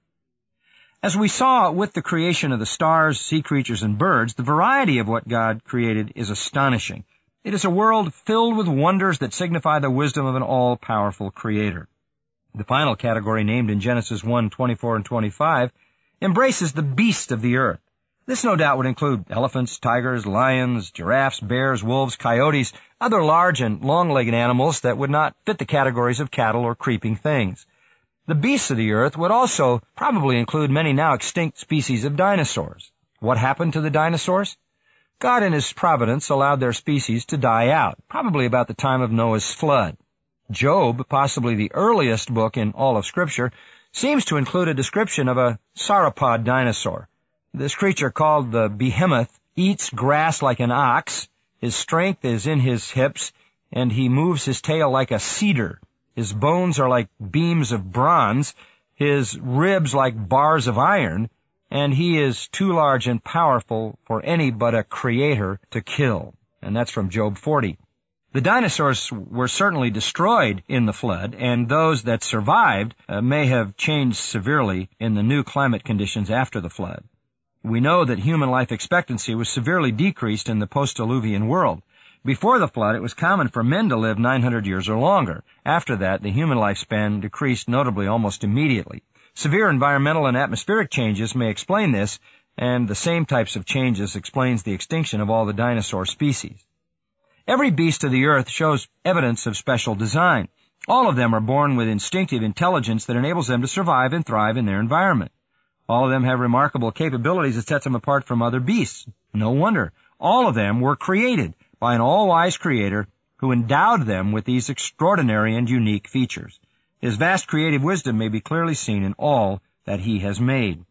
As we saw with the creation of the stars, sea creatures, and birds, the variety of what God created is astonishing. It is a world filled with wonders that signify the wisdom of an all-powerful Creator. The final category named in Genesis 1:24 and 25 embraces the beasts of the earth. This no doubt would include elephants, tigers, lions, giraffes, bears, wolves, coyotes, other large and long-legged animals that would not fit the categories of cattle or creeping things. The beasts of the earth would also probably include many now extinct species of dinosaurs. What happened to the dinosaurs? God in His providence allowed their species to die out, probably about the time of Noah's flood. Job, possibly the earliest book in all of Scripture, seems to include a description of a sauropod dinosaur. This creature, called the behemoth, eats grass like an ox. His strength is in his hips, and he moves his tail like a cedar. His bones are like beams of bronze, his ribs like bars of iron, and he is too large and powerful for any but a creator to kill. And that's from Job 40. The dinosaurs were certainly destroyed in the flood, and those that survived may have changed severely in the new climate conditions after the flood. We know that human life expectancy was severely decreased in the post-Diluvian world. Before the flood, it was common for men to live 900 years or longer. After that, the human lifespan decreased notably almost immediately. Severe environmental and atmospheric changes may explain this, and the same types of changes explains the extinction of all the dinosaur species. Every beast of the earth shows evidence of special design. All of them are born with instinctive intelligence that enables them to survive and thrive in their environment. All of them have remarkable capabilities that sets them apart from other beasts. No wonder. All of them were created by an all-wise Creator who endowed them with these extraordinary and unique features. His vast creative wisdom may be clearly seen in all that He has made.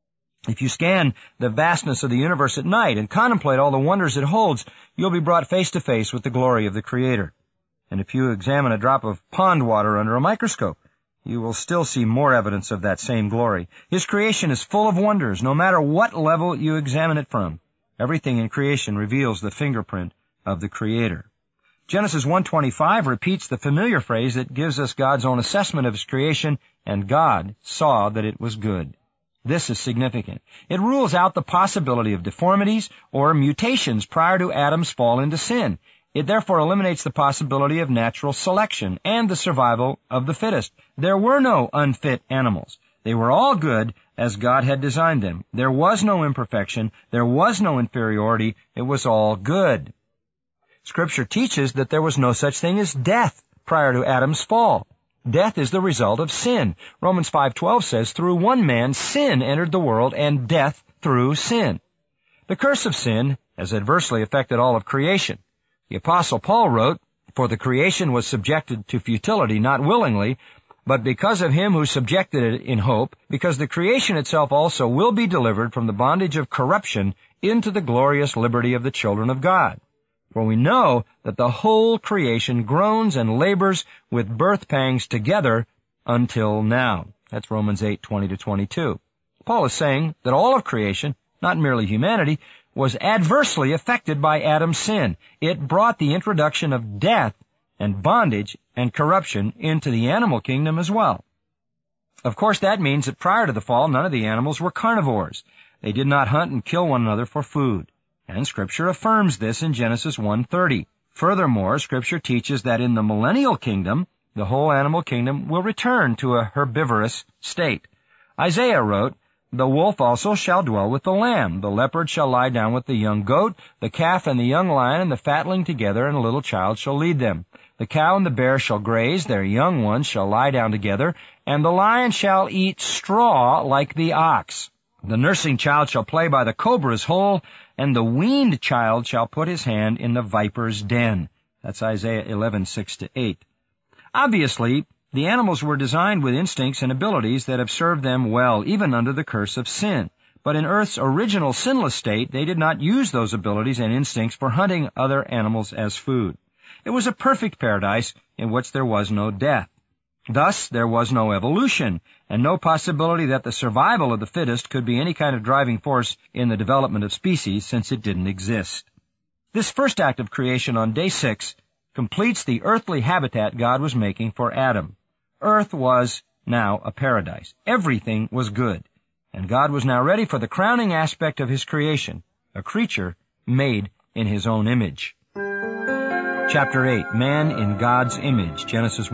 If you scan the vastness of the universe at night and contemplate all the wonders it holds, you'll be brought face to face with the glory of the Creator. And if you examine a drop of pond water under a microscope, you will still see more evidence of that same glory. His creation is full of wonders, no matter what level you examine it from. Everything in creation reveals the fingerprint of the Creator. Genesis 1:25 repeats the familiar phrase that gives us God's own assessment of His creation, and God saw that it was good. This is significant. It rules out the possibility of deformities or mutations prior to Adam's fall into sin. It therefore eliminates the possibility of natural selection and the survival of the fittest. There were no unfit animals. They were all good as God had designed them. There was no imperfection. There was no inferiority. It was all good. Scripture teaches that there was no such thing as death prior to Adam's fall. Death is the result of sin. Romans 5:12 says, "Through one man sin entered the world, and death through sin." The curse of sin has adversely affected all of creation. The Apostle Paul wrote, "For the creation was subjected to futility, not willingly, but because of him who subjected it in hope, because the creation itself also will be delivered from the bondage of corruption into the glorious liberty of the children of God. For we know that the whole creation groans and labors with birth pangs together until now. That's Romans 8:20-22. Paul is saying that all of creation, not merely humanity, was adversely affected by Adam's sin. It brought the introduction of death and bondage and corruption into the animal kingdom as well. Of course, that means that prior to the fall, none of the animals were carnivores. They did not hunt and kill one another for food. And Scripture affirms this in Genesis 1:30. Furthermore, Scripture teaches that in the millennial kingdom, the whole animal kingdom will return to a herbivorous state. Isaiah wrote, "The wolf also shall dwell with the lamb. The leopard shall lie down with the young goat. The calf and the young lion and the fatling together, and a little child shall lead them. The cow and the bear shall graze, their young ones shall lie down together, and the lion shall eat straw like the ox. The nursing child shall play by the cobra's hole, and the weaned child shall put his hand in the viper's den." That's Isaiah 11:6-8. Obviously, the animals were designed with instincts and abilities that have served them well, even under the curse of sin. But in Earth's original sinless state, they did not use those abilities and instincts for hunting other animals as food. It was a perfect paradise in which there was no death. Thus, there was no evolution, and no possibility that the survival of the fittest could be any kind of driving force in the development of species, since it didn't exist. This first act of creation on day 6 completes the earthly habitat God was making for Adam. Earth was now a paradise. Everything was good, and God was now ready for the crowning aspect of his creation, a creature made in his own image. Chapter 8, Man in God's Image, Genesis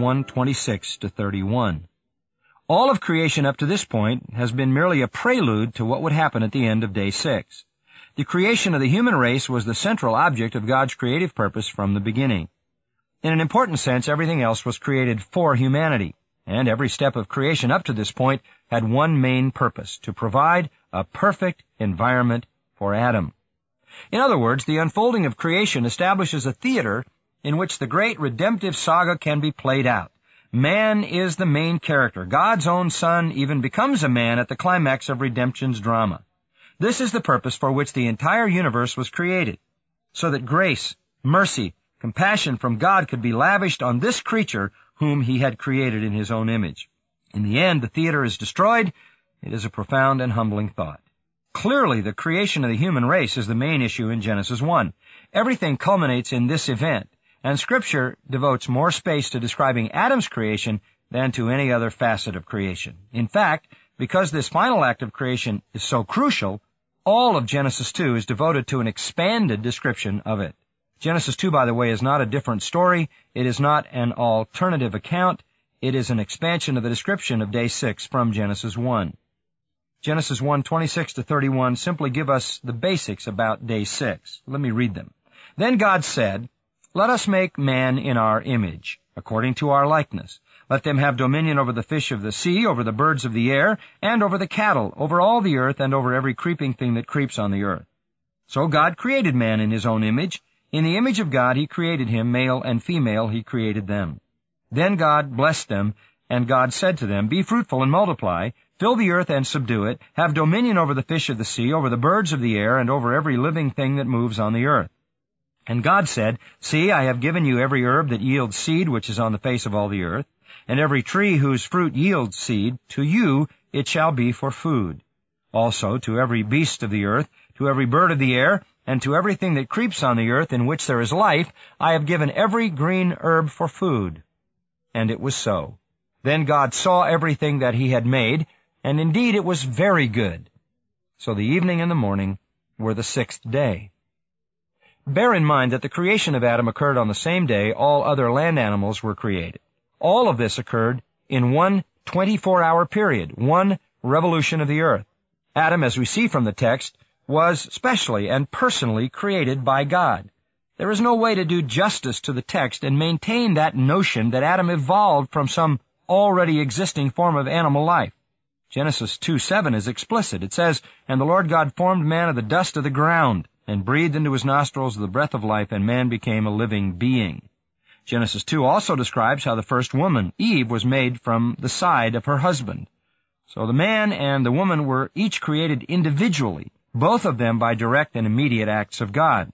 1:26-31. All of creation up to this point has been merely a prelude to what would happen at the end of day 6. The creation of the human race was the central object of God's creative purpose from the beginning. In an important sense, everything else was created for humanity, and every step of creation up to this point had one main purpose: to provide a perfect environment for Adam. In other words, the unfolding of creation establishes a theater in which the great redemptive saga can be played out. Man is the main character. God's own Son even becomes a man at the climax of redemption's drama. This is the purpose for which the entire universe was created, so that grace, mercy, compassion from God could be lavished on this creature whom he had created in his own image. In the end, the theater is destroyed. It is a profound and humbling thought. Clearly, the creation of the human race is the main issue in Genesis 1. Everything culminates in this event, and Scripture devotes more space to describing Adam's creation than to any other facet of creation. In fact, because this final act of creation is so crucial, all of Genesis 2 is devoted to an expanded description of it. Genesis 2, by the way, is not a different story. It is not an alternative account. It is an expansion of the description of day 6 from Genesis 1. Genesis 1:26-31 simply give us the basics about day 6. Let me read them. Then God said, "Let us make man in our image, according to our likeness. Let them have dominion over the fish of the sea, over the birds of the air, and over the cattle, over all the earth, and over every creeping thing that creeps on the earth." So God created man in his own image. In the image of God he created him, male and female he created them. Then God blessed them, and God said to them, "Be fruitful and multiply, fill the earth and subdue it, have dominion over the fish of the sea, over the birds of the air, and over every living thing that moves on the earth." And God said, "See, I have given you every herb that yields seed which is on the face of all the earth, and every tree whose fruit yields seed, to you it shall be for food. Also to every beast of the earth, to every bird of the air, and to everything that creeps on the earth in which there is life, I have given every green herb for food." And it was so. Then God saw everything that he had made, and indeed it was very good. So the evening and the morning were the 6th day. Bear in mind that the creation of Adam occurred on the same day all other land animals were created. All of this occurred in one 24-hour period, one revolution of the earth. Adam, as we see from the text, was specially and personally created by God. There is no way to do justice to the text and maintain that notion that Adam evolved from some already existing form of animal life. Genesis 2:7 is explicit. It says, "And the Lord God formed man of the dust of the ground, and breathed into his nostrils the breath of life, and man became a living being." Genesis 2 also describes how the first woman, Eve, was made from the side of her husband. So the man and the woman were each created individually, both of them by direct and immediate acts of God.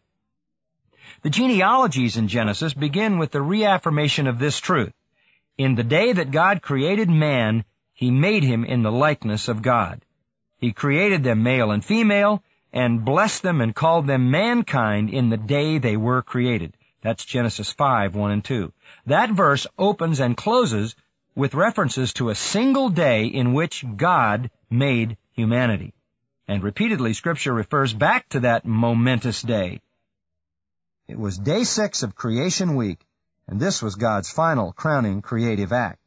The genealogies in Genesis begin with the reaffirmation of this truth. In the day that God created man, He made him in the likeness of God. He created them male and female, and blessed them and called them mankind in the day they were created. That's Genesis 5, 1 and 2. That verse opens and closes with references to a single day in which God made humanity. And repeatedly, Scripture refers back to that momentous day. It was day 6 of creation week, and this was God's final crowning creative act.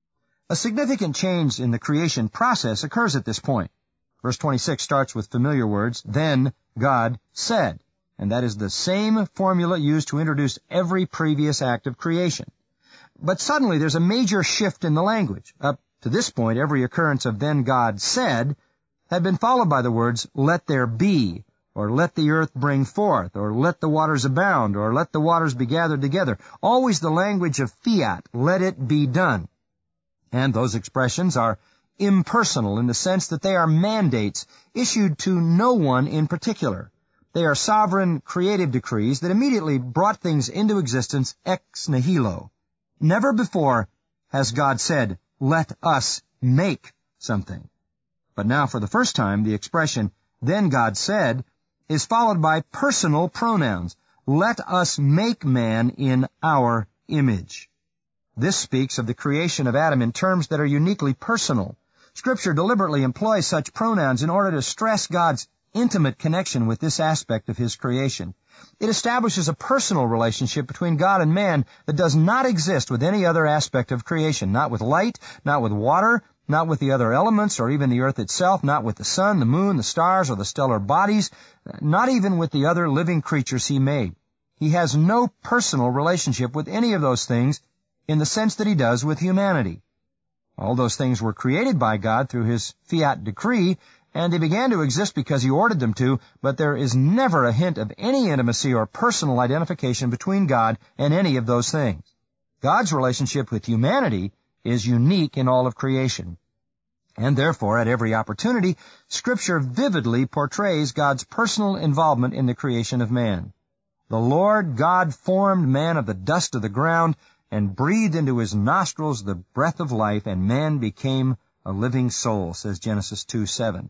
A significant change in the creation process occurs at this point. Verse 26 starts with familiar words, "Then God said," and that is the same formula used to introduce every previous act of creation. But suddenly there's a major shift in the language. Up to this point, every occurrence of "then God said" had been followed by the words, "let there be," or "let the earth bring forth," or "let the waters abound," or "let the waters be gathered together." Always the language of fiat, "let it be done." And those expressions are impersonal in the sense that they are mandates issued to no one in particular. They are sovereign, creative decrees that immediately brought things into existence ex nihilo. Never before has God said, "let us make something." But now, for the first time, the expression, "then God said," is followed by personal pronouns. "Let us make man in our image." This speaks of the creation of Adam in terms that are uniquely personal. Scripture deliberately employs such pronouns in order to stress God's intimate connection with this aspect of His creation. It establishes a personal relationship between God and man that does not exist with any other aspect of creation, not with light, not with water, not with the other elements or even the earth itself, not with the sun, the moon, the stars, or the stellar bodies, not even with the other living creatures He made. He has no personal relationship with any of those things in the sense that He does with humanity. All those things were created by God through His fiat decree, and they began to exist because He ordered them to, but there is never a hint of any intimacy or personal identification between God and any of those things. God's relationship with humanity is unique in all of creation. And therefore, at every opportunity, Scripture vividly portrays God's personal involvement in the creation of man. The Lord God formed man of the dust of the ground and breathed into his nostrils the breath of life, and man became a living soul, says Genesis 2:7.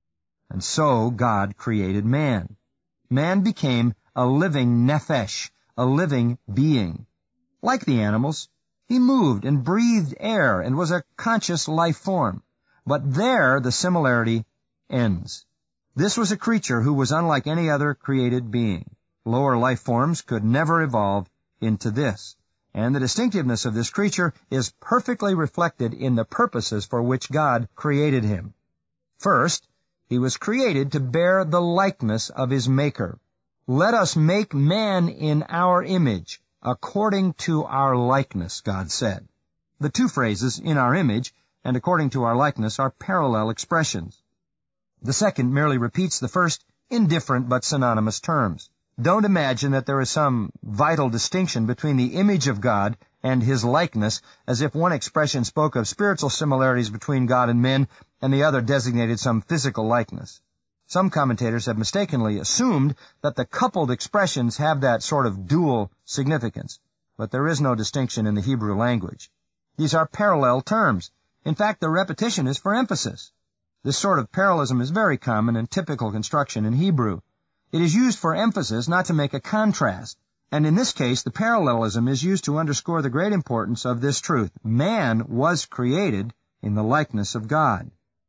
And so God created man. Man became a living nephesh, a living being. Like the animals, he moved and breathed air and was a conscious life form. But there the similarity ends. This was a creature who was unlike any other created being. Lower life forms could never evolve into this. And the distinctiveness of this creature is perfectly reflected in the purposes for which God created him. First, he was created to bear the likeness of his Maker. "Let us make man in our image, according to our likeness," God said. The two phrases, "in our image" and "according to our likeness," are parallel expressions. The second merely repeats the first in different but synonymous terms. Don't imagine that there is some vital distinction between the image of God and His likeness, as if one expression spoke of spiritual similarities between God and men, and the other designated some physical likeness. Some commentators have mistakenly assumed that the coupled expressions have that sort of dual significance, but there is no distinction in the Hebrew language. These are parallel terms. In fact, the repetition is for emphasis. This sort of parallelism is very common and typical construction in Hebrew. It is used for emphasis, not to make a contrast. And in this case, the parallelism is used to underscore the great importance of this truth. Man was created in the likeness of God.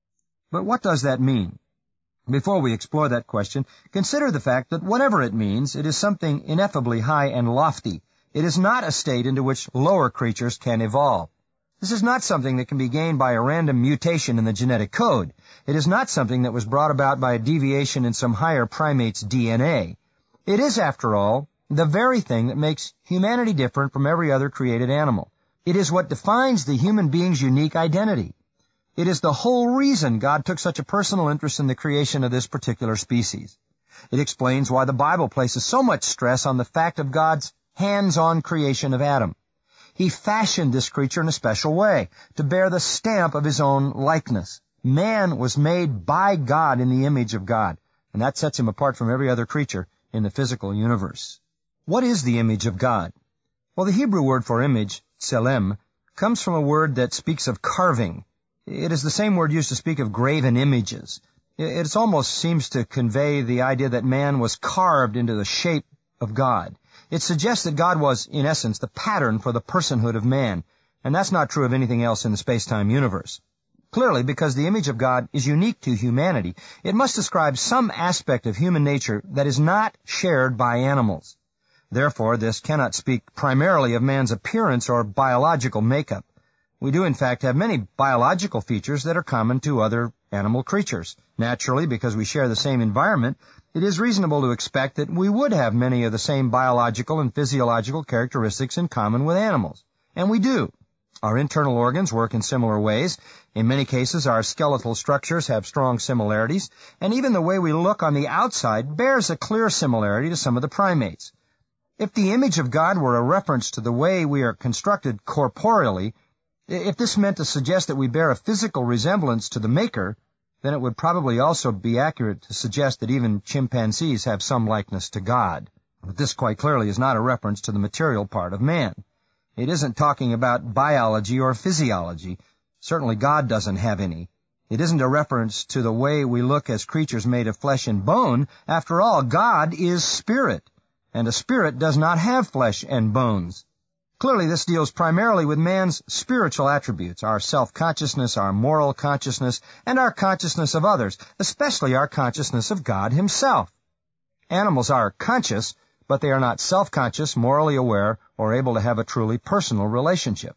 But what does that mean? Before we explore that question, consider the fact that whatever it means, it is something ineffably high and lofty. It is not a state into which lower creatures can evolve. This is not something that can be gained by a random mutation in the genetic code. It is not something that was brought about by a deviation in some higher primate's DNA. It is, after all, the very thing that makes humanity different from every other created animal. It is what defines the human being's unique identity. It is the whole reason God took such a personal interest in the creation of this particular species. It explains why the Bible places so much stress on the fact of God's hands-on creation of Adam. He fashioned this creature in a special way, to bear the stamp of his own likeness. Man was made by God in the image of God, and that sets him apart from every other creature in the physical universe. What is the image of God? Well, the Hebrew word for image, tselem, comes from a word that speaks of carving. It is the same word used to speak of graven images. It almost seems to convey the idea that man was carved into the shape of God. It suggests that God was, in essence, the pattern for the personhood of man, and that's not true of anything else in the space-time universe. Clearly, because the image of God is unique to humanity, it must describe some aspect of human nature that is not shared by animals. Therefore, this cannot speak primarily of man's appearance or biological makeup. We do, in fact, have many biological features that are common to other animal creatures. Naturally, because we share the same environment, it is reasonable to expect that we would have many of the same biological and physiological characteristics in common with animals. And we do. Our internal organs work in similar ways. In many cases, our skeletal structures have strong similarities, and even the way we look on the outside bears a clear similarity to some of the primates. If the image of God were a reference to the way we are constructed corporeally, if this meant to suggest that we bear a physical resemblance to the Maker, then it would probably also be accurate to suggest that even chimpanzees have some likeness to God. But this quite clearly is not a reference to the material part of man. It isn't talking about biology or physiology. Certainly God doesn't have any. It isn't a reference to the way we look as creatures made of flesh and bone. After all, God is spirit, and a spirit does not have flesh and bones. Clearly, this deals primarily with man's spiritual attributes, our self-consciousness, our moral consciousness, and our consciousness of others, especially our consciousness of God himself. Animals are conscious, but they are not self-conscious, morally aware, or able to have a truly personal relationship.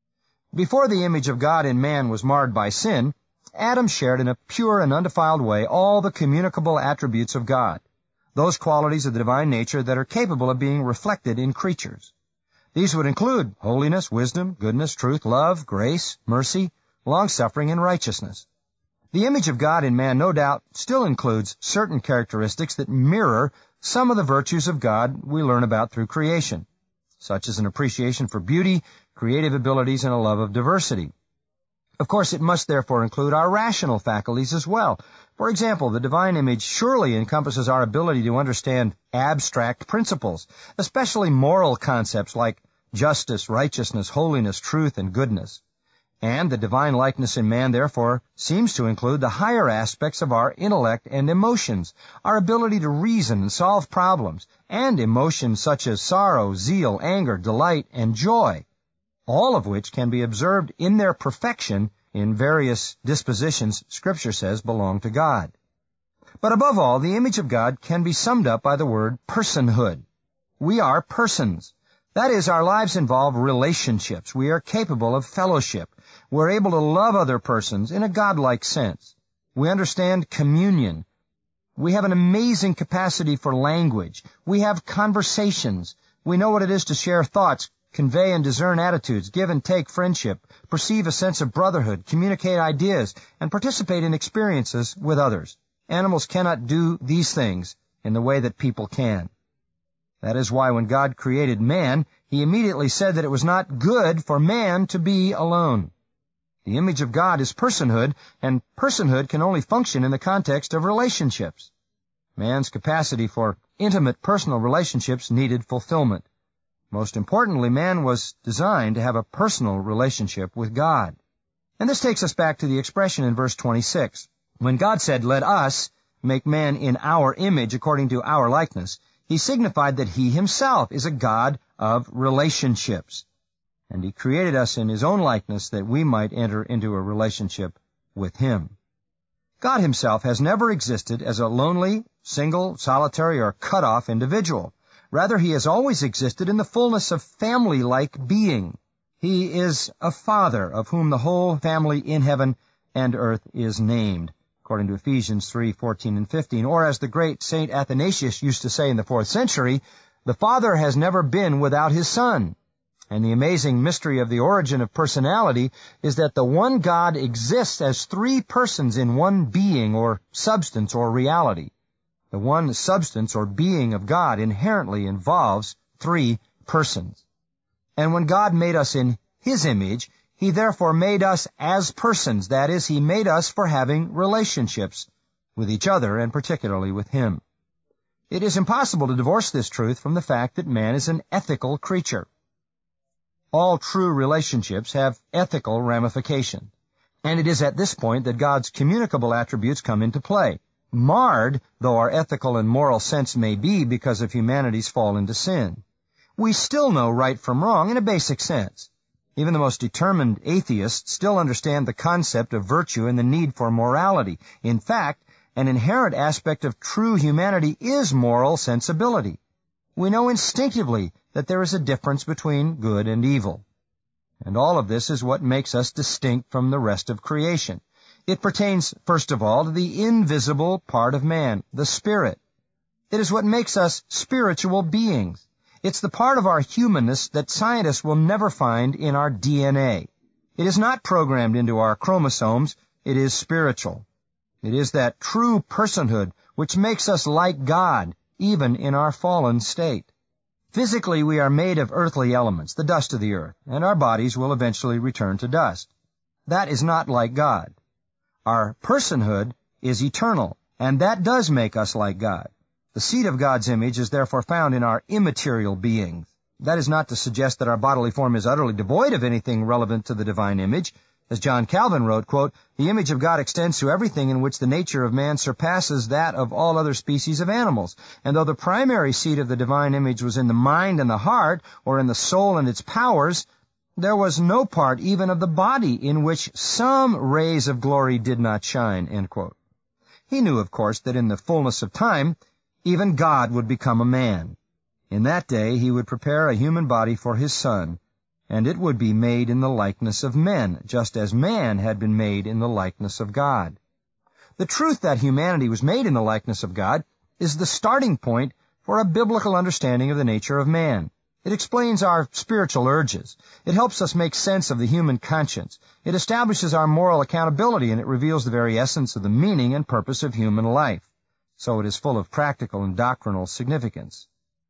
Before the image of God in man was marred by sin, Adam shared in a pure and undefiled way all the communicable attributes of God, those qualities of the divine nature that are capable of being reflected in creatures. These would include holiness, wisdom, goodness, truth, love, grace, mercy, long-suffering, and righteousness. The image of God in man, no doubt, still includes certain characteristics that mirror some of the virtues of God we learn about through creation, such as an appreciation for beauty, creative abilities, and a love of diversity. Of course, it must therefore include our rational faculties as well. For example, the divine image surely encompasses our ability to understand abstract principles, especially moral concepts like justice, righteousness, holiness, truth, and goodness. And the divine likeness in man, therefore, seems to include the higher aspects of our intellect and emotions, our ability to reason and solve problems, and emotions such as sorrow, zeal, anger, delight, and joy, all of which can be observed in their perfection in various dispositions Scripture says belong to God. But above all, the image of God can be summed up by the word personhood. We are persons. That is, our lives involve relationships. We are capable of fellowship. We're able to love other persons in a godlike sense. We understand communion. We have an amazing capacity for language. We have conversations. We know what it is to share thoughts, convey and discern attitudes, give and take friendship, perceive a sense of brotherhood, communicate ideas, and participate in experiences with others. Animals cannot do these things in the way that people can. That is why when God created man, he immediately said that it was not good for man to be alone. The image of God is personhood, and personhood can only function in the context of relationships. Man's capacity for intimate personal relationships needed fulfillment. Most importantly, man was designed to have a personal relationship with God. And this takes us back to the expression in verse 26. When God said, "Let us make man in our image according to our likeness," he signified that he himself is a God of relationships. And he created us in his own likeness that we might enter into a relationship with him. God himself has never existed as a lonely, single, solitary, or cut-off individual. Rather, he has always existed in the fullness of family-like being. He is a Father of whom the whole family in heaven and earth is named, according to Ephesians 3:14 and 15. Or as the great Saint Athanasius used to say in the 4th century, the Father has never been without his Son. And the amazing mystery of the origin of personality is that the one God exists as three persons in one being or substance or reality. The one substance or being of God inherently involves three persons. And when God made us in His image, He therefore made us as persons. That is, He made us for having relationships with each other and particularly with Him. It is impossible to divorce this truth from the fact that man is an ethical creature. All true relationships have ethical ramifications, and it is at this point that God's communicable attributes come into play, marred though our ethical and moral sense may be because of humanity's fall into sin. We still know right from wrong in a basic sense. Even the most determined atheists still understand the concept of virtue and the need for morality. In fact, an inherent aspect of true humanity is moral sensibility. We know instinctively that there is a difference between good and evil. And all of this is what makes us distinct from the rest of creation. It pertains, first of all, to the invisible part of man, the spirit. It is what makes us spiritual beings. It's the part of our humanness that scientists will never find in our DNA. It is not programmed into our chromosomes. It is spiritual. It is that true personhood which makes us like God, even in our fallen state. Physically, we are made of earthly elements, the dust of the earth, and our bodies will eventually return to dust. That is not like God. Our personhood is eternal, and that does make us like God. The seed of God's image is therefore found in our immaterial beings. That is not to suggest that our bodily form is utterly devoid of anything relevant to the divine image. As John Calvin wrote, quote, "The image of God extends to everything in which the nature of man surpasses that of all other species of animals. And though the primary seat of the divine image was in the mind and the heart, or in the soul and its powers, there was no part even of the body in which some rays of glory did not shine," end quote. He knew, of course, that in the fullness of time, even God would become a man. In that day he would prepare a human body for his Son, and it would be made in the likeness of men, just as man had been made in the likeness of God. The truth that humanity was made in the likeness of God is the starting point for a biblical understanding of the nature of man. It explains our spiritual urges. It helps us make sense of the human conscience. It establishes our moral accountability, and it reveals the very essence of the meaning and purpose of human life. So it is full of practical and doctrinal significance.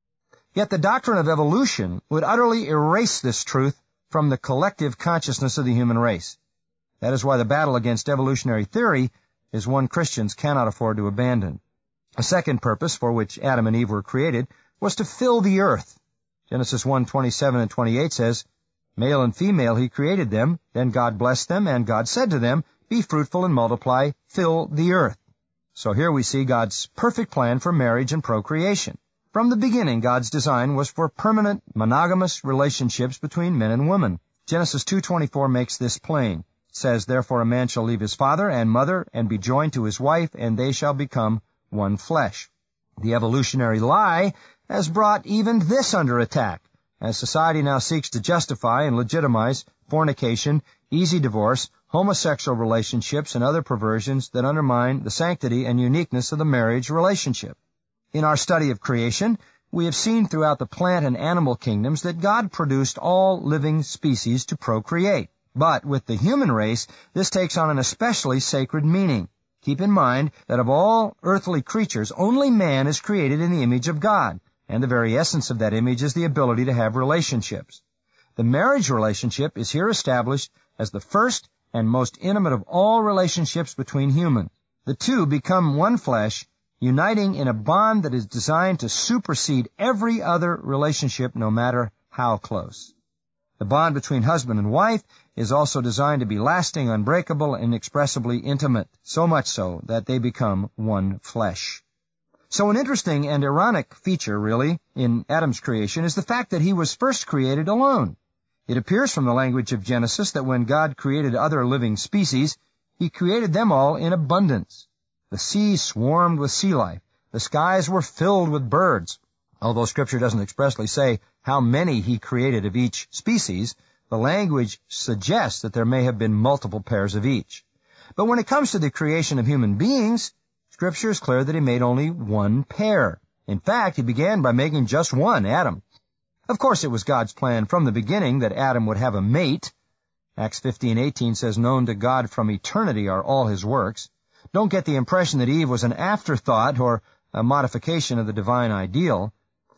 Yet the doctrine of evolution would utterly erase this truth from the collective consciousness of the human race. That is why the battle against evolutionary theory is one Christians cannot afford to abandon. A second purpose for which Adam and Eve were created was to fill the earth. Genesis 1:27 and 28 says, "Male and female he created them, then God blessed them, and God said to them, Be fruitful and multiply, fill the earth." So here we see God's perfect plan for marriage and procreation. From the beginning, God's design was for permanent, monogamous relationships between men and women. Genesis 2:24 makes this plain. It says, "Therefore a man shall leave his father and mother and be joined to his wife, and they shall become one flesh." The evolutionary lie has brought even this under attack, as society now seeks to justify and legitimize fornication, easy divorce, homosexual relationships, and other perversions that undermine the sanctity and uniqueness of the marriage relationship. In our study of creation, we have seen throughout the plant and animal kingdoms that God produced all living species to procreate. But with the human race, this takes on an especially sacred meaning. Keep in mind that of all earthly creatures, only man is created in the image of God, and the very essence of that image is the ability to have relationships. The marriage relationship is here established as the first and most intimate of all relationships between humans. The two become one flesh, uniting in a bond that is designed to supersede every other relationship, no matter how close. The bond between husband and wife is also designed to be lasting, unbreakable, and inexpressibly intimate, so much so that they become one flesh. So an interesting and ironic feature, really, in Adam's creation is the fact that he was first created alone. It appears from the language of Genesis that when God created other living species, he created them all in abundance. The sea swarmed with sea life. The skies were filled with birds. Although Scripture doesn't expressly say how many he created of each species, the language suggests that there may have been multiple pairs of each. But when it comes to the creation of human beings, Scripture is clear that he made only one pair. In fact, he began by making just one, Adam. Of course, it was God's plan from the beginning that Adam would have a mate. Acts 15:18 says, "Known to God from eternity are all his works." Don't get the impression that Eve was an afterthought or a modification of the divine ideal.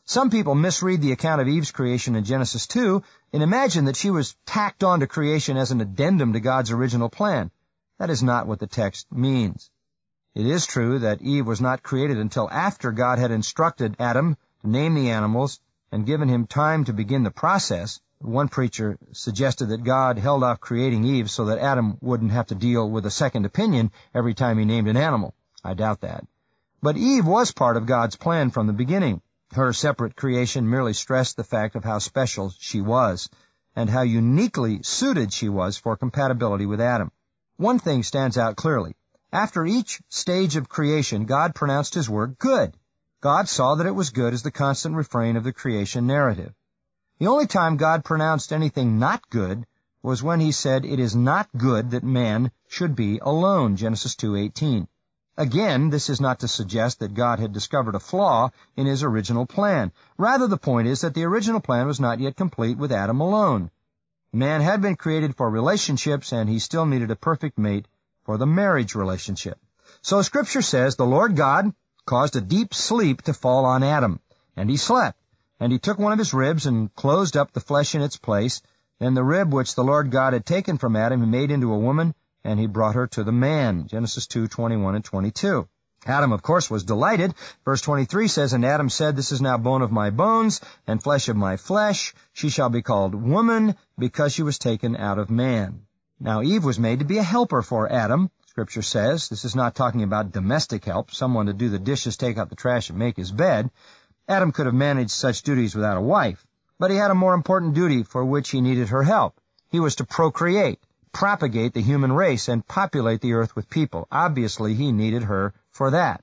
Some people misread the account of Eve's creation in Genesis 2 and imagine that she was tacked onto creation as an addendum to God's original plan. That is not what the text means. It is true that Eve was not created until after God had instructed Adam to name the animals and given him time to begin the process. One preacher suggested that God held off creating Eve so that Adam wouldn't have to deal with a second opinion every time he named an animal. I doubt that. But Eve was part of God's plan from the beginning. Her separate creation merely stressed the fact of how special she was and how uniquely suited she was for compatibility with Adam. One thing stands out clearly. After each stage of creation, God pronounced his word good. God saw that it was good as the constant refrain of the creation narrative. The only time God pronounced anything not good was when he said, "It is not good that man should be alone," Genesis 2:18. Again, this is not to suggest that God had discovered a flaw in his original plan. Rather, the point is that the original plan was not yet complete with Adam alone. Man had been created for relationships, and he still needed a perfect mate for the marriage relationship. So Scripture says, "The Lord God caused a deep sleep to fall on Adam, and he slept. And he took one of his ribs and closed up the flesh in its place. Then the rib which the Lord God had taken from Adam he made into a woman, and he brought her to the man." Genesis 2:21 and 22. Adam, of course, was delighted. Verse 23 says, "And Adam said, This is now bone of my bones and flesh of my flesh. She shall be called woman, because she was taken out of man." Now Eve was made to be a helper for Adam, Scripture says. This is not talking about domestic help, someone to do the dishes, take out the trash, and make his bed. Adam could have managed such duties without a wife, but he had a more important duty for which he needed her help. He was to procreate, propagate the human race, and populate the earth with people. Obviously, he needed her for that.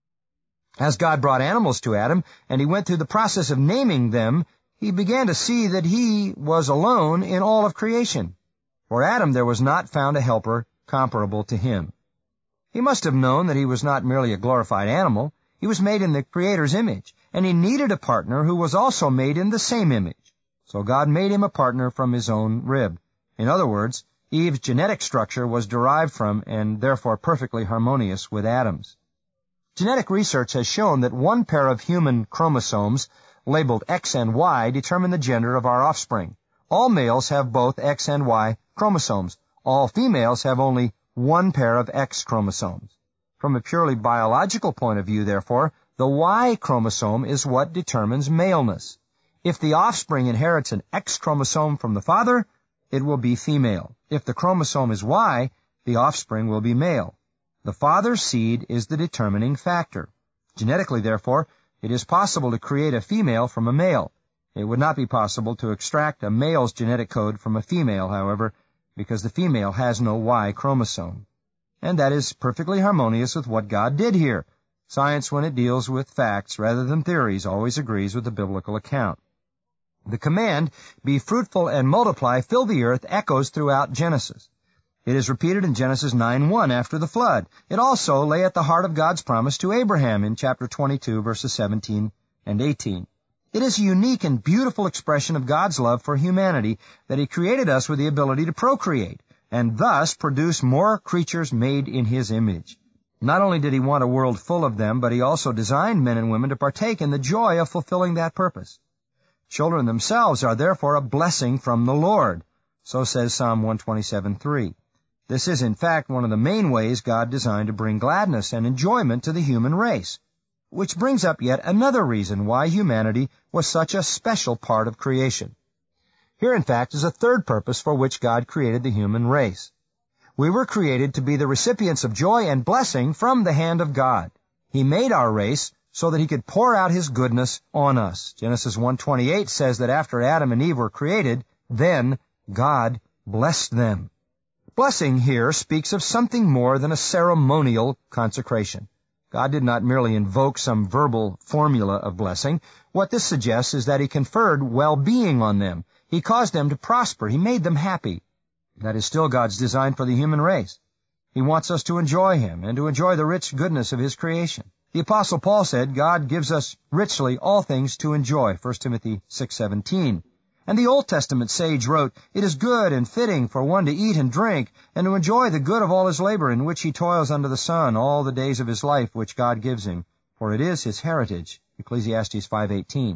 As God brought animals to Adam, and he went through the process of naming them, he began to see that he was alone in all of creation. For Adam there was not found a helper comparable to him. He must have known that he was not merely a glorified animal. He was made in the Creator's image, and he needed a partner who was also made in the same image. So God made him a partner from his own rib. In other words, Eve's genetic structure was derived from and therefore perfectly harmonious with Adam's. Genetic research has shown that one pair of human chromosomes, labeled X and Y, determine the gender of our offspring. All males have both X and Y chromosomes. All females have only one pair of X chromosomes. From a purely biological point of view, therefore, the Y chromosome is what determines maleness. If the offspring inherits an X chromosome from the father, it will be female. If the chromosome is Y, the offspring will be male. The father's seed is the determining factor. Genetically, therefore, it is possible to create a female from a male. It would not be possible to extract a male's genetic code from a female, however, because the female has no Y chromosome. And that is perfectly harmonious with what God did here. Science, when it deals with facts rather than theories, always agrees with the biblical account. The command, "Be fruitful and multiply, fill the earth," echoes throughout Genesis. It is repeated in Genesis 9:1 after the flood. It also lay at the heart of God's promise to Abraham in chapter 22, verses 17 and 18. It is a unique and beautiful expression of God's love for humanity that He created us with the ability to procreate, and thus produce more creatures made in His image. Not only did He want a world full of them, but He also designed men and women to partake in the joy of fulfilling that purpose. Children themselves are therefore a blessing from the Lord. So says Psalm 127:3. This is, in fact, one of the main ways God designed to bring gladness and enjoyment to the human race. Which brings up yet another reason why humanity was such a special part of creation. Here, in fact, is a third purpose for which God created the human race. We were created to be the recipients of joy and blessing from the hand of God. He made our race so that He could pour out His goodness on us. Genesis 1:28 says that after Adam and Eve were created, then God blessed them. Blessing here speaks of something more than a ceremonial consecration. God did not merely invoke some verbal formula of blessing. What this suggests is that He conferred well-being on them. He caused them to prosper. He made them happy. That is still God's design for the human race. He wants us to enjoy Him and to enjoy the rich goodness of His creation. The Apostle Paul said, God gives us richly all things to enjoy, 1 Timothy 6:17. And the Old Testament sage wrote, "It is good and fitting for one to eat and drink, and to enjoy the good of all his labor in which he toils under the sun all the days of his life which God gives him, for it is his heritage." Ecclesiastes 5:18.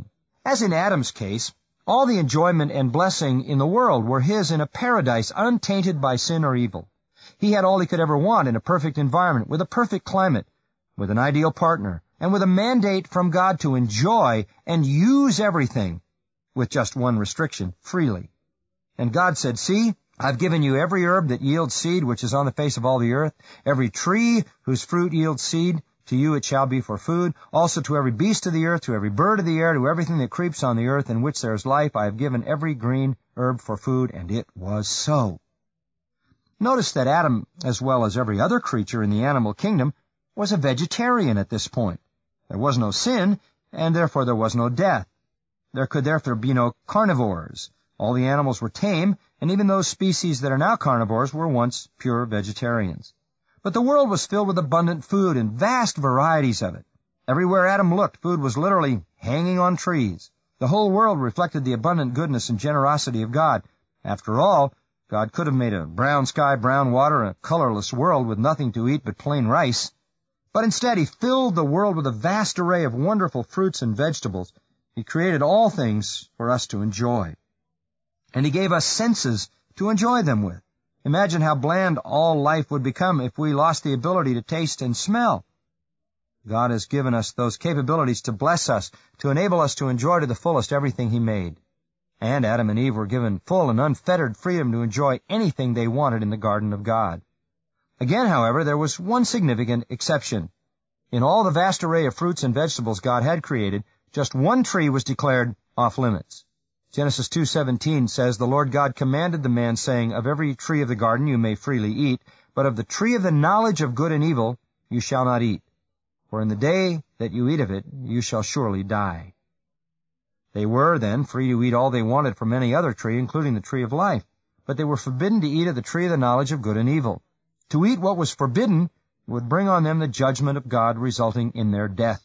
As in Adam's case, all the enjoyment and blessing in the world were his in a paradise untainted by sin or evil. He had all he could ever want in a perfect environment, with a perfect climate, with an ideal partner, and with a mandate from God to enjoy and use everything, with just one restriction, freely. And God said, "See, I've given you every herb that yields seed which is on the face of all the earth, every tree whose fruit yields seed, to you it shall be for food. Also to every beast of the earth, to every bird of the air, to everything that creeps on the earth in which there is life, I have given every green herb for food," and it was so. Notice that Adam, as well as every other creature in the animal kingdom, was a vegetarian at this point. There was no sin, and therefore there was no death. There could therefore be no carnivores. All the animals were tame, and even those species that are now carnivores were once pure vegetarians. But the world was filled with abundant food and vast varieties of it. Everywhere Adam looked, food was literally hanging on trees. The whole world reflected the abundant goodness and generosity of God. After all, God could have made a brown sky, brown water, and a colorless world with nothing to eat but plain rice. But instead, He filled the world with a vast array of wonderful fruits and vegetables. He created all things for us to enjoy. And He gave us senses to enjoy them with. Imagine how bland all life would become if we lost the ability to taste and smell. God has given us those capabilities to bless us, to enable us to enjoy to the fullest everything He made. And Adam and Eve were given full and unfettered freedom to enjoy anything they wanted in the garden of God. Again, however, there was one significant exception. In all the vast array of fruits and vegetables God had created, just one tree was declared off limits. Genesis 2:17 says, "The Lord God commanded the man, saying, Of every tree of the garden you may freely eat, but of the tree of the knowledge of good and evil you shall not eat. For in the day that you eat of it, you shall surely die." They were, then, free to eat all they wanted from any other tree, including the tree of life, but they were forbidden to eat of the tree of the knowledge of good and evil. To eat what was forbidden would bring on them the judgment of God, resulting in their death.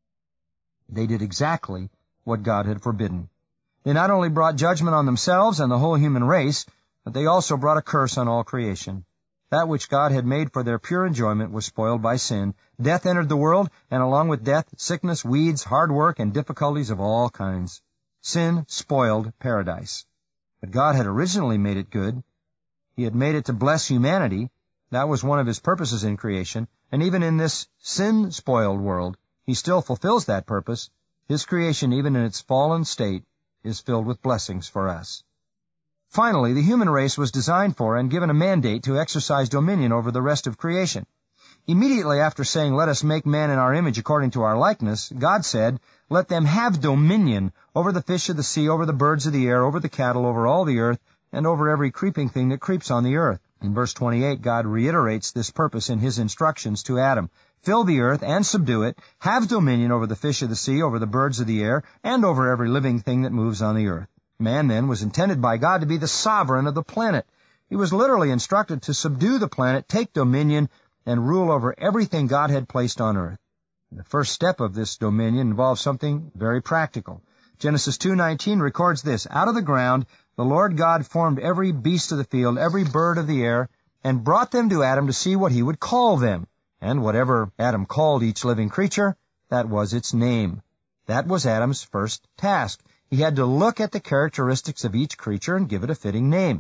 They did exactly what God had forbidden. They not only brought judgment on themselves and the whole human race, but they also brought a curse on all creation. That which God had made for their pure enjoyment was spoiled by sin. Death entered the world, and along with death, sickness, weeds, hard work, and difficulties of all kinds. Sin spoiled paradise. But God had originally made it good. He had made it to bless humanity. That was one of His purposes in creation, and even in this sin-spoiled world, He still fulfills that purpose. His creation, even in its fallen state, is filled with blessings for us. Finally, the human race was designed for and given a mandate to exercise dominion over the rest of creation. Immediately after saying, "Let us make man in our image according to our likeness," God said, "Let them have dominion over the fish of the sea, over the birds of the air, over the cattle, over all the earth, and over every creeping thing that creeps on the earth." In verse 28, God reiterates this purpose in His instructions to Adam. "Fill the earth and subdue it, have dominion over the fish of the sea, over the birds of the air, and over every living thing that moves on the earth." Man, then, was intended by God to be the sovereign of the planet. He was literally instructed to subdue the planet, take dominion, and rule over everything God had placed on earth. The first step of this dominion involves something very practical. Genesis 2:19 records this, "Out of the ground the Lord God formed every beast of the field, every bird of the air, and brought them to Adam to see what he would call them. And whatever Adam called each living creature, that was its name." That was Adam's first task. He had to look at the characteristics of each creature and give it a fitting name.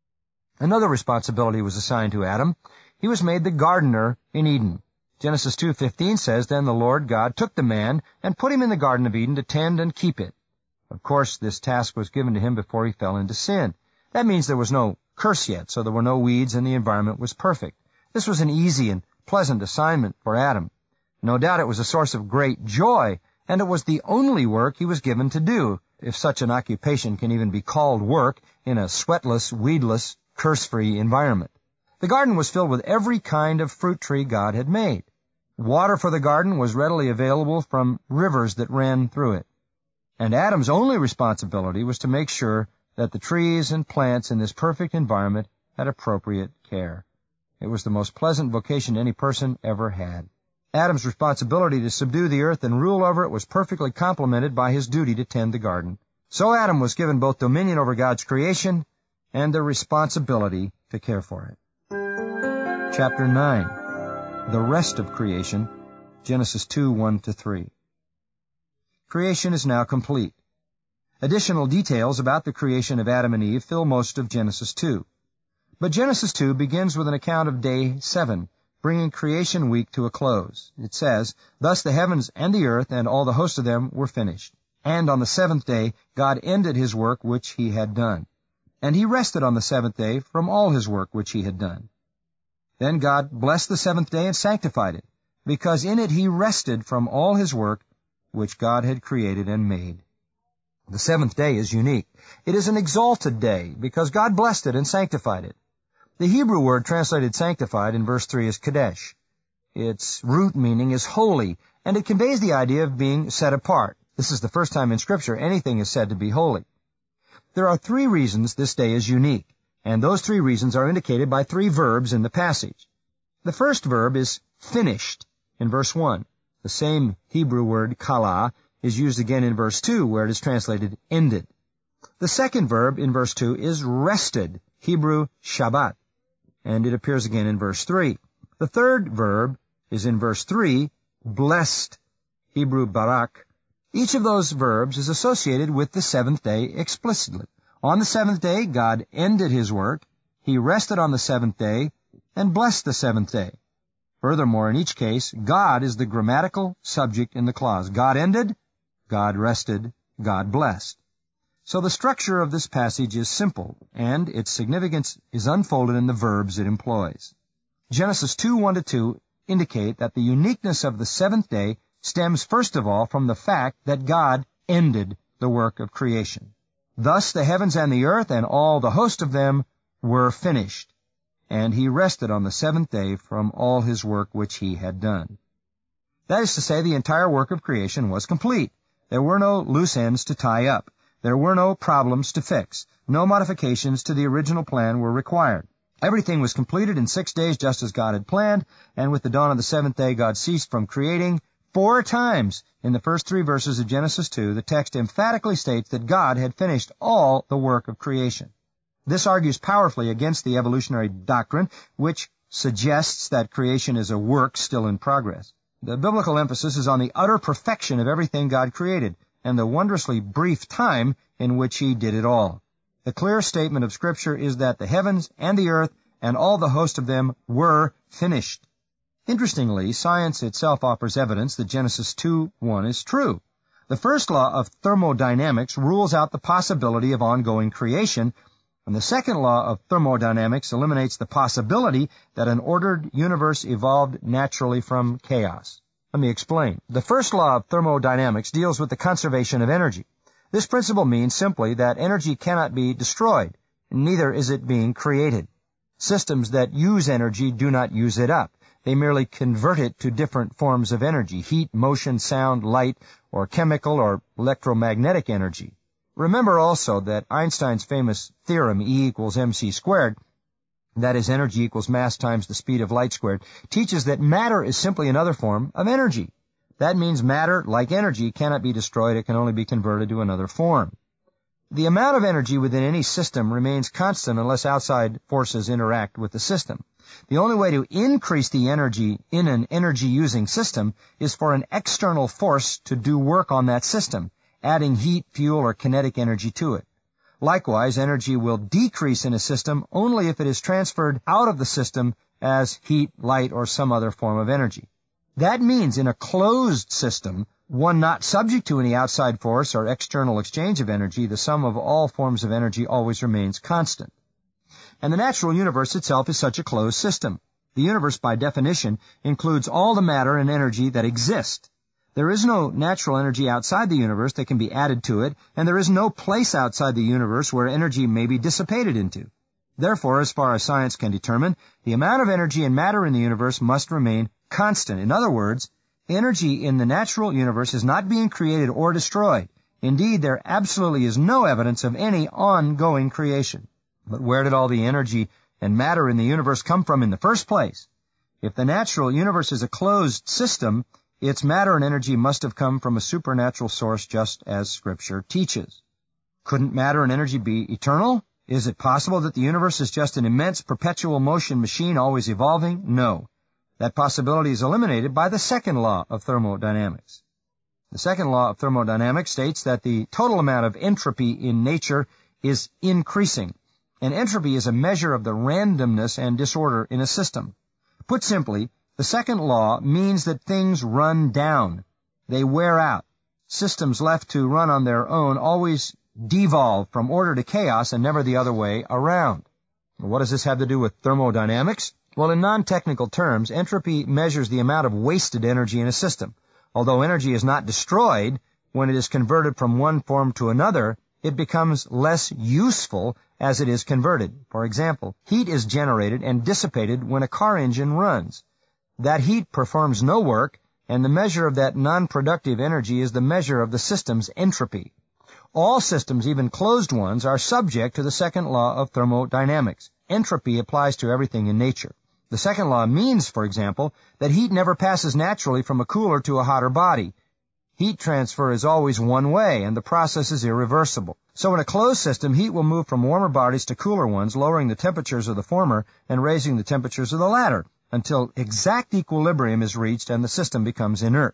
Another responsibility was assigned to Adam. He was made the gardener in Eden. Genesis 2:15 says, "Then the Lord God took the man and put him in the Garden of Eden to tend and keep it." Of course, this task was given to him before he fell into sin. That means there was no curse yet, so there were no weeds and the environment was perfect. This was an easy and pleasant assignment for Adam. No doubt it was a source of great joy, and it was the only work he was given to do, if such an occupation can even be called work in a sweatless, weedless, curse-free environment. The garden was filled with every kind of fruit tree God had made. Water for the garden was readily available from rivers that ran through it. And Adam's only responsibility was to make sure that the trees and plants in this perfect environment had appropriate care. It was the most pleasant vocation any person ever had. Adam's responsibility to subdue the earth and rule over it was perfectly complemented by his duty to tend the garden. So Adam was given both dominion over God's creation and the responsibility to care for it. Chapter 9. The rest of creation, Genesis 2:1-3. Creation is now complete. Additional details about the creation of Adam and Eve fill most of Genesis 2. But Genesis 2 begins with an account of day 7, bringing creation week to a close. It says, "Thus the heavens and the earth and all the host of them were finished. And on the seventh day God ended his work which he had done. And he rested on the seventh day from all his work which he had done. Then God blessed the seventh day and sanctified it, because in it he rested from all his work which God had created and made." The seventh day is unique. It is an exalted day, because God blessed it and sanctified it. The Hebrew word translated sanctified in verse 3 is kadesh. Its root meaning is holy, and it conveys the idea of being set apart. This is the first time in Scripture anything is said to be holy. There are 3 reasons this day is unique, and those 3 reasons are indicated by 3 verbs in the passage. The first verb is finished in verse 1. The same Hebrew word kala is used again in verse 2, where it is translated ended. The second verb in verse 2 is rested, Hebrew Shabbat, and it appears again in verse 3. The third verb is in verse 3, blessed, Hebrew barak. Each of those verbs is associated with the seventh day explicitly. On the seventh day, God ended his work, he rested on the seventh day, and blessed the seventh day. Furthermore, in each case, God is the grammatical subject in the clause. God ended, God rested, God blessed. So the structure of this passage is simple, and its significance is unfolded in the verbs it employs. Genesis 2:1-2 indicate that the uniqueness of the seventh day stems first of all from the fact that God ended the work of creation. Thus the heavens and the earth and all the host of them were finished, and he rested on the seventh day from all his work which he had done. That is to say, the entire work of creation was complete. There were no loose ends to tie up. There were no problems to fix. No modifications to the original plan were required. Everything was completed in 6 days just as God had planned, and with the dawn of the seventh day God ceased from creating. 4 times in the first 3 verses of Genesis 2, the text emphatically states that God had finished all the work of creation. This argues powerfully against the evolutionary doctrine, which suggests that creation is a work still in progress. The biblical emphasis is on the utter perfection of everything God created, and the wondrously brief time in which he did it all. The clear statement of Scripture is that the heavens and the earth and all the host of them were finished. Interestingly, science itself offers evidence that Genesis 2:1 is true. The first law of thermodynamics rules out the possibility of ongoing creation, and the second law of thermodynamics eliminates the possibility that an ordered universe evolved naturally from chaos. Let me explain. The first law of thermodynamics deals with the conservation of energy. This principle means simply that energy cannot be destroyed, neither is it being created. Systems that use energy do not use it up. They merely convert it to different forms of energy: heat, motion, sound, light, or chemical or electromagnetic energy. Remember also that Einstein's famous theorem, E equals mc squared, that is, energy equals mass times the speed of light squared, teaches that matter is simply another form of energy. That means matter, like energy, cannot be destroyed. It can only be converted to another form. The amount of energy within any system remains constant unless outside forces interact with the system. The only way to increase the energy in an energy-using system is for an external force to do work on that system, adding heat, fuel, or kinetic energy to it. Likewise, energy will decrease in a system only if it is transferred out of the system as heat, light, or some other form of energy. That means in a closed system, one not subject to any outside force or external exchange of energy, the sum of all forms of energy always remains constant. And the natural universe itself is such a closed system. The universe, by definition, includes all the matter and energy that exist. There is no natural energy outside the universe that can be added to it, and there is no place outside the universe where energy may be dissipated into. Therefore, as far as science can determine, the amount of energy and matter in the universe must remain constant. In other words, energy in the natural universe is not being created or destroyed. Indeed, there absolutely is no evidence of any ongoing creation. But where did all the energy and matter in the universe come from in the first place? If the natural universe is a closed system, its matter and energy must have come from a supernatural source, just as Scripture teaches. Couldn't matter and energy be eternal? Is it possible that the universe is just an immense perpetual motion machine always evolving? No. That possibility is eliminated by the second law of thermodynamics. The second law of thermodynamics states that the total amount of entropy in nature is increasing, and entropy is a measure of the randomness and disorder in a system. Put simply, the second law means that things run down. They wear out. Systems left to run on their own always devolve from order to chaos and never the other way around. What does this have to do with thermodynamics? Well, in non-technical terms, entropy measures the amount of wasted energy in a system. Although energy is not destroyed, when it is converted from one form to another, it becomes less useful as it is converted. For example, heat is generated and dissipated when a car engine runs. That heat performs no work, and the measure of that non-productive energy is the measure of the system's entropy. All systems, even closed ones, are subject to the second law of thermodynamics. Entropy applies to everything in nature. The second law means, for example, that heat never passes naturally from a cooler to a hotter body. Heat transfer is always one way, and the process is irreversible. So in a closed system, heat will move from warmer bodies to cooler ones, lowering the temperatures of the former and raising the temperatures of the latter, until exact equilibrium is reached and the system becomes inert.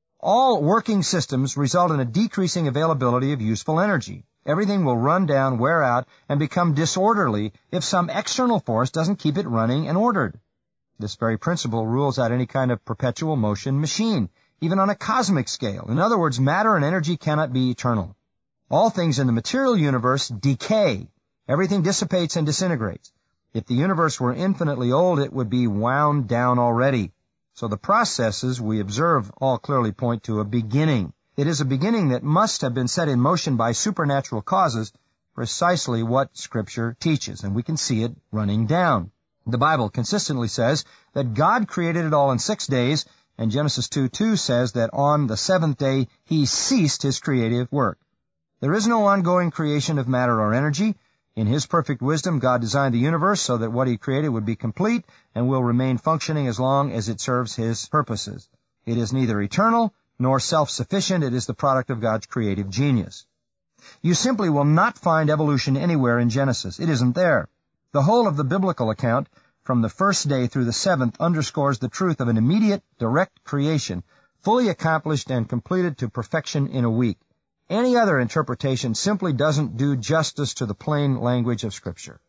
All working systems result in a decreasing availability of useful energy. Everything will run down, wear out, and become disorderly if some external force doesn't keep it running and ordered. This very principle rules out any kind of perpetual motion machine, even on a cosmic scale. In other words, matter and energy cannot be eternal. All things in the material universe decay. Everything dissipates and disintegrates. If the universe were infinitely old, it would be wound down already. So the processes we observe all clearly point to a beginning. It is a beginning that must have been set in motion by supernatural causes, precisely what Scripture teaches, and we can see it running down. The Bible consistently says that God created it all in 6 days, and Genesis 2:2 says that on the seventh day He ceased His creative work. There is no ongoing creation of matter or energy. In His perfect wisdom, God designed the universe so that what He created would be complete and will remain functioning as long as it serves His purposes. It is neither eternal nor self-sufficient. It is the product of God's creative genius. You simply will not find evolution anywhere in Genesis. It isn't there. The whole of the biblical account, from the first day through the seventh, underscores the truth of an immediate, direct creation, fully accomplished and completed to perfection in a week. Any other interpretation simply doesn't do justice to the plain language of Scripture.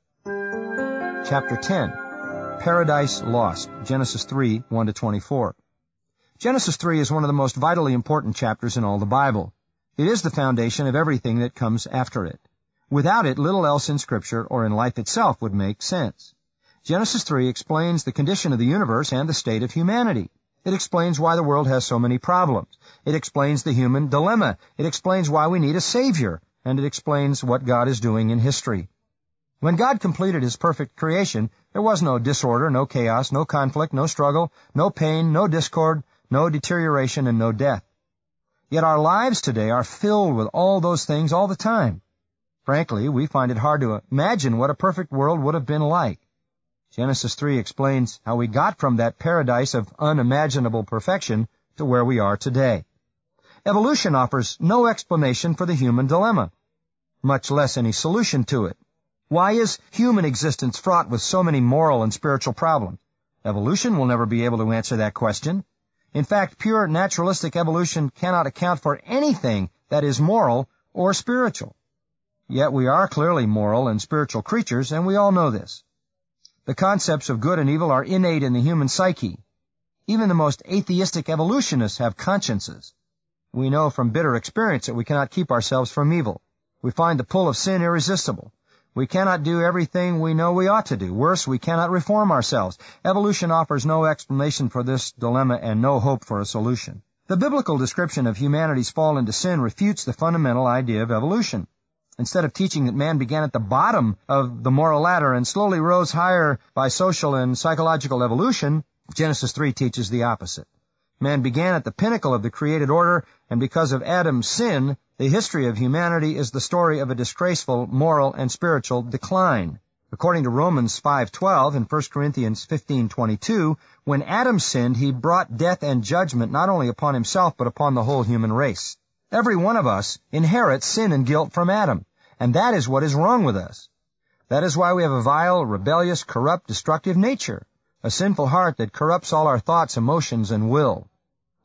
Chapter 10, Paradise Lost, Genesis 3, 1-24. Genesis 3 is one of the most vitally important chapters in all the Bible. It is the foundation of everything that comes after it. Without it, little else in Scripture or in life itself would make sense. Genesis 3 explains the condition of the universe and the state of humanity. It explains why the world has so many problems. It explains the human dilemma. It explains why we need a Savior. And it explains what God is doing in history. When God completed His perfect creation, there was no disorder, no chaos, no conflict, no struggle, no pain, no discord, no deterioration, and no death. Yet our lives today are filled with all those things all the time. Frankly, we find it hard to imagine what a perfect world would have been like. Genesis 3 explains how we got from that paradise of unimaginable perfection to where we are today. Evolution offers no explanation for the human dilemma, much less any solution to it. Why is human existence fraught with so many moral and spiritual problems? Evolution will never be able to answer that question. In fact, pure naturalistic evolution cannot account for anything that is moral or spiritual. Yet we are clearly moral and spiritual creatures, and we all know this. The concepts of good and evil are innate in the human psyche. Even the most atheistic evolutionists have consciences. We know from bitter experience that we cannot keep ourselves from evil. We find the pull of sin irresistible. We cannot do everything we know we ought to do. Worse, we cannot reform ourselves. Evolution offers no explanation for this dilemma and no hope for a solution. The biblical description of humanity's fall into sin refutes the fundamental idea of evolution. Instead of teaching that man began at the bottom of the moral ladder and slowly rose higher by social and psychological evolution, Genesis 3 teaches the opposite. Man began at the pinnacle of the created order, and because of Adam's sin, the history of humanity is the story of a disgraceful moral and spiritual decline. According to Romans 5:12 and 1 Corinthians 15:22, when Adam sinned, he brought death and judgment not only upon himself but upon the whole human race. Every one of us inherits sin and guilt from Adam, and that is what is wrong with us. That is why we have a vile, rebellious, corrupt, destructive nature, a sinful heart that corrupts all our thoughts, emotions, and will.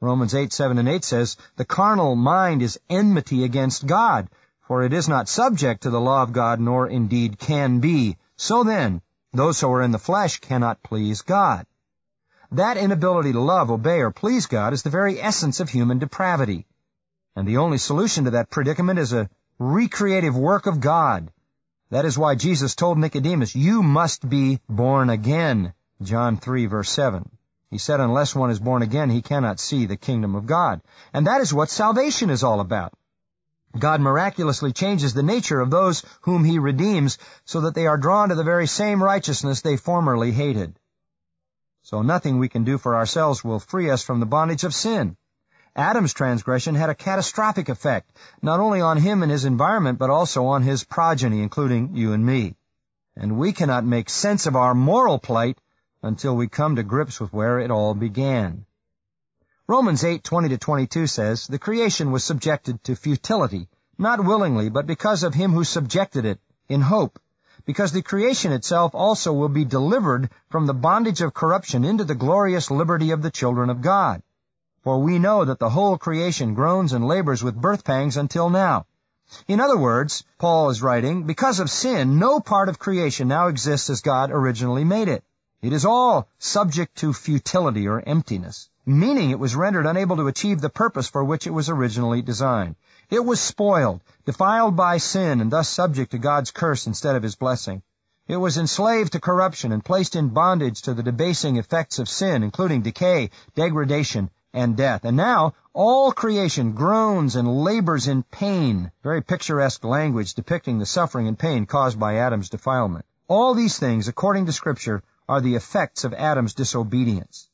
Romans 8:7-8 says, "The carnal mind is enmity against God, for it is not subject to the law of God, nor indeed can be. So then, those who are in the flesh cannot please God." That inability to love, obey, or please God is the very essence of human depravity. And the only solution to that predicament is a recreative work of God. That is why Jesus told Nicodemus, "You must be born again." John 3:7. He said, unless one is born again, he cannot see the kingdom of God. And that is what salvation is all about. God miraculously changes the nature of those whom he redeems so that they are drawn to the very same righteousness they formerly hated. So nothing we can do for ourselves will free us from the bondage of sin. Adam's transgression had a catastrophic effect, not only on him and his environment, but also on his progeny, including you and me. And we cannot make sense of our moral plight until we come to grips with where it all began. Romans 8:20-22 says, "The creation was subjected to futility, not willingly, but because of him who subjected it, in hope, because the creation itself also will be delivered from the bondage of corruption into the glorious liberty of the children of God. For we know that the whole creation groans and labors with birth pangs until now." In other words, Paul is writing, because of sin, no part of creation now exists as God originally made it. It is all subject to futility or emptiness, meaning it was rendered unable to achieve the purpose for which it was originally designed. It was spoiled, defiled by sin, and thus subject to God's curse instead of his blessing. It was enslaved to corruption and placed in bondage to the debasing effects of sin, including decay, degradation, and death. And now, all creation groans and labors in pain, very picturesque language depicting the suffering and pain caused by Adam's defilement. All these things, according to Scripture, are the effects of Adam's disobedience.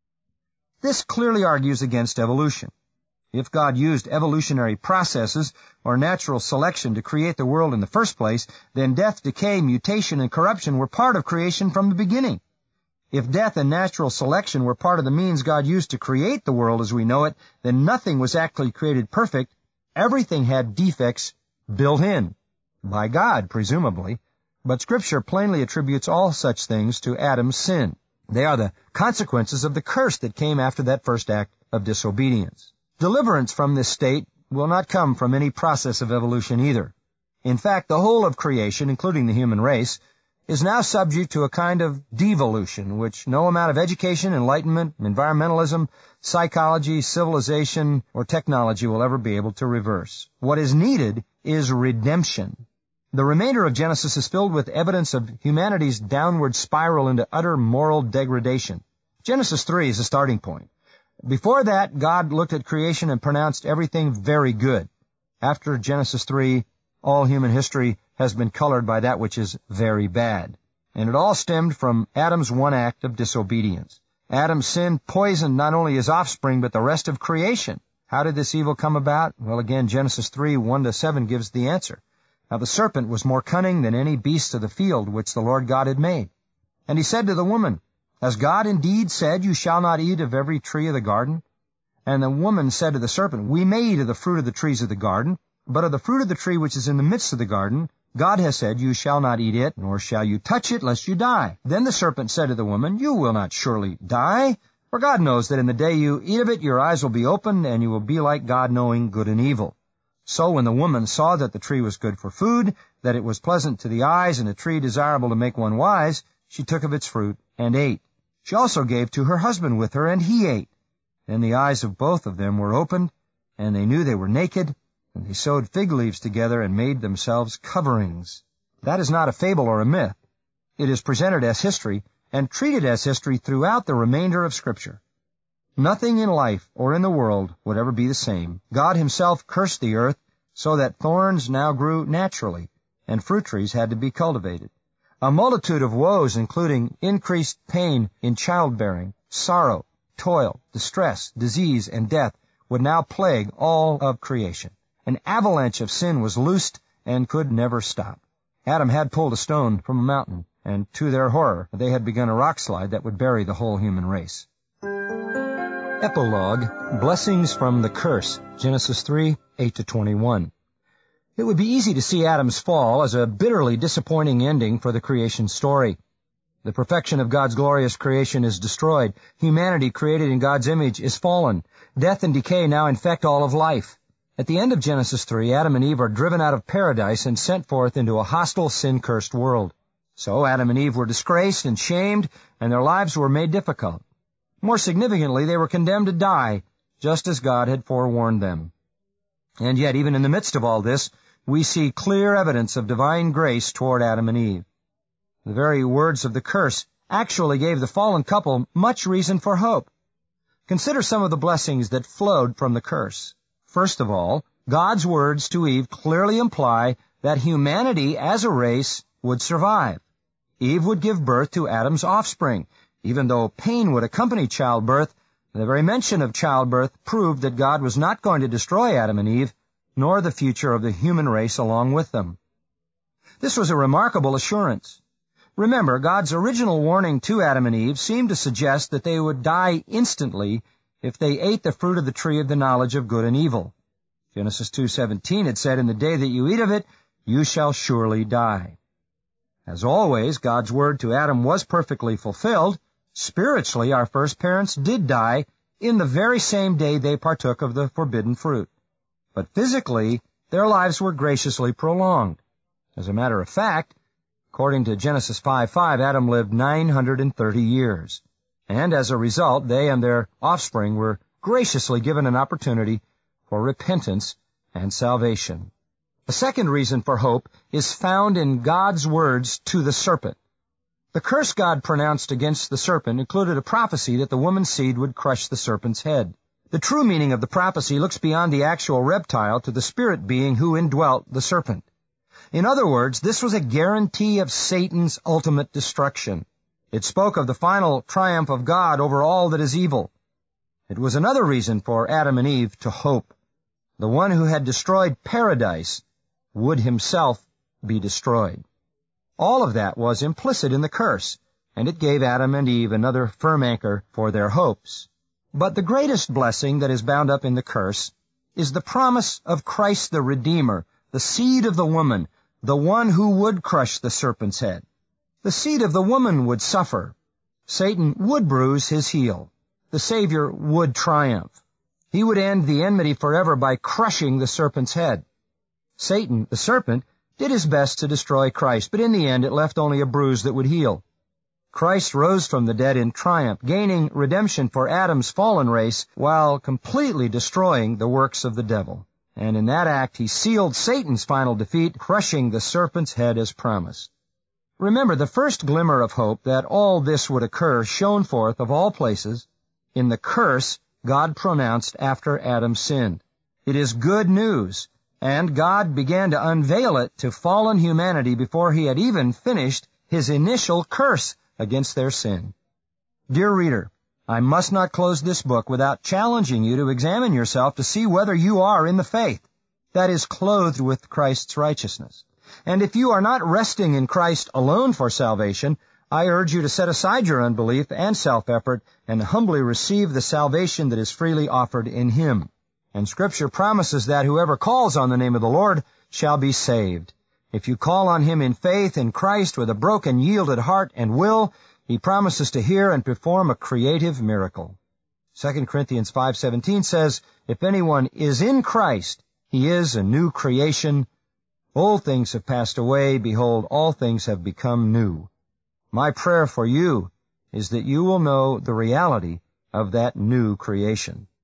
This clearly argues against evolution. If God used evolutionary processes or natural selection to create the world in the first place, then death, decay, mutation, and corruption were part of creation from the beginning. If death and natural selection were part of the means God used to create the world as we know it, then nothing was actually created perfect. Everything had defects built in, by God, presumably. But Scripture plainly attributes all such things to Adam's sin. They are the consequences of the curse that came after that first act of disobedience. Deliverance from this state will not come from any process of evolution either. In fact, the whole of creation, including the human race, is now subject to a kind of devolution, which no amount of education, enlightenment, environmentalism, psychology, civilization, or technology will ever be able to reverse. What is needed is redemption. The remainder of Genesis is filled with evidence of humanity's downward spiral into utter moral degradation. Genesis 3 is a starting point. Before that, God looked at creation and pronounced everything very good. After Genesis 3, all human history has been colored by that which is very bad. And it all stemmed from Adam's one act of disobedience. Adam's sin poisoned not only his offspring, but the rest of creation. How did this evil come about? Well, again, Genesis 3, 1-7 gives the answer. Now the serpent was more cunning than any beast of the field which the Lord God had made. And he said to the woman, "Has God indeed said, you shall not eat of every tree of the garden?" And the woman said to the serpent, "We may eat of the fruit of the trees of the garden, but of the fruit of the tree which is in the midst of the garden, God has said, you shall not eat it, nor shall you touch it, lest you die." Then the serpent said to the woman, "You will not surely die, for God knows that in the day you eat of it, your eyes will be opened, and you will be like God, knowing good and evil." So when the woman saw that the tree was good for food, that it was pleasant to the eyes, and a tree desirable to make one wise, she took of its fruit and ate. She also gave to her husband with her, and he ate. Then the eyes of both of them were opened, and they knew they were naked, and they sewed fig leaves together and made themselves coverings. That is not a fable or a myth. It is presented as history, and treated as history throughout the remainder of Scripture. Nothing in life or in the world would ever be the same. God himself cursed the earth so that thorns now grew naturally, and fruit trees had to be cultivated. A multitude of woes, including increased pain in childbearing, sorrow, toil, distress, disease, and death, would now plague all of creation. An avalanche of sin was loosed and could never stop. Adam had pulled a stone from a mountain, and to their horror, they had begun a rock slide that would bury the whole human race. Epilogue, Blessings from the Curse, Genesis 3, 8-21. It would be easy to see Adam's fall as a bitterly disappointing ending for the creation story. The perfection of God's glorious creation is destroyed. Humanity, created in God's image, is fallen. Death and decay now infect all of life. At the end of Genesis 3, Adam and Eve are driven out of paradise and sent forth into a hostile, sin-cursed world. So Adam and Eve were disgraced and shamed, and their lives were made difficult. More significantly, they were condemned to die, just as God had forewarned them. And yet, even in the midst of all this, we see clear evidence of divine grace toward Adam and Eve. The very words of the curse actually gave the fallen couple much reason for hope. Consider some of the blessings that flowed from the curse. First of all, God's words to Eve clearly imply that humanity as a race would survive. Eve would give birth to Adam's offspring. Even though pain would accompany childbirth, the very mention of childbirth proved that God was not going to destroy Adam and Eve, nor the future of the human race along with them. This was a remarkable assurance. Remember, God's original warning to Adam and Eve seemed to suggest that they would die instantly if they ate the fruit of the tree of the knowledge of good and evil. Genesis 2:17 had said, "In the day that you eat of it, you shall surely die." As always, God's word to Adam was perfectly fulfilled. Spiritually, our first parents did die in the very same day they partook of the forbidden fruit. But physically, their lives were graciously prolonged. As a matter of fact, according to Genesis 5:5, Adam lived 930 years. And as a result, they and their offspring were graciously given an opportunity for repentance and salvation. A second reason for hope is found in God's words to the serpent. The curse God pronounced against the serpent included a prophecy that the woman's seed would crush the serpent's head. The true meaning of the prophecy looks beyond the actual reptile to the spirit being who indwelt the serpent. In other words, this was a guarantee of Satan's ultimate destruction. It spoke of the final triumph of God over all that is evil. It was another reason for Adam and Eve to hope. The one who had destroyed paradise would himself be destroyed. All of that was implicit in the curse, and it gave Adam and Eve another firm anchor for their hopes. But the greatest blessing that is bound up in the curse is the promise of Christ the Redeemer, the seed of the woman, the one who would crush the serpent's head. The seed of the woman would suffer. Satan would bruise his heel. The Savior would triumph. He would end the enmity forever by crushing the serpent's head. Satan, the serpent, did his best to destroy Christ, but in the end it left only a bruise that would heal. Christ rose from the dead in triumph, gaining redemption for Adam's fallen race while completely destroying the works of the devil. And in that act he sealed Satan's final defeat, crushing the serpent's head as promised. Remember, the first glimmer of hope that all this would occur shone forth, of all places, in the curse God pronounced after Adam sinned. It is good news, and God began to unveil it to fallen humanity before he had even finished his initial curse against their sin. Dear reader, I must not close this book without challenging you to examine yourself to see whether you are in the faith, that is, clothed with Christ's righteousness. And if you are not resting in Christ alone for salvation, I urge you to set aside your unbelief and self-effort and humbly receive the salvation that is freely offered in Him. And Scripture promises that whoever calls on the name of the Lord shall be saved. If you call on Him in faith in Christ with a broken, yielded heart and will, He promises to hear and perform a creative miracle. 2 Corinthians 5:17 says, "If anyone is in Christ, he is a new creation. Old things have passed away. Behold, all things have become new." My prayer for you is that you will know the reality of that new creation.